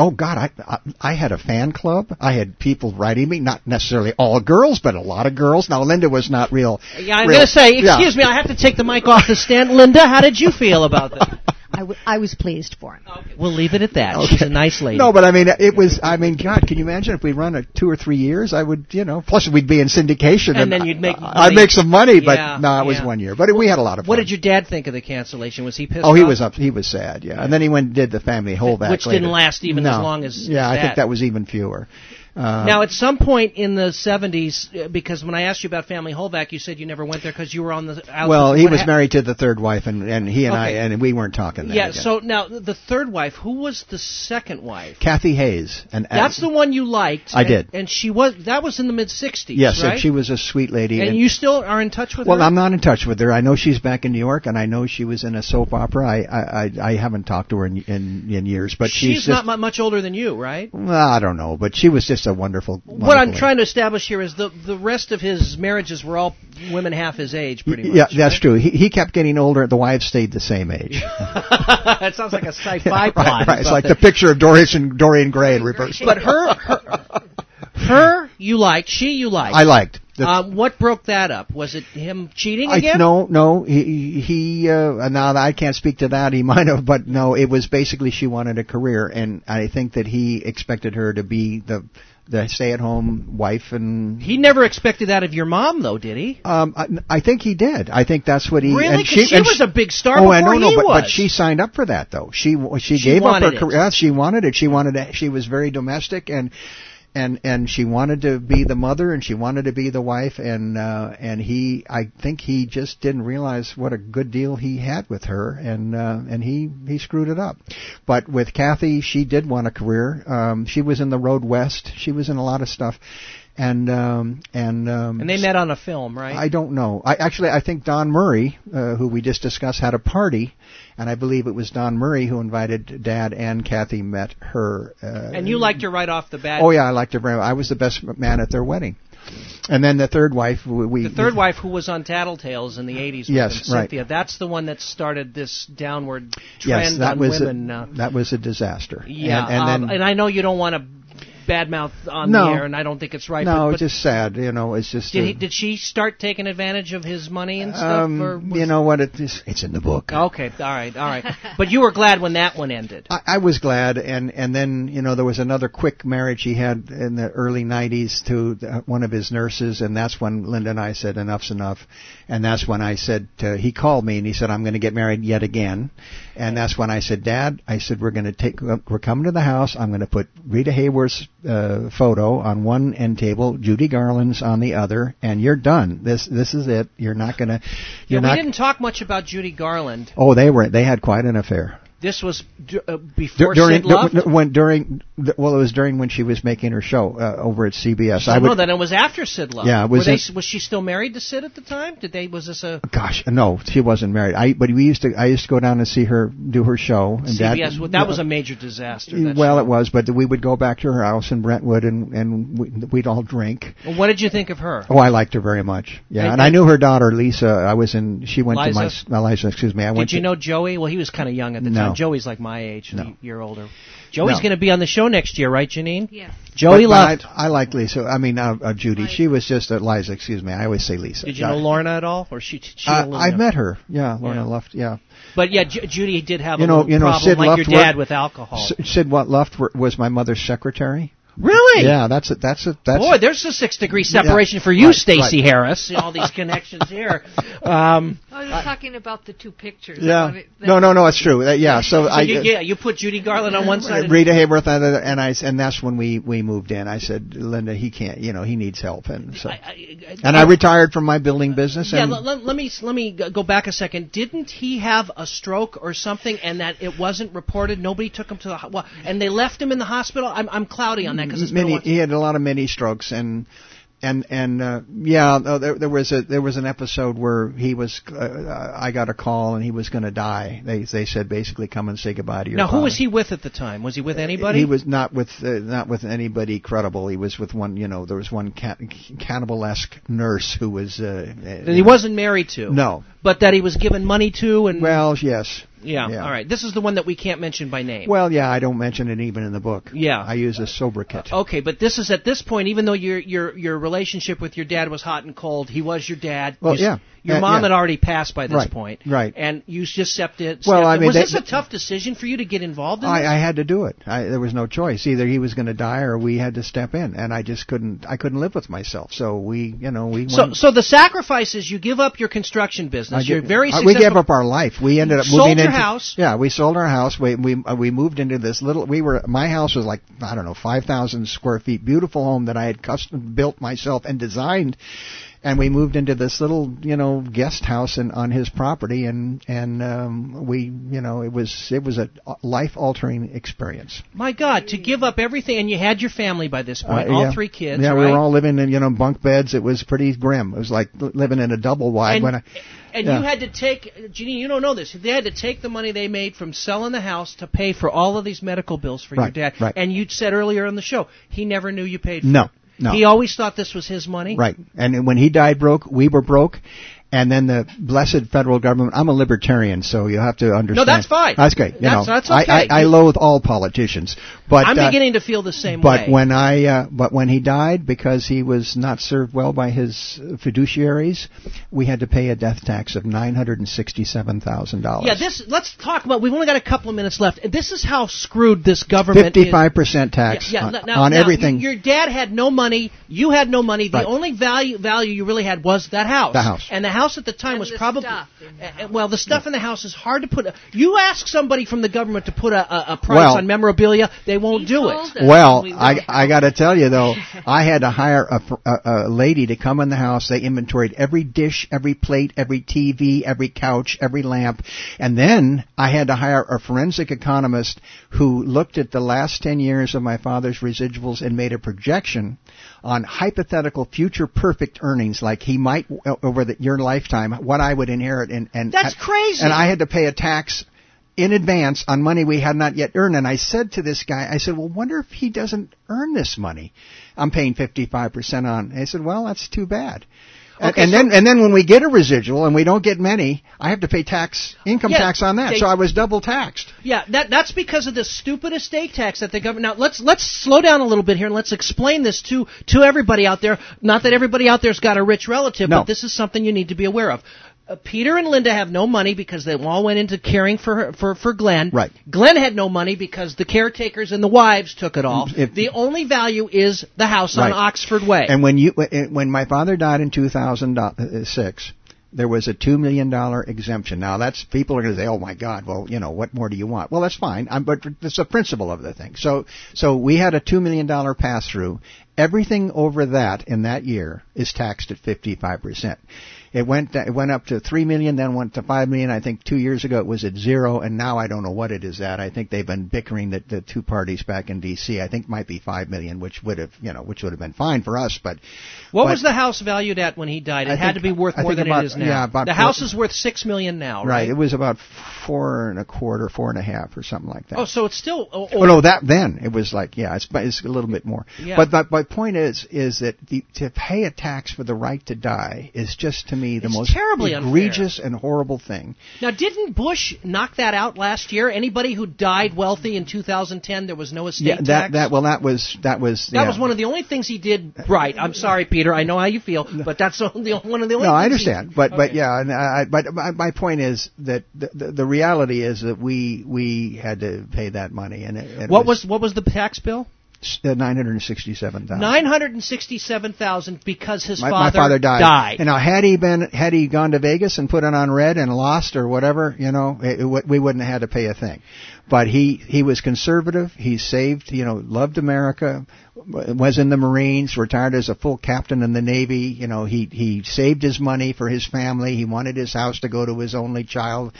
I had a fan club. I had people writing me, not necessarily all girls, but a lot of girls. Now, Linda was not real. Yeah, I'm going to say, excuse me, I have to take the mic off the stand. Linda, how did you feel about that? I was pleased for him. Okay. We'll leave it at that. Okay. She's a nice lady. No, but it was, God, can you imagine if we run 2 or 3 years, I would, plus we'd be in syndication. And then you'd make money. I'd make some money, but it was 1 year. But we had a lot of fun. What did your dad think of the cancellation? Was he pissed off? Oh, he was up. He was sad, yeah. And then he went and did the family Holback Which later. Didn't last even as long as Yeah, I think that was even fewer. Now, at some point in the 70s, because when I asked you about Family Holback, you said you never went there because you were on the... Well, he was married to the third wife, and he and I, and we weren't talking then. Yeah, so now, the third wife, who was the second wife? Kathy Hayes. That's the one you liked. I did. And that was in the mid-60s, yes, right? and she was a sweet lady. And you still are in touch with her? Well, I'm not in touch with her. I know she's back in New York, and I know she was in a soap opera. I haven't talked to her in years, but she's not much older than you, right? Well, I don't know, but she was just a wonderful what I'm trying to establish here is the rest of his marriages were all women half his age, pretty much. Yeah, that's true. He kept getting older. The wives stayed the same age. That sounds like a sci-fi plot. Right. It's like the picture of Dorian Gray in reverse. But her you liked. She you liked. I liked. What broke that up? Was it him cheating again? No. He now I can't speak to that. He might have, but no. It was basically she wanted a career, and I think that he expected her to be the stay-at-home wife, and he never expected that of your mom, though, did he? I think he did. I think that's what he really. Because she was a big star before he was. But she signed up for that, though. She gave up her career. She wanted it. She was very domestic and she wanted to be the mother, and she wanted to be the wife, and I think he just didn't realize what a good deal he had with her, and he screwed it up. But with Kathy, she did want a career. She was in the Road West. She was in a lot of stuff. And they met on a film, right? I don't know. I think Don Murray, who we just discussed, had a party, and I believe it was Don Murray who invited Dad and Kathy met her. And you liked her right off the bat. Oh yeah, I liked her very much. I was the best man at their wedding. And then the third wife, the third wife who was on Tattletales in the 80s. Yes, right. Cynthia. That's the one that started this downward trend on women. That was a disaster. Yeah, and I know you don't want to bad mouth on the air, and I don't think it's right. No, but it's just sad. It's just. Did she start taking advantage of his money and stuff? You know what? It's in the book. Okay, all right. But you were glad when that one ended. I was glad, and then there was another quick marriage he had in the early '90s to one of his nurses, and that's when Linda and I said enough's enough, and that's when I said he called me and he said I'm going to get married yet again, and that's when I said, Dad, I said we're coming to the house. I'm going to put Rita Hayworth's photo on one end table, Judy Garland's on the other, and you're done. This is it. You're not going to. We didn't talk much about Judy Garland. Oh, they had quite an affair. This was before Sid Luft? It was during when she was making her show over at CBS. Then it was after Sid Luft. Yeah, was she still married to Sid at the time? Was this a? Gosh, no, she wasn't married. But I used to go down and see her do her show. And CBS, that was a major disaster. It was, but we would go back to her house in Brentwood and we'd all drink. Well, what did you think of her? Oh, I liked her very much. Yeah, and I knew her daughter Lisa. She went Liza? to my Liza. Excuse me. Did you know Joey? Well, he was kind of young at the time. Joey's like my age, a year older. Joey's going to be on the show next year, right, Janine? Yes. Joey Luft. I like Lisa. I mean, Judy. Liza. She was just Liza. Excuse me. I always say Lisa. Did you know Lorna at all, or she? I met her. Yeah, Lorna Luft. Yeah. But Judy did have a little problem, Sid like Luft your dad with alcohol. Sid Luft was my mother's secretary. Really? Yeah, that's it. Boy, there's a 6-degree separation for you, Stacey Harris. All these connections here. I was talking about the two pictures. Yeah. No, it's true. So you put Judy Garland on one side, Rita Hayworth on the other, and that's when we moved in. I said, Linda, he can't. He needs help, and so. I retired from my building business. Yeah. Let me go back a second. Didn't he have a stroke or something, and that it wasn't reported? Nobody took him to the and they left him in the hospital. I'm cloudy on that. He had a lot of mini strokes there was an episode where he was I got a call and he was going to die. They said basically come and say goodbye to your father. Who was he with at the time? Was he with anybody? He was not with anybody credible. He was with one, there was one cannibal-esque nurse who was that he wasn't married to. No. But that he was given money to and well, yes. Yeah, all right. This is the one that we can't mention by name. Well, yeah, I don't mention it even in the book. Yeah. I use a sobriquet. Okay, but this is at this point, even though your relationship with your dad was hot and cold, he was your dad. Well, Your mom had already passed by this point. Right. And you just stepped in. Was this a tough decision for you to get involved in this? I had to do it. There was no choice. Either he was going to die or we had to step in. And I just couldn't live with myself. So we went. So the sacrifice is you give up your construction business. You're very successful. We gave up our life. We ended up moving into... Sold your house. Yeah, we sold our house. We moved into this little... My house was 5,000 square feet. Beautiful home that I had custom built myself and designed. And we moved into this little, guest house on his property, and we, it was a life-altering experience. My God, to give up everything, and you had your family by this point, all 3 kids, yeah, right? we were all living in, bunk beds. It was pretty grim. It was like living in a double wide. And you had to take, Jeanine, you don't know this, they had to take the money they made from selling the house to pay for all of these medical bills for your dad. Right. And you said earlier on the show, he never knew you paid for it. No. He always thought this was his money? Right. And when he died broke, we were broke. And then the blessed federal government, I'm a libertarian, so you have to understand. No, that's fine. That's great. That's okay. I loathe all politicians. But I'm beginning to feel the same way. But when he died, because he was not served well by his fiduciaries, we had to pay a death tax of $967,000. Yeah, let's talk about, we've only got a couple of minutes left. This is how screwed this government 55% tax on everything. Your dad had no money, you had no money. The only value you really had was that house. The house. And the house at the time was probably... the stuff in the house is hard to put... You ask somebody from the government to put a price on memorabilia, they won't do it. Well, I got to tell you, though, I had to hire a lady to come in the house. They inventoried every dish, every plate, every TV, every couch, every lamp. And then I had to hire a forensic economist who looked at the last 10 years of my father's residuals and made a projection on hypothetical future perfect earnings, like he might over your lifetime, what I would inherit, and that's crazy. And I had to pay a tax in advance on money we had not yet earned. And I said to this guy, well, wonder if he doesn't earn this money. I'm paying 55% on. And he said, well, that's too bad. Okay, and then when we get a residual and we don't get many, I have to pay income tax on that. So I was double taxed. Yeah, that's because of the stupid estate tax that the government. Now let's slow down a little bit here and let's explain this to everybody out there. Not that everybody out there's got a rich relative, but this is something you need to be aware of. Peter and Linda have no money because they all went into caring for Glenn. Right. Glenn had no money because the caretakers and the wives took it all. The only value is the house on Oxford Way. And when my father died in 2006, there was a $2 million exemption. Now that's, people are going to say, oh my God, well, what more do you want? Well, that's fine, but it's the principle of the thing. So we had a $2 million pass through. Everything over that in that year is taxed at 55%. It went up to $3 million, then went to $5 million. I think 2 years ago it was at 0, and now I don't know what it is at. I think they've been bickering the two parties back in D.C. I think it might be $5 million, which would have been fine for us. But what was the house valued at when he died? It had to be worth more than it is now. Yeah, the house is worth $6 million now, right? Right. It was about 4.25, 4.5, or something like that. Oh, so it's still. No, that then it was like it's a little bit more. Yeah. But my point is that to pay a tax for the right to die is just to me the most terribly egregious unfair and horrible thing. Now, didn't Bush knock that out last year? Anybody who died wealthy in 2010, there was no estate tax? That was one of the only things he did right. I'm sorry, Peter. I know how you feel, but that's one of the only things. No, I understand, but my point is that the reality is that we had to pay that money, and what was the tax bill? $967,000. $967,000 because his my father died. And now, had he gone to Vegas and put it on red and lost or whatever, we wouldn't have had to pay a thing. But he was conservative. He saved, loved America, was in the Marines, retired as a full captain in the Navy. He saved his money for his family. He wanted his house to go to his only child.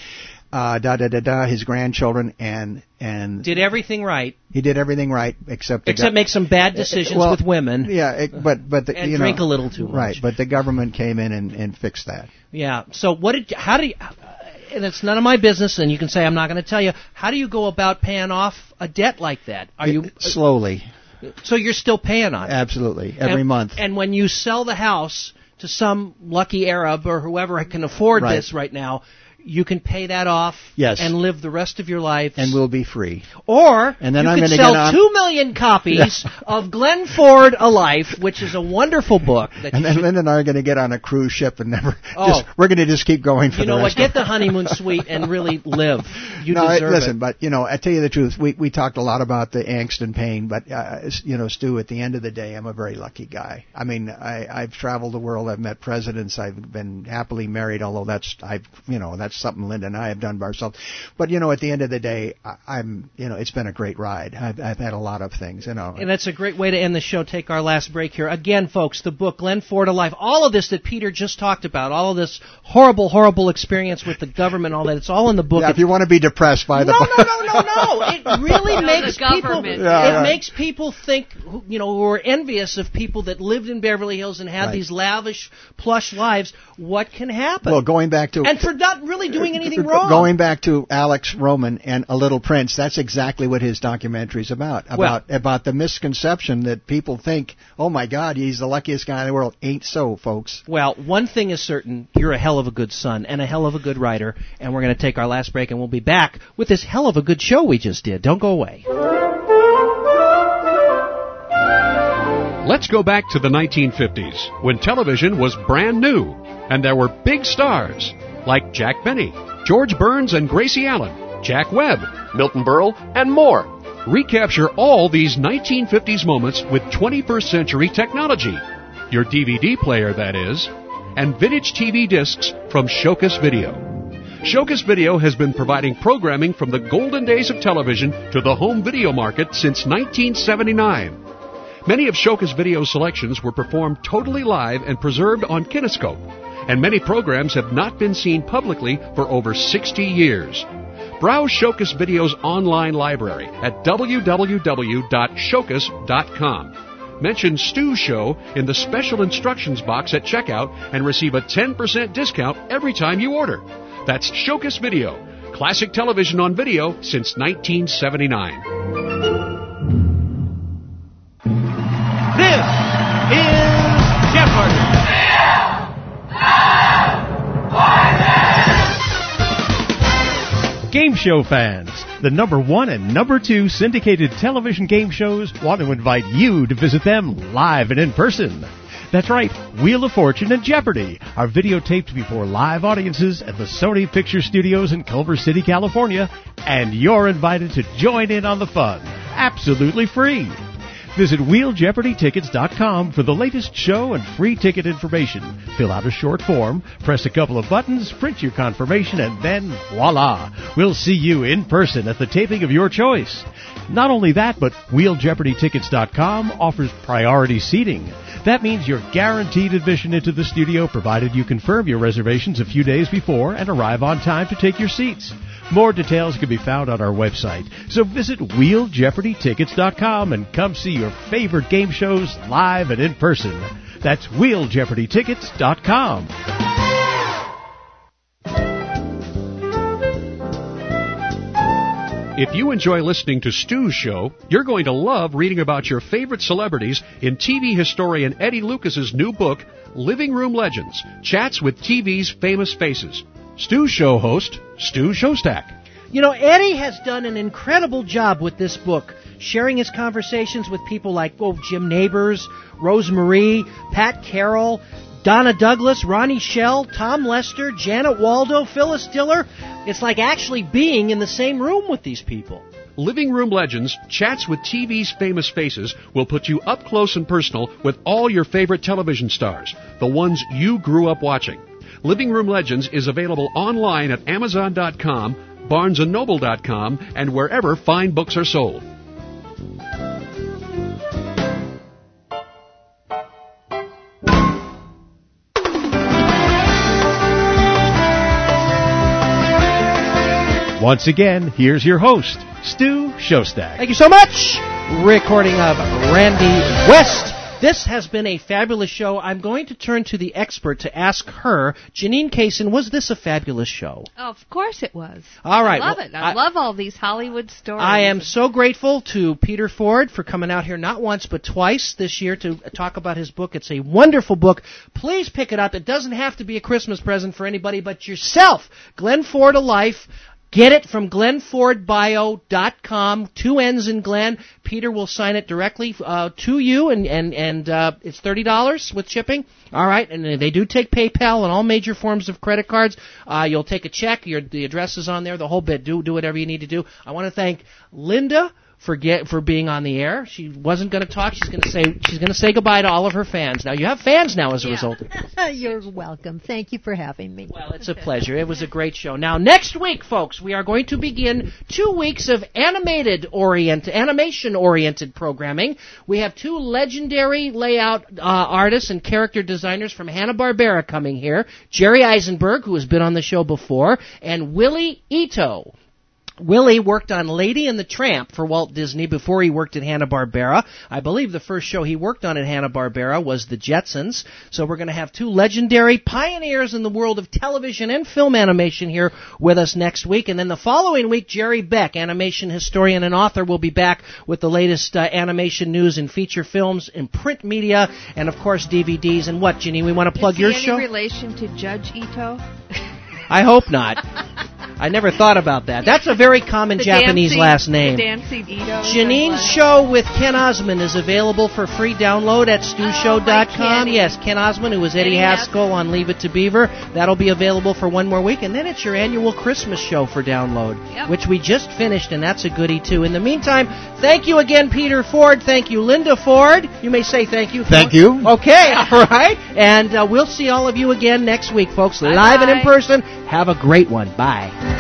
His grandchildren, and did everything right. He did everything right, except make some bad decisions with women. Yeah, but drink a little too much. Right, but the government came in and fixed that. Yeah. So how do you? And it's none of my business, and you can say I'm not going to tell you. How do you go about paying off a debt like that? Are you slowly? So you're still paying on it? Absolutely, every month. And when you sell the house to some lucky Arab or whoever can afford this right now, you can pay that off and live the rest of your life. And we'll be free. Or and then you I'm could sell 2 million copies of Glenn Ford, A Life, which is a wonderful book. And then Linda and I are going to get on a cruise ship and we're going to just keep going for the rest. You know what? Get the honeymoon suite and really live. You deserve it. But, I tell you the truth, we talked a lot about the angst and pain, but, Stu, at the end of the day, I'm a very lucky guy. I mean, I've traveled the world. I've met presidents. I've been happily married, although that's something Linda and I have done by ourselves. But, at the end of the day, it's been a great ride. I've had a lot of things, And that's a great way to end the show. Take our last break here. Again, folks, the book, Glenn Ford, A Life, all of this that Peter just talked about, all of this horrible, horrible experience with the government, all that, it's all in the book. Yeah, if you want to be depressed by the book. No. It really makes people, makes people think, who are envious of people that lived in Beverly Hills and had these lavish, plush lives. What can happen? Well, going back to... And for not really doing anything wrong. Going back to Alex Roman and A Little Prince, that's exactly what his documentary is about. About the misconception that people think, oh my God, he's the luckiest guy in the world. Ain't so, folks. Well, one thing is certain, you're a hell of a good son and a hell of a good writer, and we're going to take our last break and we'll be back with this hell of a good show we just did. Don't go away. Let's go back to the 1950s, when television was brand new, and there were big stars like Jack Benny, George Burns and Gracie Allen, Jack Webb, Milton Berle, and more. Recapture all these 1950s moments with 21st century technology. Your DVD player, that is, and vintage TV discs from Showcase Video. Showcase Video has been providing programming from the golden days of television to the home video market since 1979. Many of Showcase Video's selections were performed totally live and preserved on Kinescope, and many programs have not been seen publicly for over 60 years. Browse Showcase Video's online library at www.showcase.com. Mention Stu Show in the special instructions box at checkout and receive a 10% discount every time you order. That's Showcase Video, classic television on video since 1979. This is Jeopardy! Game show fans, the number 1 and number 2 syndicated television game shows want to invite you to visit them live and in person. That's right, Wheel of Fortune and Jeopardy are videotaped before live audiences at the Sony Picture Studios in Culver City, California, and you're invited to join in on the fun, absolutely free. Visit WheelJeopardyTickets.com for the latest show and free ticket information. Fill out a short form, press a couple of buttons, print your confirmation, and then voila! We'll see you in person at the taping of your choice. Not only that, but WheelJeopardyTickets.com offers priority seating. That means you're guaranteed admission into the studio, provided you confirm your reservations a few days before and arrive on time to take your seats. More details can be found on our website, so visit WheelJeopardyTickets.com and come see your favorite game shows live and in person. That's WheelJeopardyTickets.com. If you enjoy listening to Stu's show, you're going to love reading about your favorite celebrities in TV historian Eddie Lucas's new book, Living Room Legends, Chats with TV's Famous Faces. Stu's show host, Stu Shostak. You know, Eddie has done an incredible job with this book, sharing his conversations with people like Jim Nabors, Rose Marie, Pat Carroll, Donna Douglas, Ronnie Shell, Tom Lester, Janet Waldo, Phyllis Diller. It's like actually being in the same room with these people. Living Room Legends, Chats with TV's Famous Faces will put you up close and personal with all your favorite television stars, the ones you grew up watching. Living Room Legends is available online at Amazon.com, BarnesandNoble.com, and wherever fine books are sold. Once again, here's your host, Stu Shostak. Thank you so much. Recording of Randy West. This has been a fabulous show. I'm going to turn to the expert to ask her, Janine Kaysen, was this a fabulous show? Oh, of course it was. All right. I love it. I love all these Hollywood stories. I am so grateful to Peter Ford for coming out here not once but twice this year to talk about his book. It's a wonderful book. Please pick it up. It doesn't have to be a Christmas present for anybody but yourself. Glenn Ford Alive. Get it from GlennFordBio.com, 2 N's in Glenn. Peter will sign it directly to you, and it's $30 with shipping. All right, and they do take PayPal and all major forms of credit cards. You'll take a check. The address is on there, the whole bit. Do whatever you need to do. I want to thank Linda for being on the air. She wasn't going to talk. She's going to say goodbye to all of her fans. Now you have fans now as a result of this. You're welcome. Thank you for having me. Well, it's a pleasure. It was a great show. Now next week, folks, we are going to begin 2 weeks of animation-oriented programming. We have 2 legendary layout artists and character designers from Hanna-Barbera coming here. Jerry Eisenberg, who has been on the show before, and Willie Ito. Willie worked on Lady and the Tramp for Walt Disney before he worked at Hanna-Barbera. I believe the first show he worked on at Hanna-Barbera was The Jetsons. So we're going to have 2 legendary pioneers in the world of television and film animation here with us next week. And then the following week, Jerry Beck, animation historian and author, will be back with the latest animation news in feature films, in print media, and of course DVDs. And what, Ginny, we want to plug your show? Is he any relation to Judge Ito? I hope not. I never thought about that. That's a very common Japanese last name. Janine's show with Ken Osmond is available for free download at StuShow.com. Yes, Ken Osmond, who was Eddie Haskell on Leave It to Beaver. That'll be available for 1 more week. And then it's your annual Christmas show for download, which we just finished, and that's a goodie, too. In the meantime, thank you again, Peter Ford. Thank you, Linda Ford. You may say thank you. Thank you. Okay, all right. And we'll see all of you again next week, folks, live and in person. Have a great one. Bye.